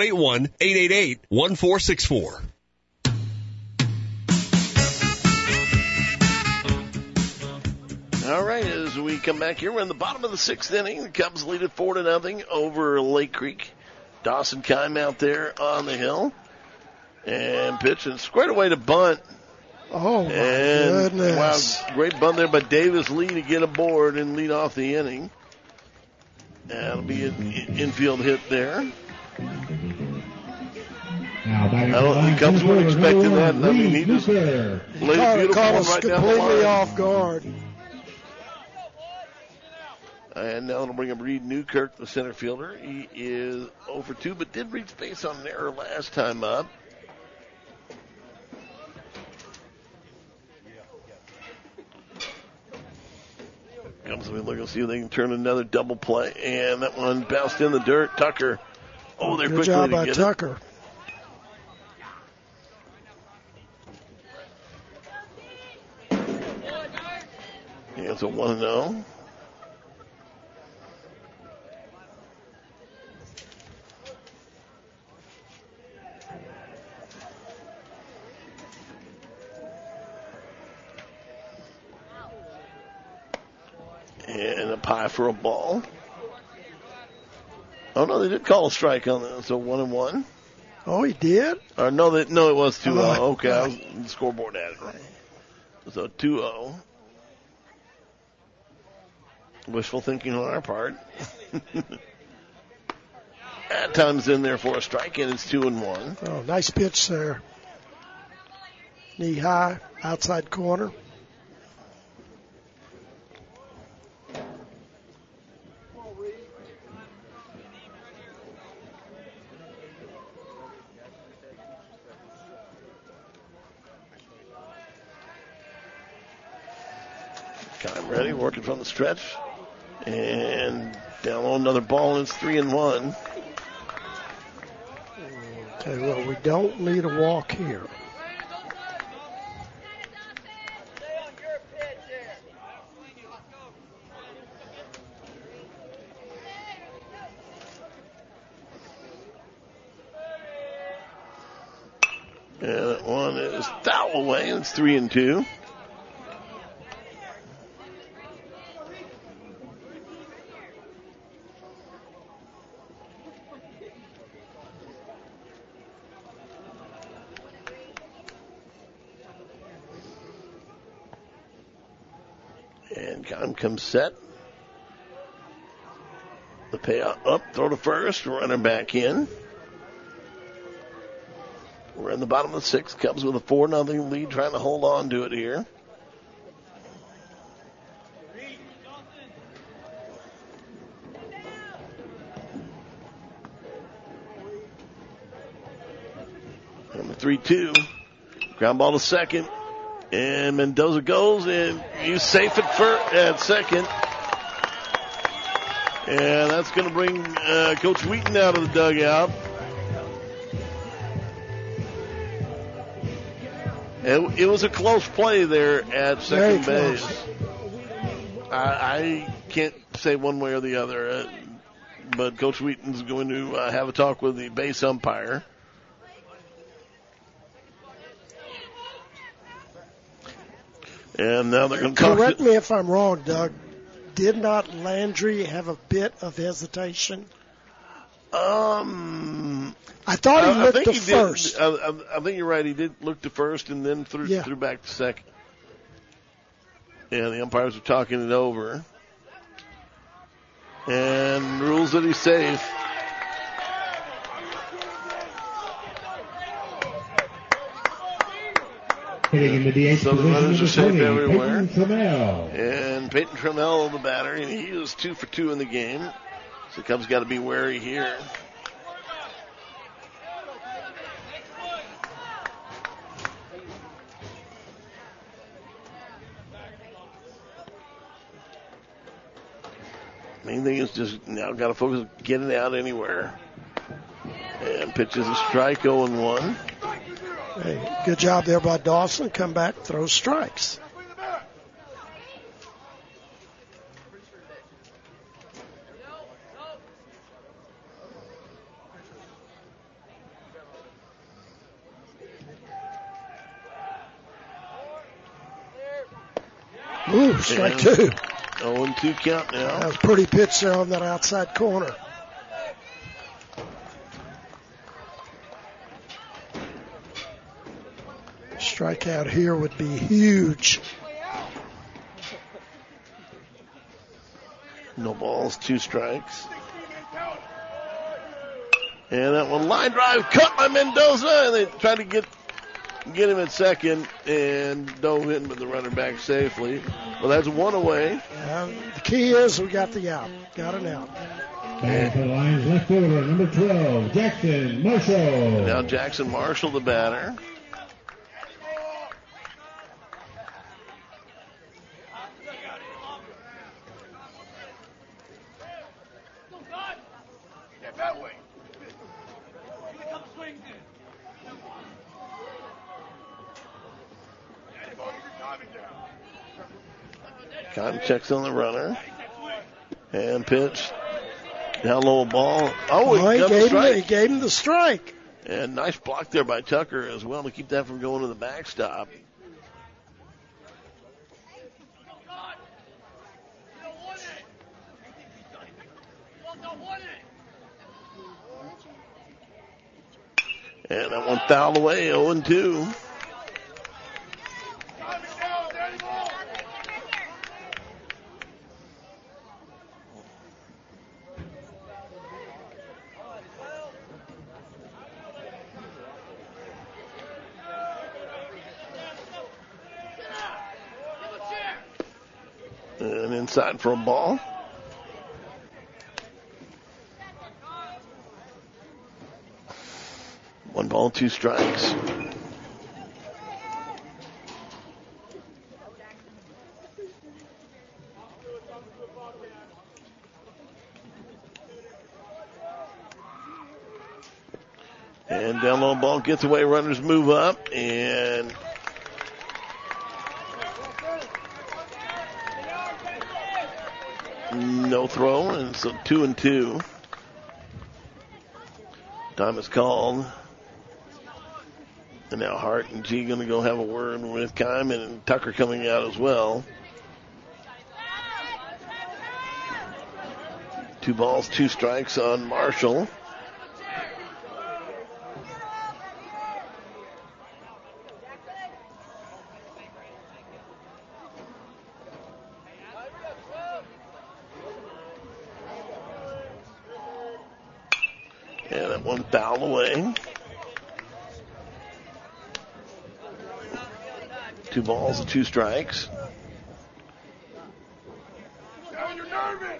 281-888-1464. All right, as we come back here, we're in the bottom of the 6th inning. The Cubs lead it 4-0 over Lake Creek. Dawson Kime out there on the hill. And pitching squared away to bunt. Oh, my goodness. Wow, great bunt there by Davis Lee to get aboard and lead off the inning. That'll be an infield hit there. The Cubs weren't expecting that. I mean, he just laid a beautiful caught one us right down the completely line. off guard. And now it'll bring up Reed Newkirk, the center fielder. He is 0 for 2, but did reach base on an error last time up. Comes we look and see if they can turn another double play. And that one bounced in the dirt. Tucker. Oh, they're Good quickly job to by get Tucker. it. Yeah, it's a 1-0. And a pie for a ball. Oh, no, they did call a strike on that. So 1-1. Oh, he did? No, it was 2-0. Okay, I was, the scoreboard had it right. So 2-0. Wishful thinking on our part. At times in there for a strike, and it's 2-1. Oh, nice pitch there. Knee high, outside corner. Time ready, working from the stretch. And down on another ball, and it's 3-1. Okay, well, we don't need a walk here. And that one is foul away, and it's 3-2. And Kime comes set. The payout up, throw to first, runner back in. We're in the bottom of the 6th. Cubs with a 4-0 lead, trying to hold on to it here. Number 3-2. Ground ball to second. And Mendoza goes, and he's safe at second. And that's going to bring Coach Wheaton out of the dugout. It was a close play there at second base. I can't say one way or the other, but Coach Wheaton's going to have a talk with the base umpire. And now they're going to talk. Correct me if I'm wrong, Doug. Did not Landry have a bit of hesitation? I thought he looked to first. I think you're right. He did look to first and then threw back to second. And the umpires are talking it over. And rules that he's safe. Hitting in the DH so the runners are safe everywhere. Trammell. And Peyton Trammell, the batter, and he was 2 for 2 in the game. So Cubs got to be wary here. Main thing is just now got to focus on getting it out anywhere. And pitches a strike, 0-1. Hey, good job there by Dawson. Come back, throw strikes. Ooh, strike 2. 0-2 count now. That was a pretty pitch there on that outside corner. Strikeout here would be huge. No balls, 2 strikes. And that one line drive cut by Mendoza, and they tried to get him at second and dove in with the runner back safely. Well, that's 1 away. The key is we got the out. Got an out. Back to the lines, left fielder, number 12, Jackson Marshall. Now Jackson Marshall, the batter. Cotton checks on the runner. And pitch. Down low ball. He gave him the strike. And nice block there by Tucker as well to keep that from going to the backstop. And that one fouled away, 0-2. And inside for a ball. One ball, 2 strikes. And down low ball gets away, runners move up, and no throw, and so 2-2. Time is called. And now Hart and G going to go have a word with Kyman, and Tucker coming out as well. 2 balls, 2 strikes on Marshall. And that one foul away. 2 balls, 2 strikes. You're nervous.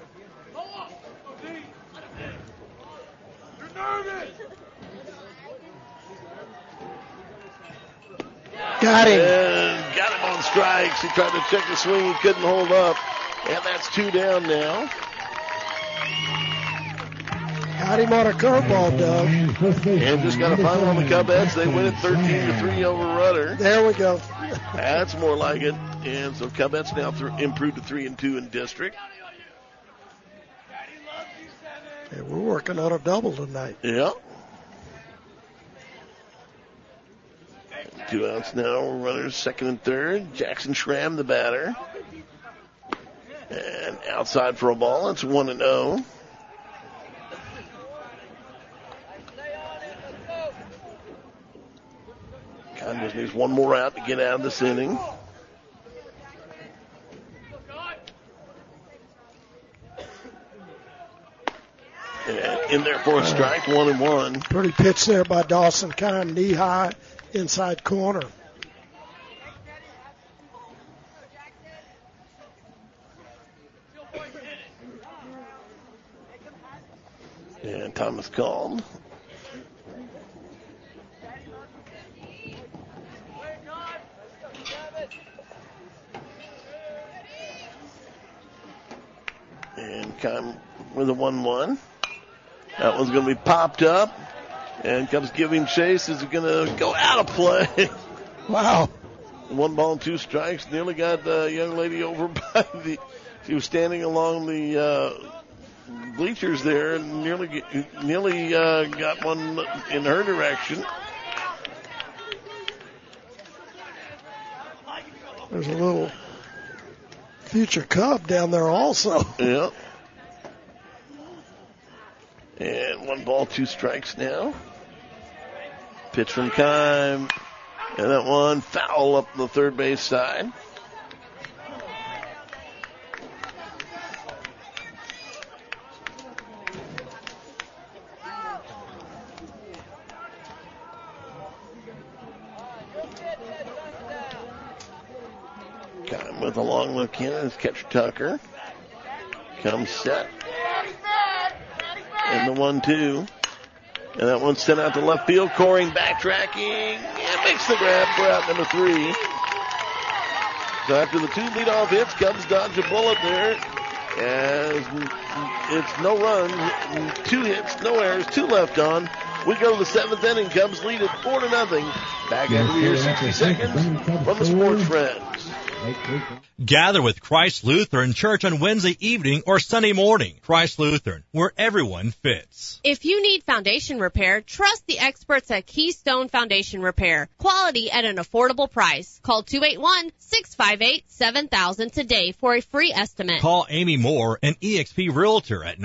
You're nervous. Got him. And got him on strikes. He tried to check the swing. He couldn't hold up. And that's 2 down now. Got him on a curveball, Doug. And just got a final on the Cubs. They win it 13-3 over Rudder. There we go. That's more like it. And so Cubs now improved to 3-2 in district. Hey, we're working on a double tonight. Yeah. 2 outs now. Runners second and third. Jackson Schramm, the batter. And outside for a ball. It's 1-0. Time just needs one more out to get out of this inning. And in there for a strike, 1-1. Pretty pitch there by Dawson Kime, knee high, inside corner. And time is called. And Kime with a 1-1. That one's going to be popped up. And Cubs giving chase. Is going to go out of play. Wow. 1 ball, 2 strikes. Nearly got the young lady over by the... She was standing along the bleachers there and nearly got one in her direction. There's a little future Cub down there also. Yeah. And 1 ball, 2 strikes now. Pitch from Kime. And that one foul up the third base side. Kime with a long look in as catcher Tucker. Comes set. And the 1-2. And that one's sent out to left field. Coring backtracking and makes the grab for out number 3. So after the 2 leadoff hits, Cubs dodge a bullet there. As it's no runs, 2 hits, no errors, 2 left on. We go to the 7th inning. Cubs lead it 4-0. Back after here, 60 seconds from the Sports Friends. Gather with Christ Lutheran Church on Wednesday evening or Sunday morning. Christ Lutheran, where everyone fits. If you need foundation repair, trust the experts at Keystone Foundation Repair. Quality at an affordable price. Call 281-658-7000 today for a free estimate. Call Amy Moore, an eXp Realtor, at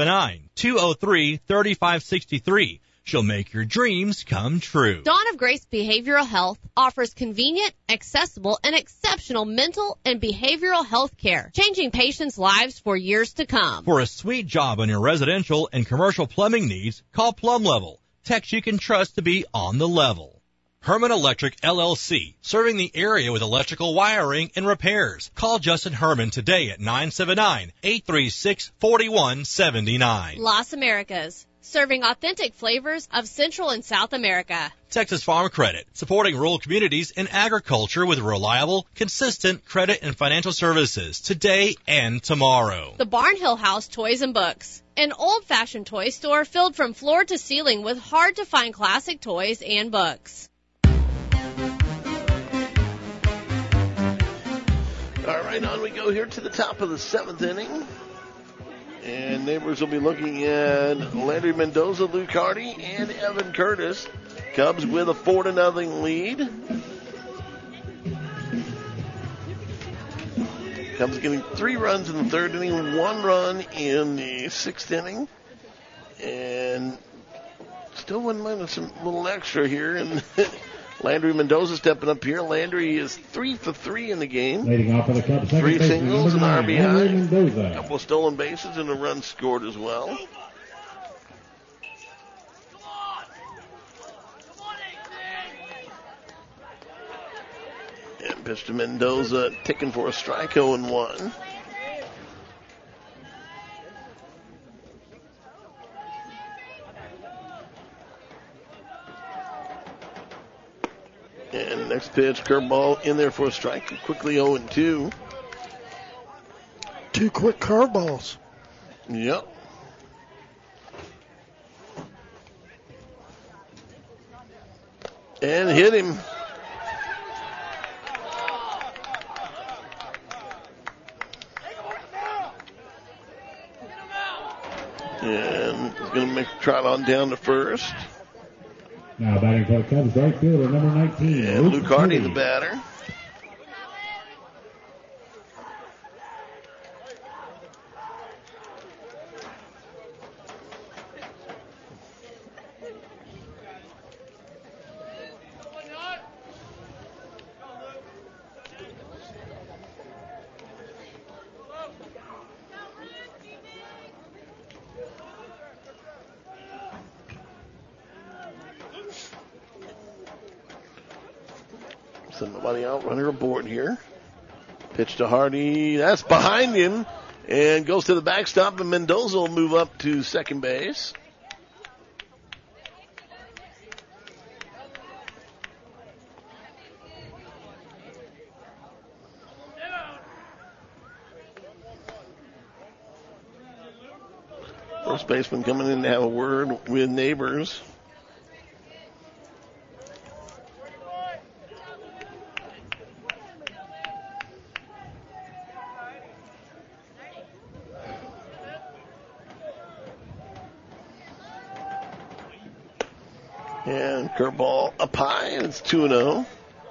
979-203-3563. She'll make your dreams come true. Dawn of Grace Behavioral Health offers convenient, accessible, and exceptional mental and behavioral health care, changing patients' lives for years to come. For a sweet job on your residential and commercial plumbing needs, call Plumb Level. Techs you can trust to be on the level. Herman Electric LLC, serving the area with electrical wiring and repairs. Call Justin Herman today at 979-836-4179. Las Americas, serving authentic flavors of Central and South America. Texas Farm Credit, supporting rural communities and agriculture with reliable, consistent credit and financial services today and tomorrow. The Barnhill House Toys and Books, an old-fashioned toy store filled from floor to ceiling with hard-to-find classic toys and books. All right, on we go here to the top of the 7th inning. And neighbors will be looking at Landry Mendoza, Luke Hardy, and Evan Curtis. Cubs with a 4-0 lead. Cubs getting 3 runs in the 3rd inning, 1 run in the 6th inning. And still wouldn't mind some little extra here. And Landry Mendoza stepping up here. Landry is 3 for 3 in the game. Leading off for the Cubs, 3 singles, an RBI, Mendoza. a couple of stolen bases, and a run scored as well. And pitch to Mendoza, ticking for a strike, 0-1. And next pitch, curveball in there for a strike. Quickly 0-2. 2 quick curveballs. Yep. And hit him. And he's going to trot on down to first. Now batting for the Cubs, right fielder, number 19. And Luke Hardy, the batter. So nobody out, runner aboard here. Pitch to Hardy. That's behind him and goes to the backstop, and Mendoza will move up to second base. First baseman coming in to have a word with Neighbors. And curveball up high, and it's 2-0.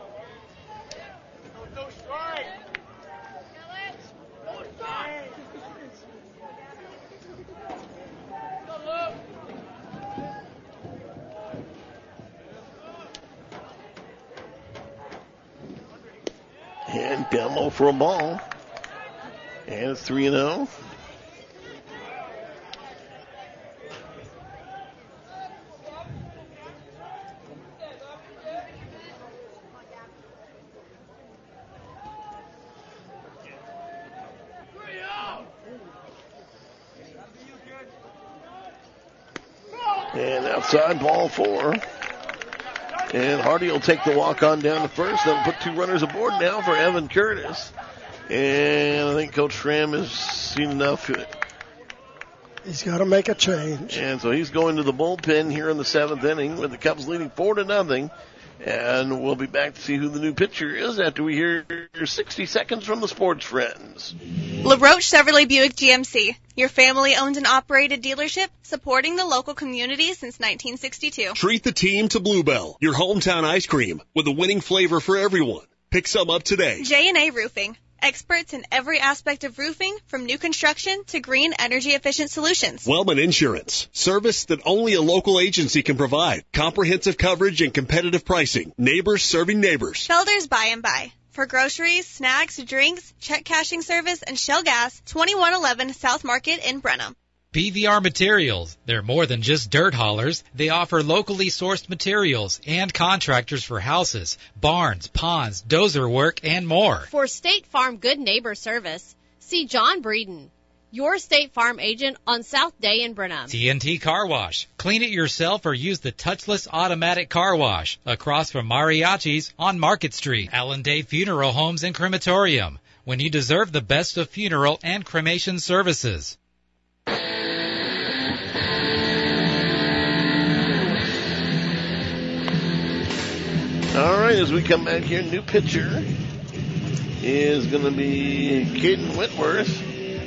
And down low for a ball. And it's 3-0. And outside, ball 4. And Hardy will take the walk on down to first. They'll put 2 runners aboard now for Evan Curtis. And I think Coach Schramm has seen enough. He's got to make a change. And so he's going to the bullpen here in the 7th inning with the Cubs leading 4-0. And we'll be back to see who the new pitcher is after we hear 60 seconds from the sports friends. LaRoche Chevrolet Buick GMC, your family-owned and operated dealership supporting the local community since 1962. Treat the team to Bluebell, your hometown ice cream, with a winning flavor for everyone. Pick some up today. J&A Roofing, experts in every aspect of roofing, from new construction to green energy-efficient solutions. Wellman Insurance, service that only a local agency can provide. Comprehensive coverage and competitive pricing. Neighbors serving neighbors. Felder's By and By. For groceries, snacks, drinks, check cashing service, and Shell Gas, 2111 South Market in Brenham. PVR Materials. They're more than just dirt haulers. They offer locally sourced materials and contractors for houses, barns, ponds, dozer work, and more. For State Farm Good Neighbor Service, see John Breeden, your State Farm agent on South Day in Brenham. TNT Car Wash. Clean it yourself or use the touchless automatic car wash. Across from Mariachi's on Market Street. Allendale Funeral Homes and Crematorium. When you deserve the best of funeral and cremation services. All right, as we come back here, new pitcher is going to be Caden Whitworth.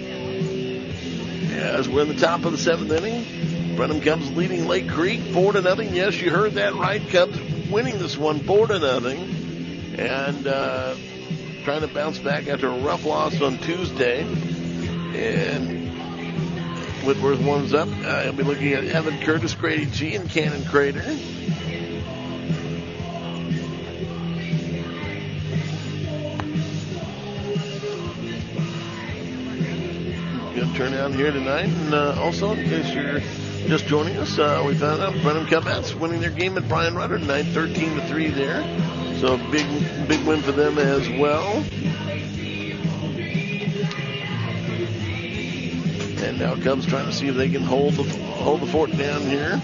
As we're in the top of the 7th inning, Brenham Cubs leading Lake Creek 4-0. Yes, you heard that right. Cubs winning this one 4-0, and trying to bounce back after a rough loss on Tuesday. And Whitworth warms up. He'll be looking at Evan Curtis, Grady G, and Cannon Crater. Good turnout here tonight. And also, in case you're just joining us, we found out Brenham Cubs winning their game at Brian Rutter tonight, 13-3 there. So big win for them as well. And now Cubs trying to see if they can hold the fort down here.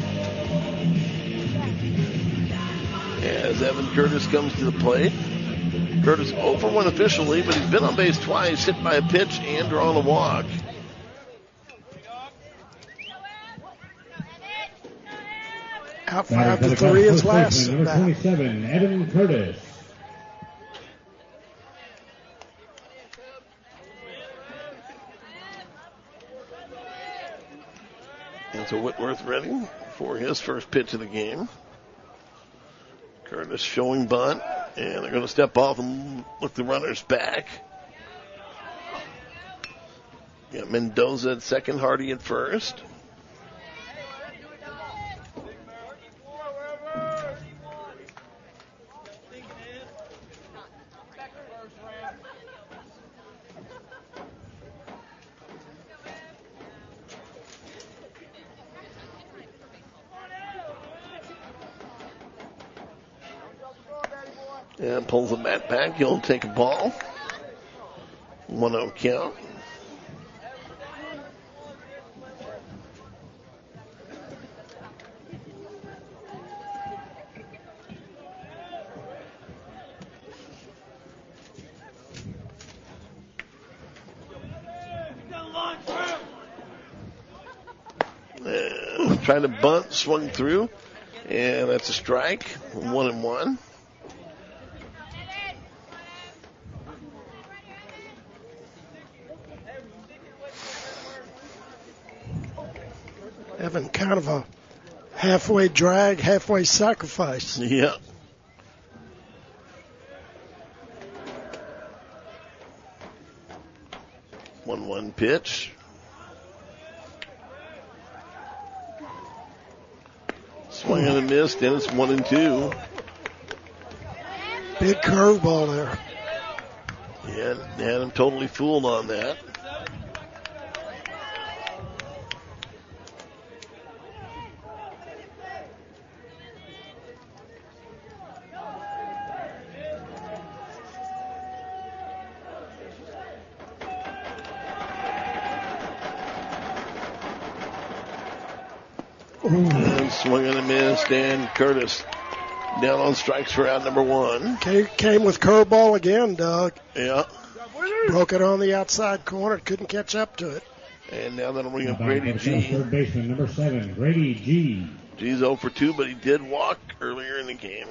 As Evan Curtis comes to the plate. Curtis 0 for 1 officially, but he's been on base twice, hit by a pitch and drawn a walk. Out 5-3 is last. Number 27, Evan Curtis. And so Whitworth ready for his first pitch of the game. Curtis showing bunt, and they're going to step off and look the runners back. Got Mendoza at second, Hardy at first. And pulls the bat back. He'll take a ball. 1-0 count. Trying to bunt, swung through, and that's a strike. 1-1. Having kind of a halfway drag, halfway sacrifice. Yeah. One pitch. Swung and a miss, then it's 1-2. Big curveball there. Yeah, had him totally fooled on that. And swung and a miss, Dan Curtis down on strikes for out number 1. Came with curveball again, Doug. Yeah. Broke it on the outside corner, couldn't catch up to it. And now that'll bring up Grady G. Third baseman, number 7, Grady G. G's 0 for 2, but he did walk earlier in the game.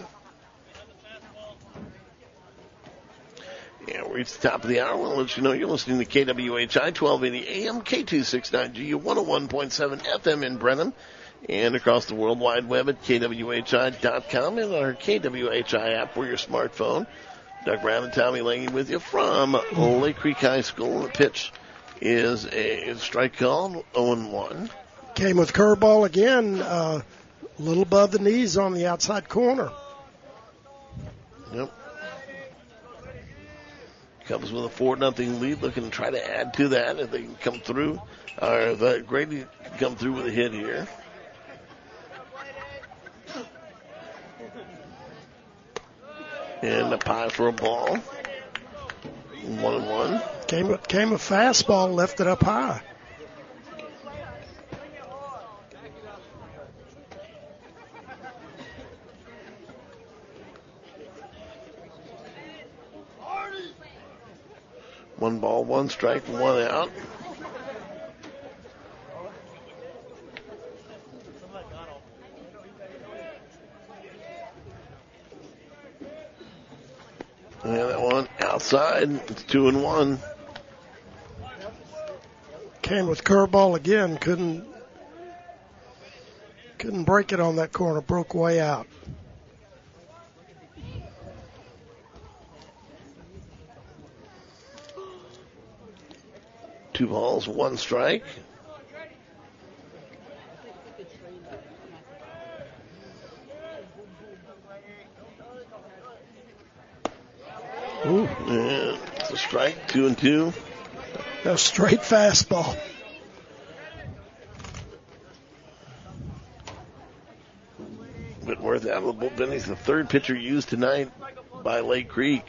Yeah, we're at the top of the hour. We'll let you know you're listening to KWHI 1280 AM, K269G, 101.7 FM in Brenham, and across the World Wide Web at KWHI.com and our KWHI app for your smartphone. Doug Brown and Tommy Lange with you from Lake Creek High School. The pitch is a strike call, 0-1. Came with curveball again, a little above the knees on the outside corner. Yep. Cubs with a 4-0 lead, looking to try to add to that if they can come through. Or if Grady can come through with a hit here. And a pie for a ball. 1-1. Came a fastball, left it up high. One ball, one strike, one out. And that one outside. It's 2-1. Came with curveball again. Couldn't break it on that corner. Broke way out. Two balls, one strike. Ooh. And it's a strike, 2-2. A straight fastball. Whitworth out of the bullpen. He's the third pitcher used tonight by Lake Creek.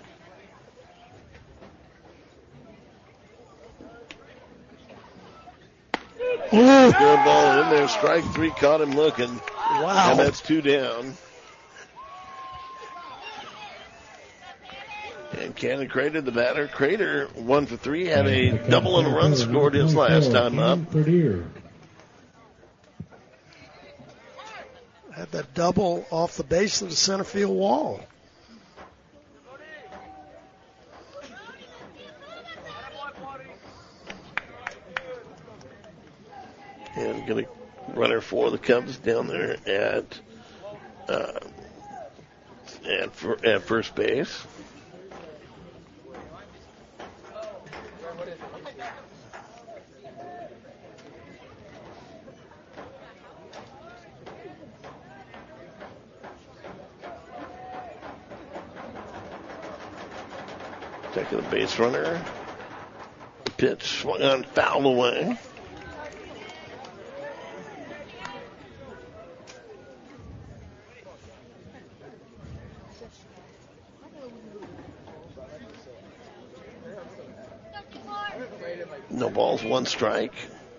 Good ball in there. Strike three. Caught him looking. Wow. And that's two down. And Cannon Crater, the batter. Crater, 1 for 3, had a double and a run scored his last time up. Had that double off the base of the center field wall. And going to runner for the Cubs down there at first base. Second the base runner. Pitch swung on, foul away. No balls, 1 strike.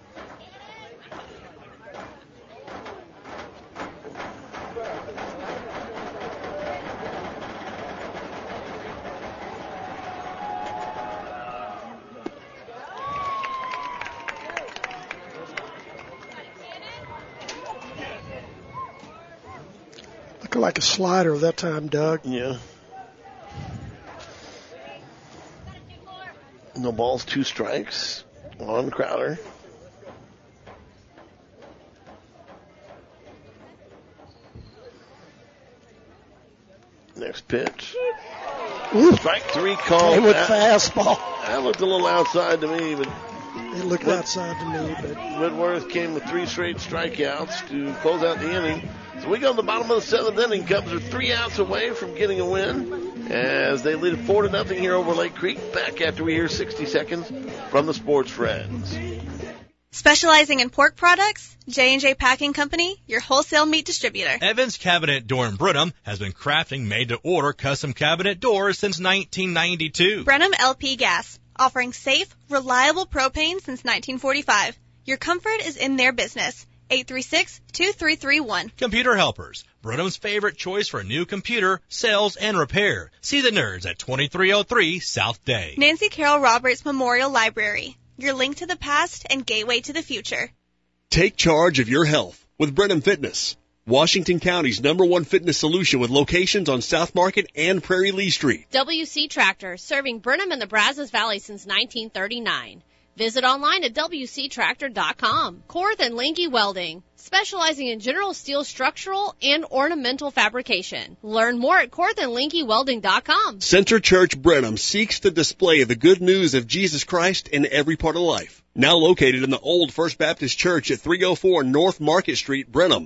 Looking like a slider that time, Doug. Yeah. No balls, 2 strikes on Crowder. Next pitch. Ooh. Strike 3 called. Came with fastball. That looked a little outside to me, but it looked outside to me. But Whitworth came with 3 straight strikeouts to close out the inning. So we go to the bottom of the 7th inning. Cubs are 3 outs away from getting a win as they lead 4-0 here over Lake Creek. Back after we hear 60 seconds from the Sports Friends. Specializing in pork products, J&J Packing Company, your wholesale meat distributor. Evans Cabinet Door in Brenham has been crafting made-to-order custom cabinet doors since 1992. Brenham LP Gas, offering safe, reliable propane since 1945. Your comfort is in their business. 836-2331. Computer Helpers, Brenham's favorite choice for a new computer, sales, and repair. See the nerds at 2303 South Day. Nancy Carroll Roberts Memorial Library, your link to the past and gateway to the future. Take charge of your health with Brenham Fitness, Washington County's #1 fitness solution with locations on South Market and Prairie Lee Street. WC Tractor, serving Brenham and the Brazos Valley since 1939. Visit online at WCTractor.com. Korth and Linke Welding, specializing in general steel structural and ornamental fabrication. Learn more at KorthandLinkeWelding.com. Center Church Brenham seeks to display the good news of Jesus Christ in every part of life. Now located in the old First Baptist Church at 304 North Market Street, Brenham.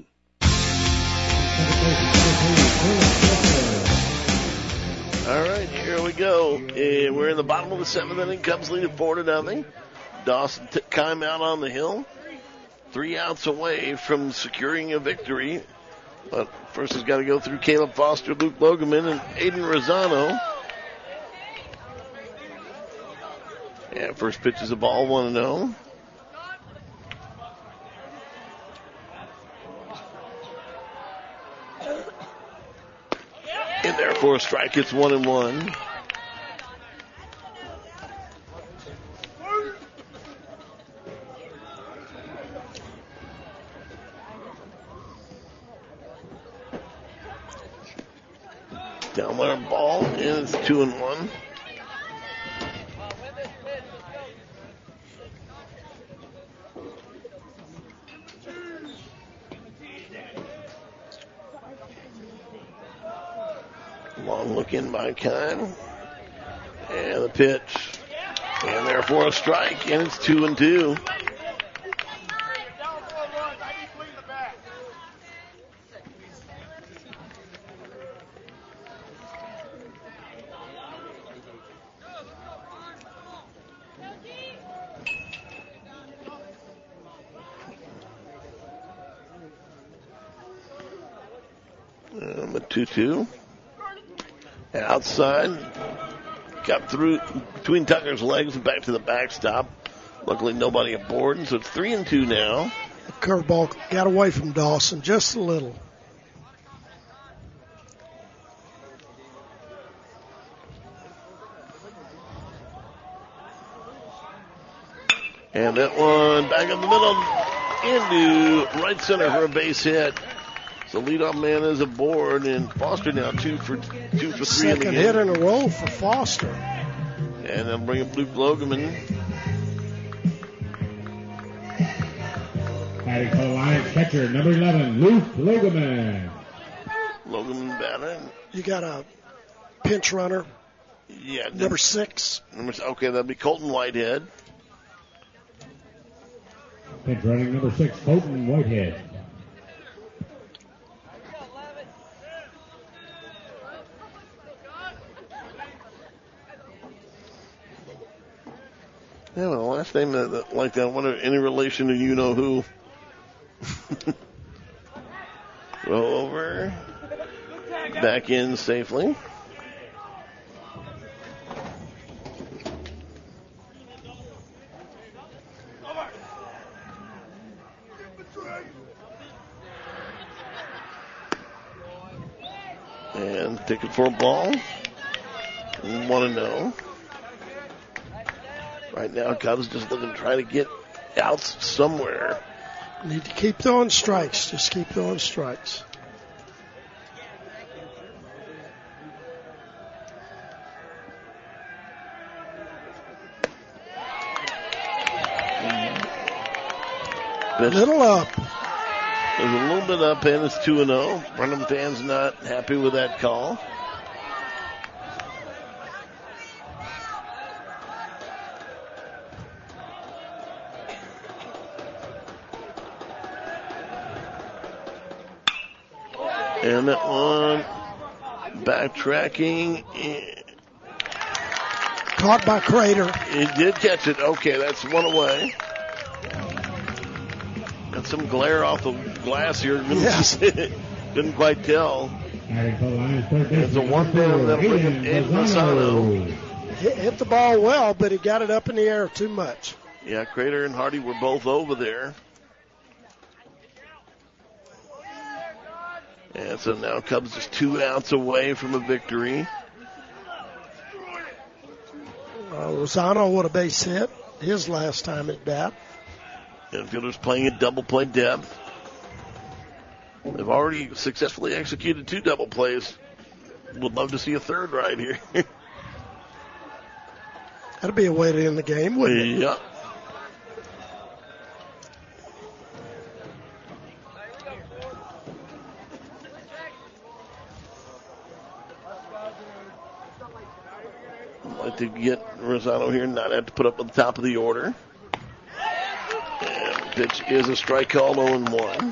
All right, here we go. We're in the bottom of the 7th inning. Cubs lead at 4-0. Dawson time out on the hill. 3 outs away from securing a victory. But first he's got to go through Caleb Foster, Luke Logeman, and Aiden Rosano. Yeah, first pitch is a ball, 1-0. In there for a strike, it's 1-1. Down there, ball, and it's 2-1. Long look in by Kine. And the pitch. And therefore a strike, and it's 2-2. The 2-2. Outside. Got through between Tucker's legs and back to the backstop. Luckily nobody aboard, so it's 3-2 now. The curveball got away from Dawson just a little. And that one back up the middle into right center for a base hit. So leadoff man is aboard, and Foster now 2 for 3 in the game. Second hit in a row for Foster. And they'll bring up Luke Logeman. Batting for the Lions catcher, number 11, Luke Logeman. Logeman batting. You got a pinch runner. Yeah. Number 6. Okay, that'll be Colton Whitehead. Pinch running number 6, Colton Whitehead. Yeah, well, the last name like that, what any relation to you know who? Roll over. Back in safely. And taking for a ball. 1-0. Right now, Cubs just looking to try to get outs somewhere. Need to keep throwing strikes. Just keep throwing strikes. Little up. There's a little bit up, and it's 2-0. Brenham fans not happy with that call. And that one backtracking. Caught by Crater. He did catch it. Okay, that's one away. Got some glare off the glass here. Yes. Couldn't quite tell. It's a 1-down that bringing Ed Rosano. Hit the ball well, but he got it up in the air too much. Yeah, Crater and Hardy were both over there. And so now Cubs just 2 outs away from a victory. Rosano with a base hit his last time at bat. Infielders playing at double play depth. They've already successfully executed 2 double plays. Would love to see a third right here. That'd be a way to end the game, wouldn't it? Yeah. Like to get Rosano here, not have to put up at the top of the order. And pitch is a strike call, 0-1.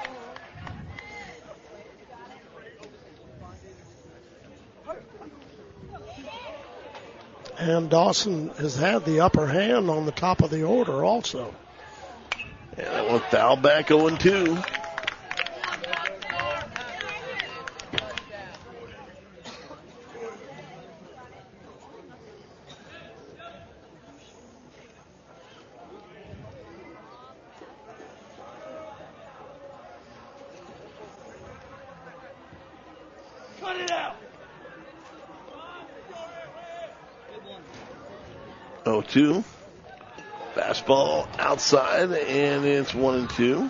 And Dawson has had the upper hand on the top of the order also. And that one foul back, 0-2. Cut it out. 0-2. Fastball outside, and it's 1-2.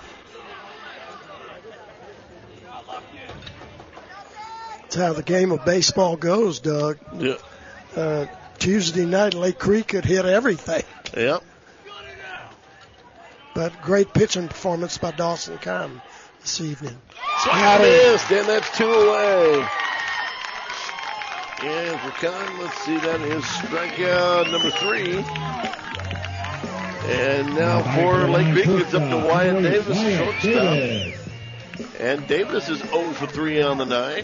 That's how the game of baseball goes, Doug. Yeah. Tuesday night, Lake Creek could hit everything. Yep. But great pitching performance by Dawson Kahn this evening. Swing missed, and that's 2 away. And for Kahn, let's see, that is strikeout number 3. And now for Lake Creek, it's up to Wyatt Davis, shortstop. And Davis is 0 for 3 on the night.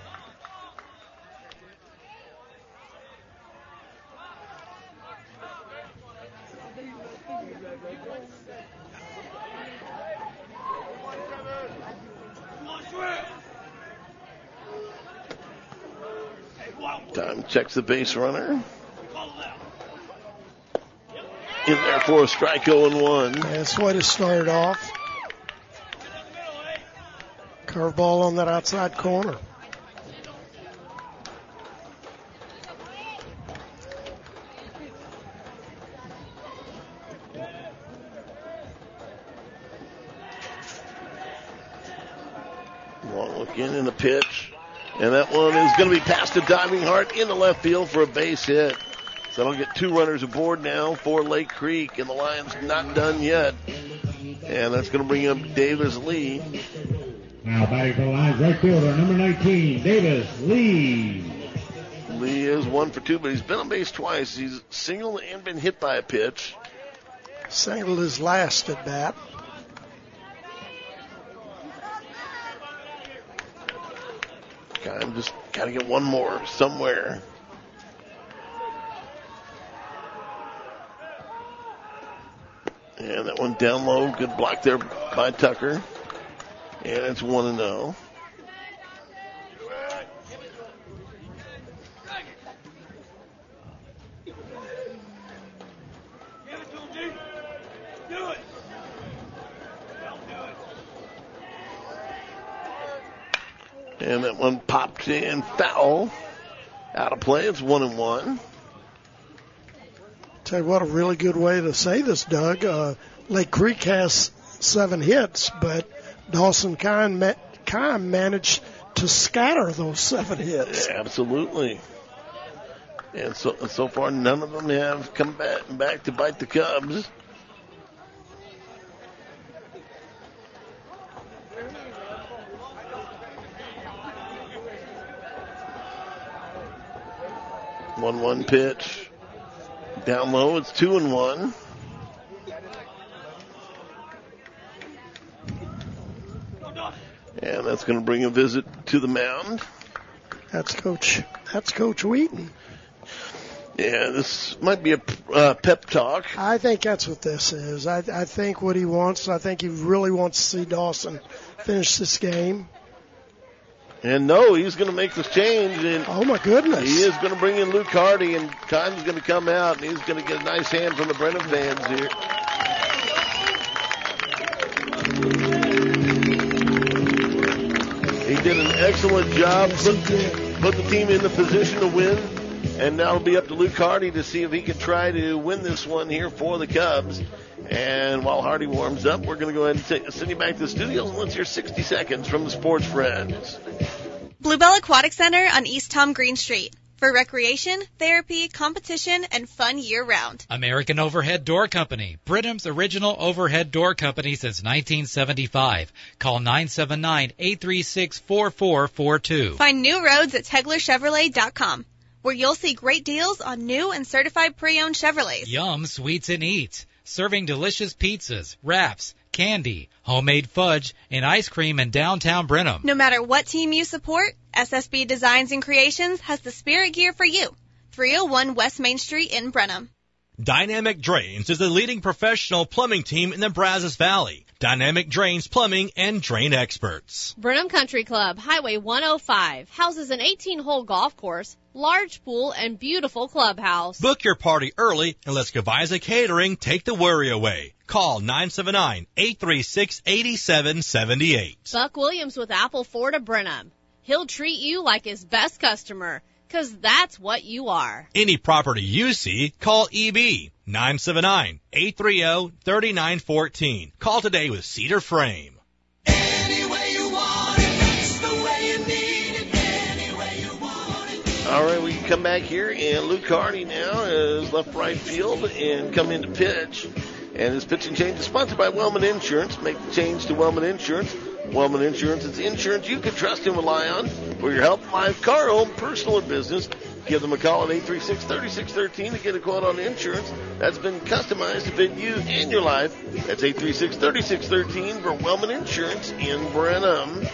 Time checks the base runner. In there for a strike, 0-1. That's the way to start it off. Curveball on that outside corner. Long look in the pitch. And that one is going to be past the diving heart into left field for a base hit. So that'll get 2 runners aboard now for Lake Creek, and the Lions not done yet. And that's going to bring up Davis Lee. Now batting for the Lions, right fielder, number 19, Davis Lee. Lee is 1 for 2, but he's been on base twice. He's singled and been hit by a pitch. Singled his last at bat. Just got to get one more somewhere. And that one down low. Good block there by Tucker. And it's 1-0. And that one popped in foul. Out of play. It's 1-1. Tell you what, a really good way to say this, Doug. Lake Creek has 7 hits, but Dawson Kine managed to scatter those 7 hits. Yeah, absolutely. And so far, none of them have come back to bite the Cubs. One pitch. Down low, it's 2-1. And that's going to bring a visit to the mound. That's Coach Wheaton. Yeah, this might be a pep talk. I think that's what this is. I think what he wants, I think he really wants to see Dawson finish this game. And no, he's going to make this change. And oh, my goodness. He is going to bring in Luke Hardy, and Kine's going to come out, and he's going to get a nice hand from the Brenham fans here. He did an excellent job, put the team in the position to win, and now it'll be up to Luke Hardy to see if he can try to win this one here for the Cubs. And while Hardy warms up, we're going to go ahead and send you back to the studios, and let's hear 60 seconds from the Sports Friends. Bluebell Aquatic Center on East Tom Green Street. For recreation, therapy, competition, and fun year-round. American Overhead Door Company. Britham's original overhead door company since 1975. Call 979-836-4442. Find new roads at TeglerChevrolet.com, where you'll see great deals on new and certified pre-owned Chevrolets. Yum Sweets and Eats. Serving delicious pizzas, wraps, candy, homemade fudge, and ice cream in downtown Brenham. No matter what team you support, SSB Designs and Creations has the spirit gear for you. 301 West Main Street in Brenham. Dynamic Drains is the leading professional plumbing team in the Brazos Valley. Dynamic Drains Plumbing and Drain Experts. Brenham Country Club, Highway 105, houses an 18-hole golf course, large pool, and beautiful clubhouse. Book your party early and let Scavisa Catering take the worry away. Call 979-836-8778. Buck Williams with Apple Ford of Brenham. He'll treat you like his best customer, 'cause that's what you are. Any property you see, call EB 979-830-3914. Call today with Cedar Frame. Any way you want it, it's the way you need it. Any way you want it. All right, we can come back here, and Luke Hardy now is left right field and come in to pitch. And his pitching change is sponsored by Wellman Insurance. Make the change to Wellman Insurance. Wellman Insurance is insurance you can trust and rely on for your health, life, car, home, personal, or business. Give them a call at 836-3613 to get a quote on insurance that's been customized to fit you and your life. That's 836-3613 for Wellman Insurance in Brenham.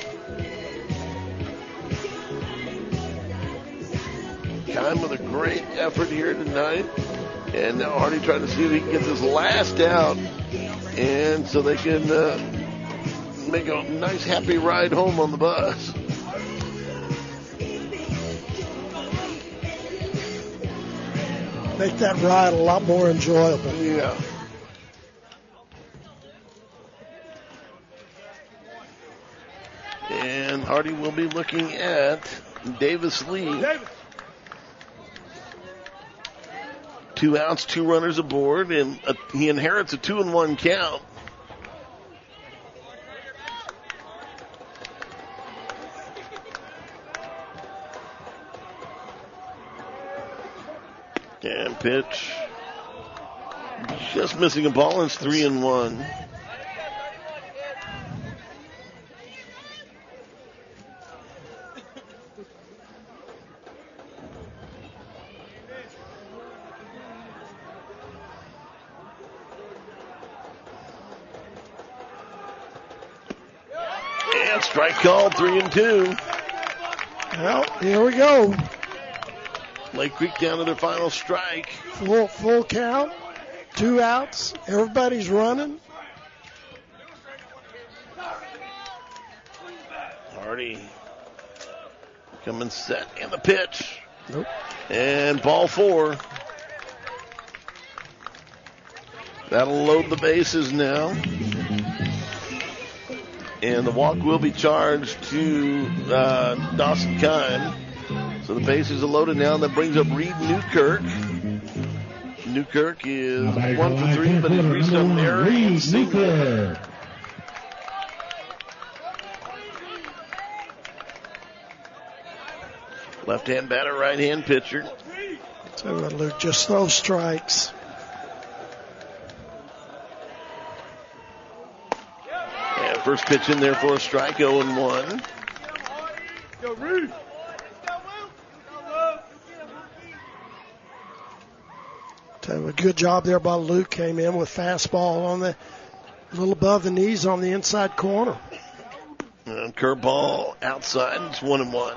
Kine with a great effort here tonight. And now Hardy trying to see if he can get this last out. And so they can make a nice, happy ride home on the bus. Make that ride a lot more enjoyable. Yeah. And Hardy will be looking at Davis Lee. 2 outs, 2 runners aboard, and he inherits a 2-1 count. And pitch. Just missing a ball, and it's 3-1. And strike called, 3-2. Well, here we go. Lake Creek down to their final strike. Full count, 2 outs. Everybody's running. Hardy coming set, and the pitch. Nope. And ball 4. That'll load the bases now. And the walk will be charged to Dawson Kine. So the bases are loaded now. That brings up Reed Newkirk. Newkirk is 1 for 3, but he's reached a narrow single. Left-hand batter, right-hand pitcher. So Luke, just those strikes. And first pitch in there for a strike, 0-1. So a good job there by Luke. Came in with fastball on the a little above the knees on the inside corner. And curveball outside. It's 1-1.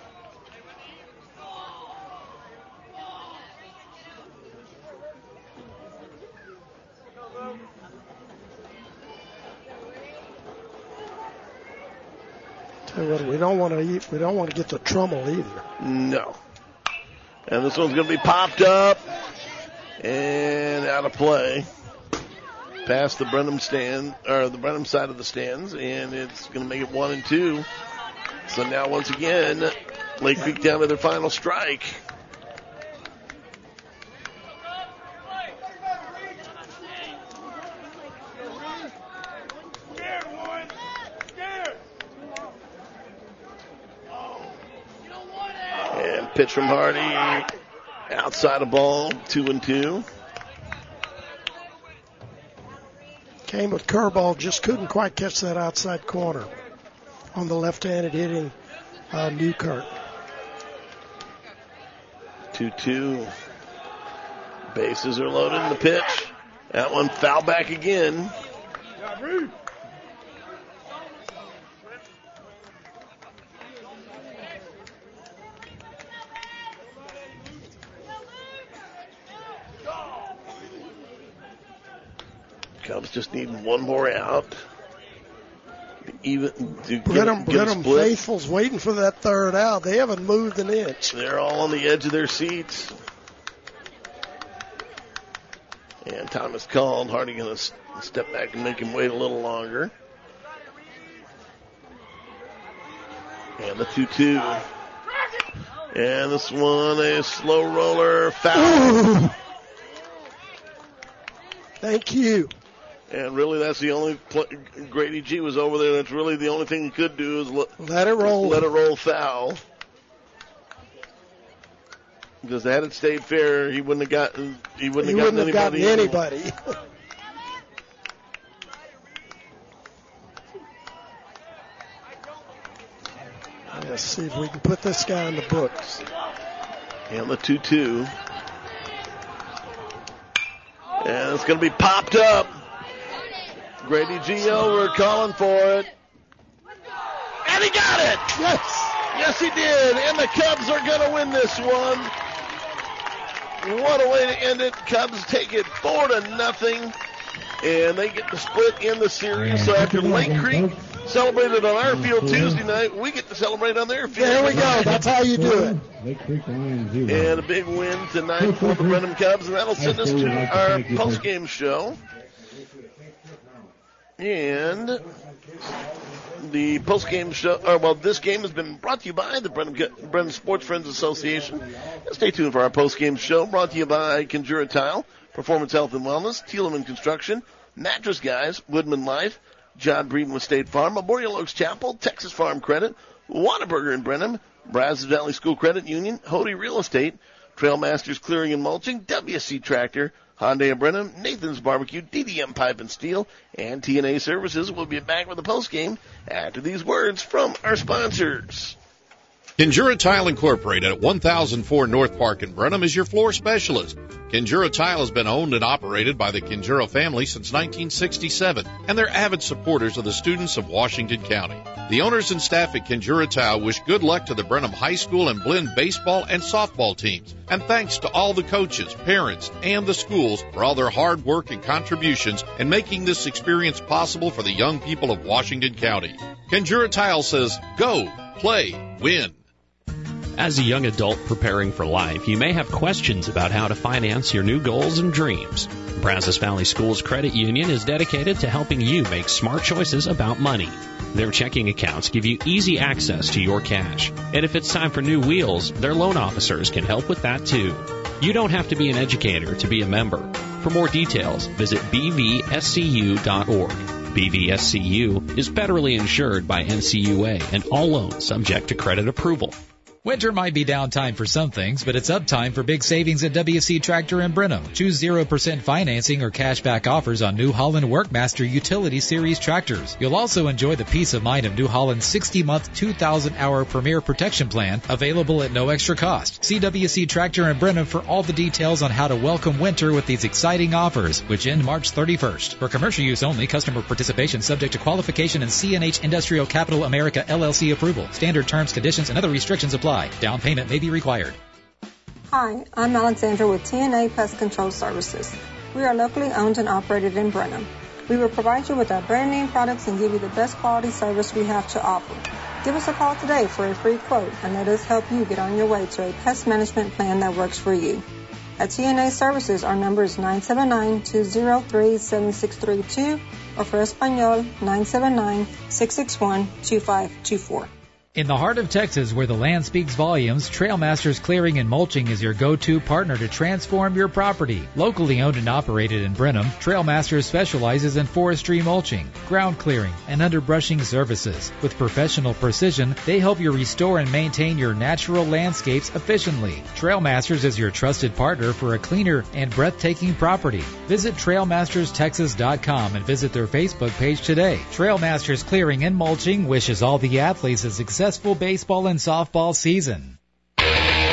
We don't want to get the Trummel either. No. And this one's going to be popped up and out of play. Past the Brenham stand, or the Brenham side of the stands, and it's going to make it 1-2. So now once again, Lake Creek down to their final strike. And pitch from Hardy, outside of ball, 2-2. Came with curveball, just couldn't quite catch that outside corner on the left-handed hitting Newkirk. 2-2. Bases are loaded. The pitch. That one foul back again. Cubs just need one more out. Brenham faithful's waiting for that third out. They haven't moved an inch. They're all on the edge of their seats. And time is called. Hardy going to step back and make him wait a little longer. And the 2-2. And this one, a slow roller, foul. Ooh. Thank you. And really, that's the only Grady G was over there. That's really the only thing he could do is let it roll. Let it roll foul. Because had it stayed fair, he wouldn't have gotten. He wouldn't have gotten anybody. Let's see if we can put this guy in the books. And the 2-2. And it's going to be popped up. Grady Gio, we're calling for it. And he got it! Yes! Yes, he did. And the Cubs are going to win this one. What a way to end it. Cubs take it 4-0. And they get the split in the series. So after Lake Creek celebrated on our field Tuesday night, we get to celebrate on their field. There we go. That's how you do it. And a big win tonight for the Brenham Cubs. And that'll send us to our postgame show. And the postgame show, this game has been brought to you by the Brenham Sports Friends Association. And stay tuned for our postgame show, brought to you by Conjura Tile, Performance Health and Wellness, Thielemann Construction, Mattress Guys, Woodman Life, John Breeden with State Farm, Memorial Oaks Chapel, Texas Farm Credit, Whataburger in Brenham, Brazos Valley School Credit Union, Hody Real Estate, Trailmasters Clearing and Mulching, WC Tractor, Hyundai of Brenham, Nathan's Barbecue, DDM Pipe and Steel, and TNA Services. Will be back with the postgame after these words from our sponsors. Conjura Tile Incorporated at 1004 North Park in Brenham is your floor specialist. Conjura Tile has been owned and operated by the Conjura family since 1967, and they're avid supporters of the students of Washington County. The owners and staff at Conjura Tile wish good luck to the Brenham High School and Blinn baseball and softball teams, and thanks to all the coaches, parents, and the schools for all their hard work and contributions in making this experience possible for the young people of Washington County. Conjura Tile says, go, play, win. As a young adult preparing for life, you may have questions about how to finance your new goals and dreams. Brazos Valley Schools Credit Union is dedicated to helping you make smart choices about money. Their checking accounts give you easy access to your cash. And if it's time for new wheels, their loan officers can help with that too. You don't have to be an educator to be a member. For more details, visit bvscu.org. BVSCU is federally insured by NCUA and all loans subject to credit approval. Winter might be downtime for some things, but it's uptime for big savings at WC Tractor in Brenham. Choose 0% financing or cashback offers on New Holland Workmaster Utility Series tractors. You'll also enjoy the peace of mind of New Holland's 60-month, 2,000-hour Premier Protection Plan, available at no extra cost. See WC Tractor in Brenham for all the details on how to welcome winter with these exciting offers, which end March 31st. For commercial use only, customer participation subject to qualification and CNH Industrial Capital America LLC approval. Standard terms, conditions, and other restrictions apply. Down payment may be required. Hi, I'm Alexandra with TNA Pest Control Services. We are locally owned and operated in Brenham. We will provide you with our brand name products and give you the best quality service we have to offer. Give us a call today for a free quote and let us help you get on your way to a pest management plan that works for you. At TNA Services, our number is 979-203-7632 or for Espanol, 979-661-2524. In the heart of Texas, where the land speaks volumes, Trailmasters Clearing and Mulching is your go-to partner to transform your property. Locally owned and operated in Brenham, Trailmasters specializes in forestry mulching, ground clearing, and underbrushing services. With professional precision, they help you restore and maintain your natural landscapes efficiently. Trailmasters is your trusted partner for a cleaner and breathtaking property. Visit TrailmastersTexas.com and visit their Facebook page today. Trailmasters Clearing and Mulching wishes all the athletes a successful baseball and softball season. All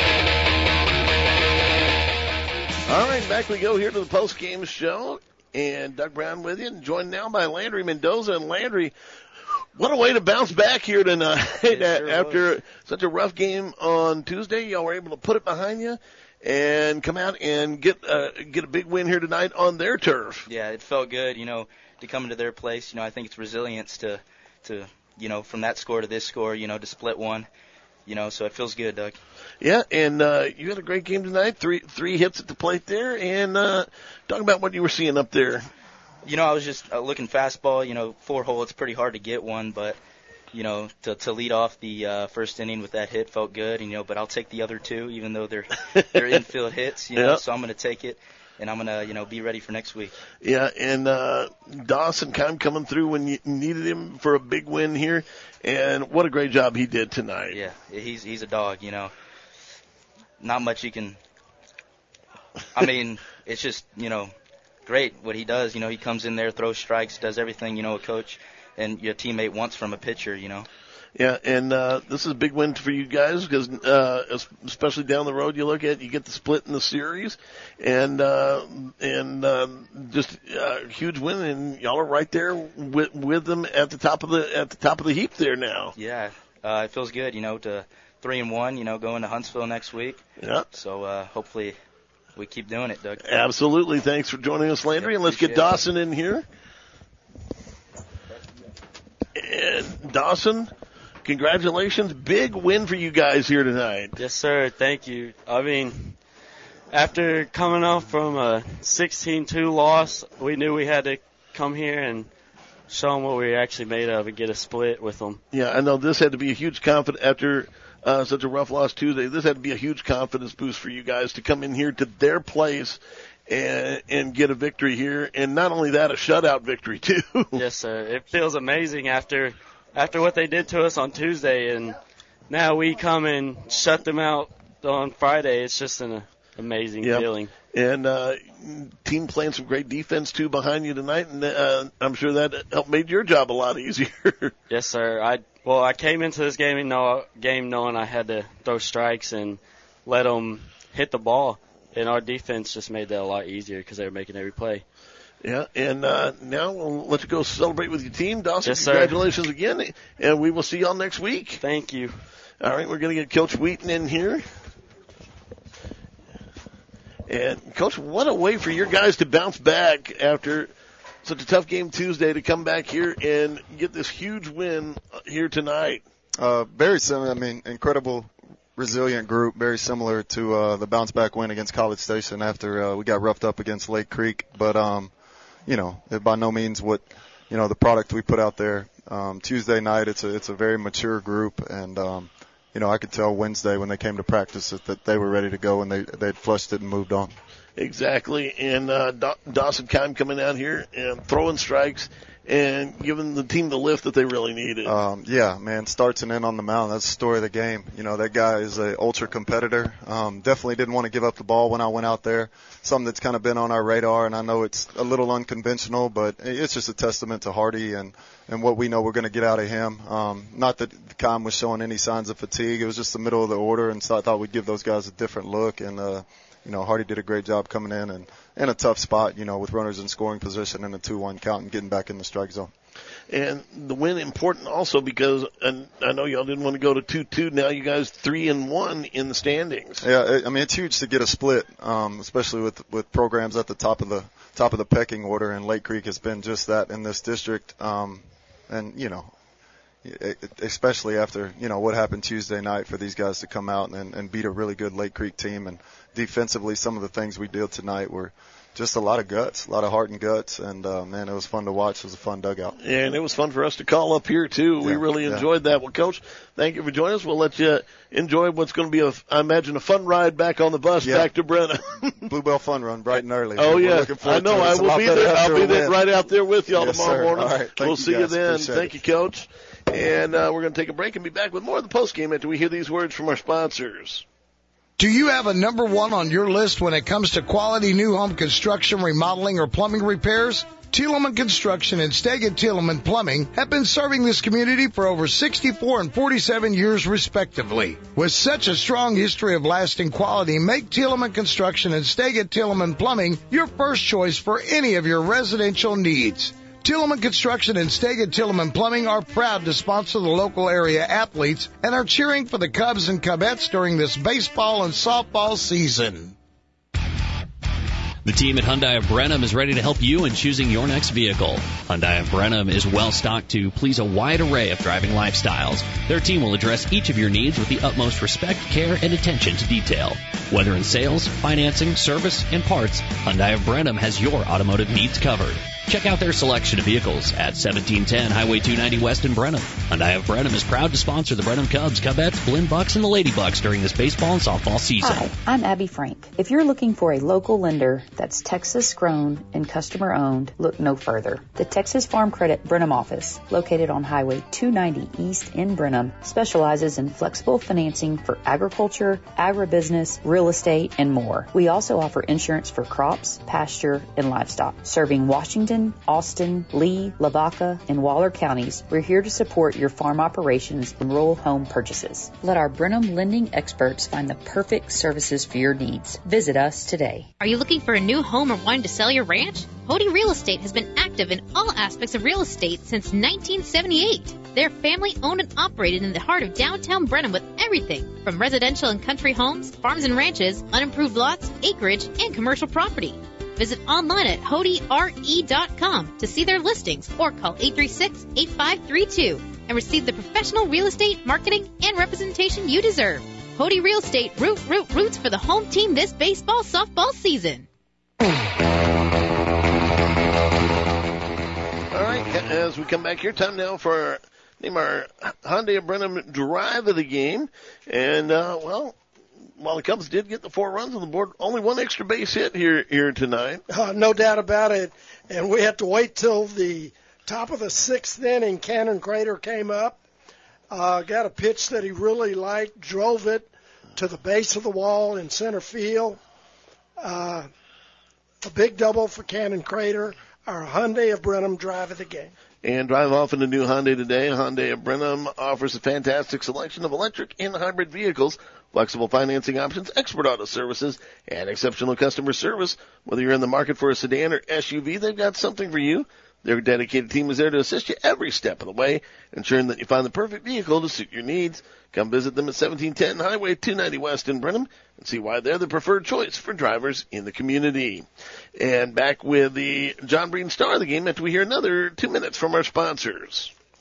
right, back we go here to the post-game show. And Doug Brown with you, and joined now by Landry Mendoza. And Landry, what a way to bounce back here tonight. After such a rough game on Tuesday, y'all were able to put it behind you and come out and get a big win here tonight on their turf. Yeah, it felt good, to come into their place. I think it's resilience to from that score to this score, to split one, so it feels good, Doug. Yeah, and you had a great game tonight, three hits at the plate there, and talk about what you were seeing up there. I was just looking fastball, 4-hole, it's pretty hard to get one, but, to lead off the first inning with that hit felt good, but I'll take the other two, even though they're infield hits, so I'm going to take it. And I'm going to, be ready for next week. Yeah, and Dawson kind of coming through when you needed him for a big win here. And what a great job he did tonight. Yeah, he's a dog, Not much you can – it's just, great what he does. He comes in there, throws strikes, does everything, a coach and your teammate wants from a pitcher, Yeah, and this is a big win for you guys because especially down the road, you get the split in the series, and just a huge win, and y'all are right there with them at the top of the heap there now. Yeah, it feels good, to 3-1, going to Huntsville next week. Yeah. So hopefully we keep doing it, Doug. Absolutely. Thanks for joining us, Landry, and let's get Dawson in here. And Dawson, congratulations. Big win for you guys here tonight. Yes, sir. Thank you. After coming off from a 16-2 loss, we knew we had to come here and show them what we were actually made of and get a split with them. Yeah, I know this had to be a huge confidence after such a rough loss Tuesday. This had to be a huge confidence boost for you guys to come in here to their place and get a victory here. And not only that, a shutout victory too. Yes, sir. It feels amazing after what they did to us on Tuesday, and now we come and shut them out on Friday. It's just an amazing feeling. And team playing some great defense too behind you tonight, and I'm sure that helped made your job a lot easier. Yes, sir. I came into this game knowing I had to throw strikes and let them hit the ball, and our defense just made that a lot easier because they were making every play. Yeah, and now we'll let you go celebrate with your team. Dawson, yes, congratulations again, and we will see y'all next week. Thank you. All right, we're going to get Coach Wheaton in here. And, Coach, what a way for your guys to bounce back after such a tough game Tuesday to come back here and get this huge win here tonight. Very similar. Incredible resilient group, very similar to the bounce back win against College Station after we got roughed up against Lake Creek. But it by no means what the product we put out there. Tuesday night, it's a very mature group, and I could tell Wednesday when they came to practice that they were ready to go and they'd flushed it and moved on. Exactly, and Dawson Keim coming out here and throwing strikes and giving the team the lift that they really needed. Yeah, man, starts and in on the mound. That's the story of the game. That guy is a ultra competitor. Definitely didn't want to give up the ball when I went out there. Something that's kind of been on our radar, and I know it's a little unconventional, but it's just a testament to Hardy and what we know we're going to get out of him. Not that Keim was showing any signs of fatigue. It was just the middle of the order, and so I thought we'd give those guys a different look. And Hardy did a great job coming in and in a tough spot, with runners in scoring position and a 2-1 count and getting back in the strike zone. And the win important also because, and I know y'all didn't want to go to 2-2. Now you guys 3-1 in the standings. Yeah, it's huge to get a split, especially with programs at the top of the pecking order. And Lake Creek has been just that in this district. Especially after what happened Tuesday night for these guys to come out and beat a really good Lake Creek team. And defensively, some of the things we did tonight were just a lot of guts, a lot of heart and guts, and man, it was fun to watch. It was a fun dugout. And it was fun for us to call up here too. We really enjoyed that. Well, Coach, thank you for joining us. We'll let you enjoy what's going to be I imagine, a fun ride back on the bus back to Brenham. Bluebell Fun Run bright and early. Oh yeah, I know. I will be there. I'll be there right out there with y'all tomorrow morning. All right. We'll see you then. Thank you, Coach. And we're going to take a break and be back with more of the postgame after we hear these words from our sponsors. Do you have a number one on your list when it comes to quality new home construction, remodeling, or plumbing repairs? Thielemann Construction and Steget Thielemann Plumbing have been serving this community for over 64 and 47 years respectively. With such a strong history of lasting quality, make Thielemann Construction and Steget Thielemann Plumbing your first choice for any of your residential needs. Thielemann Construction and Steget Thielemann Plumbing are proud to sponsor the local area athletes and are cheering for the Cubs and Cubettes during this baseball and softball season. The team at Hyundai of Brenham is ready to help you in choosing your next vehicle. Hyundai of Brenham is well stocked to please a wide array of driving lifestyles. Their team will address each of your needs with the utmost respect, care, and attention to detail. Whether in sales, financing, service, and parts, Hyundai of Brenham has your automotive needs covered. Check out their selection of vehicles at 1710 Highway 290 West in Brenham. Hyundai of Brenham is proud to sponsor the Brenham Cubs, Cubettes, Blinn Bucks, and the Lady Bucks during this baseball and softball season. Hi, I'm Abby Frank. If you're looking for a local lender that's Texas grown and customer owned, look no further. The Texas Farm Credit Brenham office, located on Highway 290 East in Brenham, specializes in flexible financing for agriculture, agribusiness, real estate, and more. We also offer insurance for crops, pasture, and livestock. Serving Washington, Austin, Lee, Lavaca, and Waller counties, we're here to support your farm operations and rural home purchases. Let our Brenham lending experts find the perfect services for your needs. Visit us today. Are you looking for a new home or wanting to sell your ranch? Hody Real Estate has been active in all aspects of real estate since 1978. They're family owned and operated in the heart of downtown Brenham with everything from residential and country homes, farms and ranches, unimproved lots, acreage, and commercial property. Visit online at HodyRE.com to see their listings or call 836-8532 and receive the professional real estate marketing and representation you deserve. Hody Real Estate, roots for the home team this baseball softball season. All right, as we come back here, time now for our Hyundai of Brenham drive of the game. And, while the Cubs did get the 4 runs on the board, only one extra base hit here tonight. No doubt about it. And we had to wait till the top of the 6th inning. Cannon Crater came up, got a pitch that he really liked, drove it to the base of the wall in center field. A big double for Cannon Crater, our Hyundai of Brenham drive of the game. And drive off in a new Hyundai today. Hyundai of Brenham offers a fantastic selection of electric and hybrid vehicles, flexible financing options, expert auto services, and exceptional customer service. Whether you're in the market for a sedan or SUV, they've got something for you. Their dedicated team is there to assist you every step of the way, ensuring that you find the perfect vehicle to suit your needs. Come visit them at 1710 Highway 290 West in Brenham and see why they're the preferred choice for drivers in the community. And back with the John Breen star of the game after we hear another 2 minutes from our sponsors.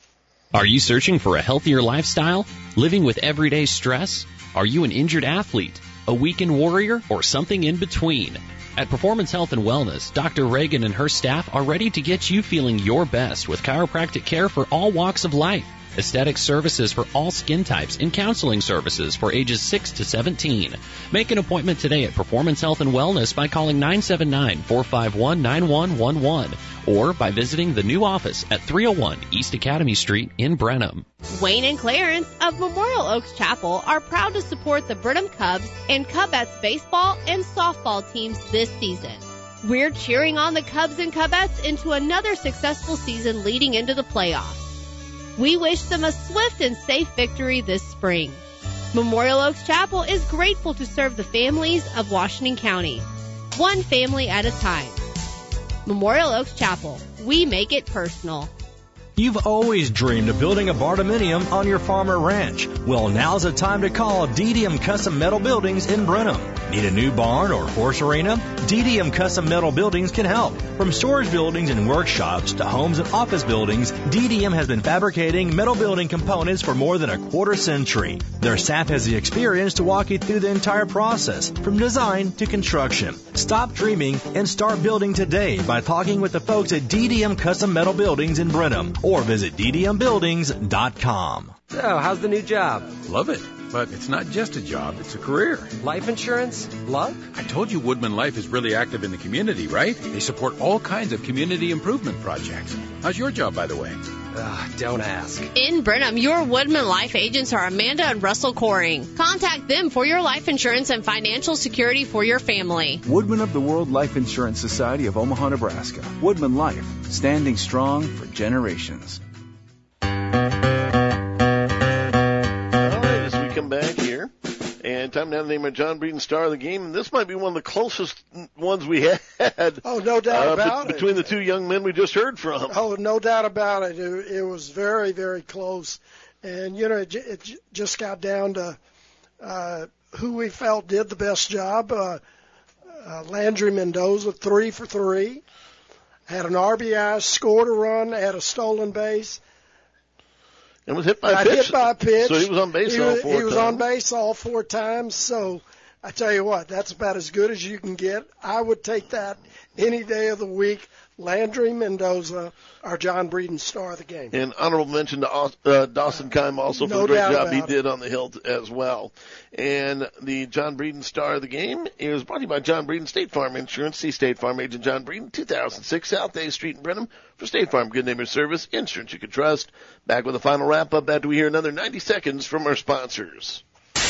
Are you searching for a healthier lifestyle? Living with everyday stress? Are you an injured athlete, a weakened warrior, or something in between? At Performance Health and Wellness, Dr. Reagan and her staff are ready to get you feeling your best with chiropractic care for all walks of life, aesthetic services for all skin types, and counseling services for ages 6 to 17. Make an appointment today at Performance Health and Wellness by calling 979-451-9111 or by visiting the new office at 301 East Academy Street in Brenham. Wayne and Clarence of Memorial Oaks Chapel are proud to support the Brenham Cubs and Cubettes baseball and softball teams this season. We're cheering on the Cubs and Cubettes into another successful season leading into the playoffs. We wish them a swift and safe victory this spring. Memorial Oaks Chapel is grateful to serve the families of Washington County, one family at a time. Memorial Oaks Chapel, we make it personal. You've always dreamed of building a bardominium on your farm or ranch. Well, now's the time to call DDM Custom Metal Buildings in Brenham. Need a new barn or horse arena? DDM Custom Metal Buildings can help. From storage buildings and workshops to homes and office buildings, DDM has been fabricating metal building components for more than a quarter century. Their staff has the experience to walk you through the entire process, from design to construction. Stop dreaming and start building today by talking with the folks at DDM Custom Metal Buildings in Brenham, or visit ddmbuildings.com. So, how's the new job? Love it. But it's not just a job, it's a career. Life insurance? Luck? I told you Woodman Life is really active in the community, right? They support all kinds of community improvement projects. How's your job, by the way? Don't ask. In Brenham, your Woodman Life agents are Amanda and Russell Coring. Contact them for your life insurance and financial security for your family. Woodman of the World Life Insurance Society of Omaha, Nebraska. Woodman Life, standing strong for generations. Back here, and time to have the name of John Breeden Star of the Game. And this might be one of the closest ones we had. Oh, no doubt about it. Between the two young men we just heard from. Oh, no doubt about it. It was very, very close. And, you know, it just got down to who we felt did the best job. Landry Mendoza, 3 for 3. Had an RBI, scored a run, had a stolen base. And was hit by a pitch. So he was on base all 4 times. He was on base all 4 times. So I tell you what, that's about as good as you can get. I would take that any day of the week. Landry Mendoza, our John Breeden Star of the Game. And honorable mention to Dawson Keim also for the great job he did on the hill as well. And the John Breeden Star of the Game is brought to you by John Breeden State Farm Insurance. See State Farm Agent John Breeden, 2006 South A Street in Brenham for State Farm Good Neighbor Service, insurance you can trust. Back with a final wrap-up after we hear another 90 seconds from our sponsors.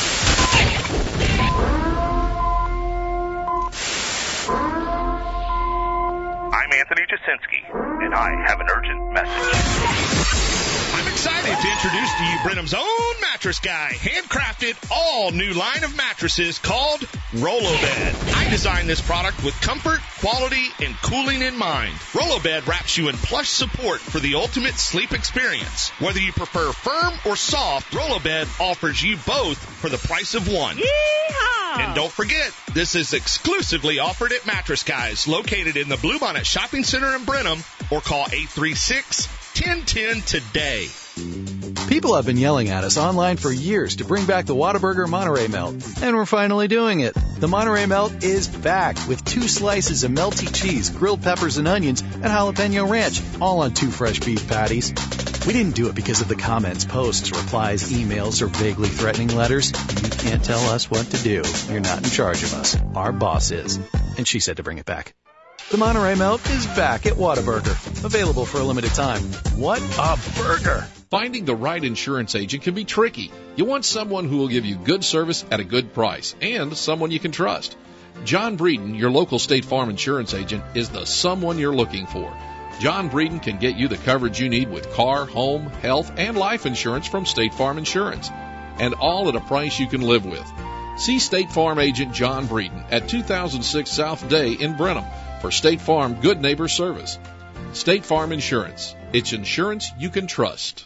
I'm Anthony Jasinski, and I have an urgent message. I'm excited to introduce to you Brenham's own mattress guy, handcrafted all new line of mattresses called Rollo-Bed. I designed this product with comfort, quality, and cooling in mind. Rollo-Bed wraps you in plush support for the ultimate sleep experience. Whether you prefer firm or soft, Rollo-Bed offers you both for the price of one. Yeehaw! And don't forget, this is exclusively offered at Mattress Guys, located in the Bluebonnet Shopping Center in Brenham, or call 836-1010 today. People have been yelling at us online for years to bring back the Whataburger Monterey Melt, and we're finally doing it. The Monterey Melt is back with 2 slices of melty cheese, grilled peppers and onions, and jalapeno ranch, all on 2 fresh beef patties. We didn't do it because of the comments, posts, replies, emails, or vaguely threatening letters. You can't tell us what to do. You're not in charge of us. Our boss is. And she said to bring it back. The Monterey Melt is back at Whataburger. Available for a limited time. What a burger! Finding the right insurance agent can be tricky. You want someone who will give you good service at a good price and someone you can trust. John Breeden, your local State Farm insurance agent, is the someone you're looking for. John Breeden can get you the coverage you need with car, home, health, and life insurance from State Farm Insurance, and all at a price you can live with. See State Farm agent John Breeden at 2006 South Day in Brenham for State Farm Good Neighbor Service. State Farm Insurance. It's insurance you can trust.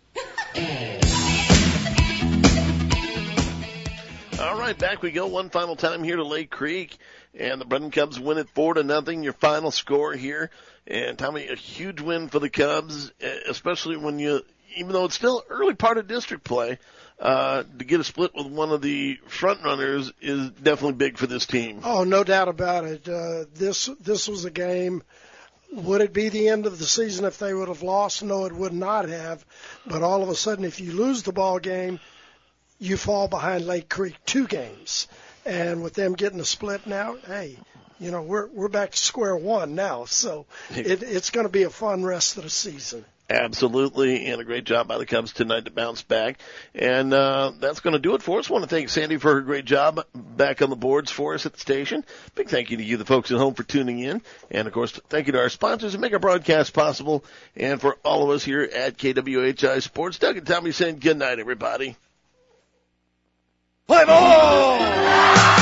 All right, back we go one final time here to Lake Creek, and the Brenham Cubs win it 4-0. Your final score here, and Tommy, a huge win for the Cubs, especially when you even though it's still early part of district play, to get a split with one of the front runners is definitely big for this team. Oh, no doubt about it. This was a game. Would it be the end of the season if they would have lost? No, it would not have. But all of a sudden, if you lose the ball game, you fall behind Lake Creek 2 games. And with them getting a split now, hey, you know, we're back to square one now. So it's going to be a fun rest of the season. Absolutely, and a great job by the Cubs tonight to bounce back. And that's going to do it for us. I want to thank Sandy for her great job back on the boards for us at the station. Big thank you to you, the folks at home, for tuning in. And, of course, thank you to our sponsors who make our broadcast possible. And for all of us here at KWHI Sports, Doug and Tommy saying good night, everybody. Play ball!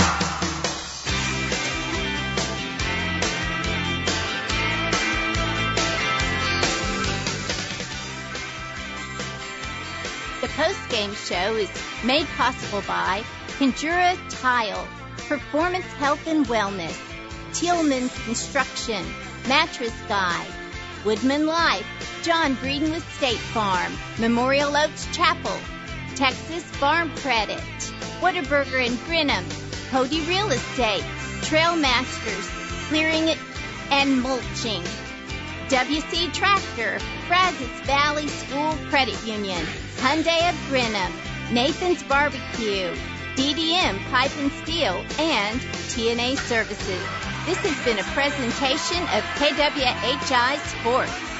The post-game show is made possible by Conjura Tile, Performance Health and Wellness, Tillman's Construction, Mattress Guy, Woodman Life, John Breeden with State Farm, Memorial Oaks Chapel, Texas Farm Credit, Whataburger and Brenham, Cody Real Estate, Trail Masters, Clearing It and Mulching, WC Tractor, Brazos Valley School Credit Union, Hyundai of Brenham, Nathan's Barbecue, DDM Pipe and Steel, and TNA Services. This has been a presentation of KWHI Sports.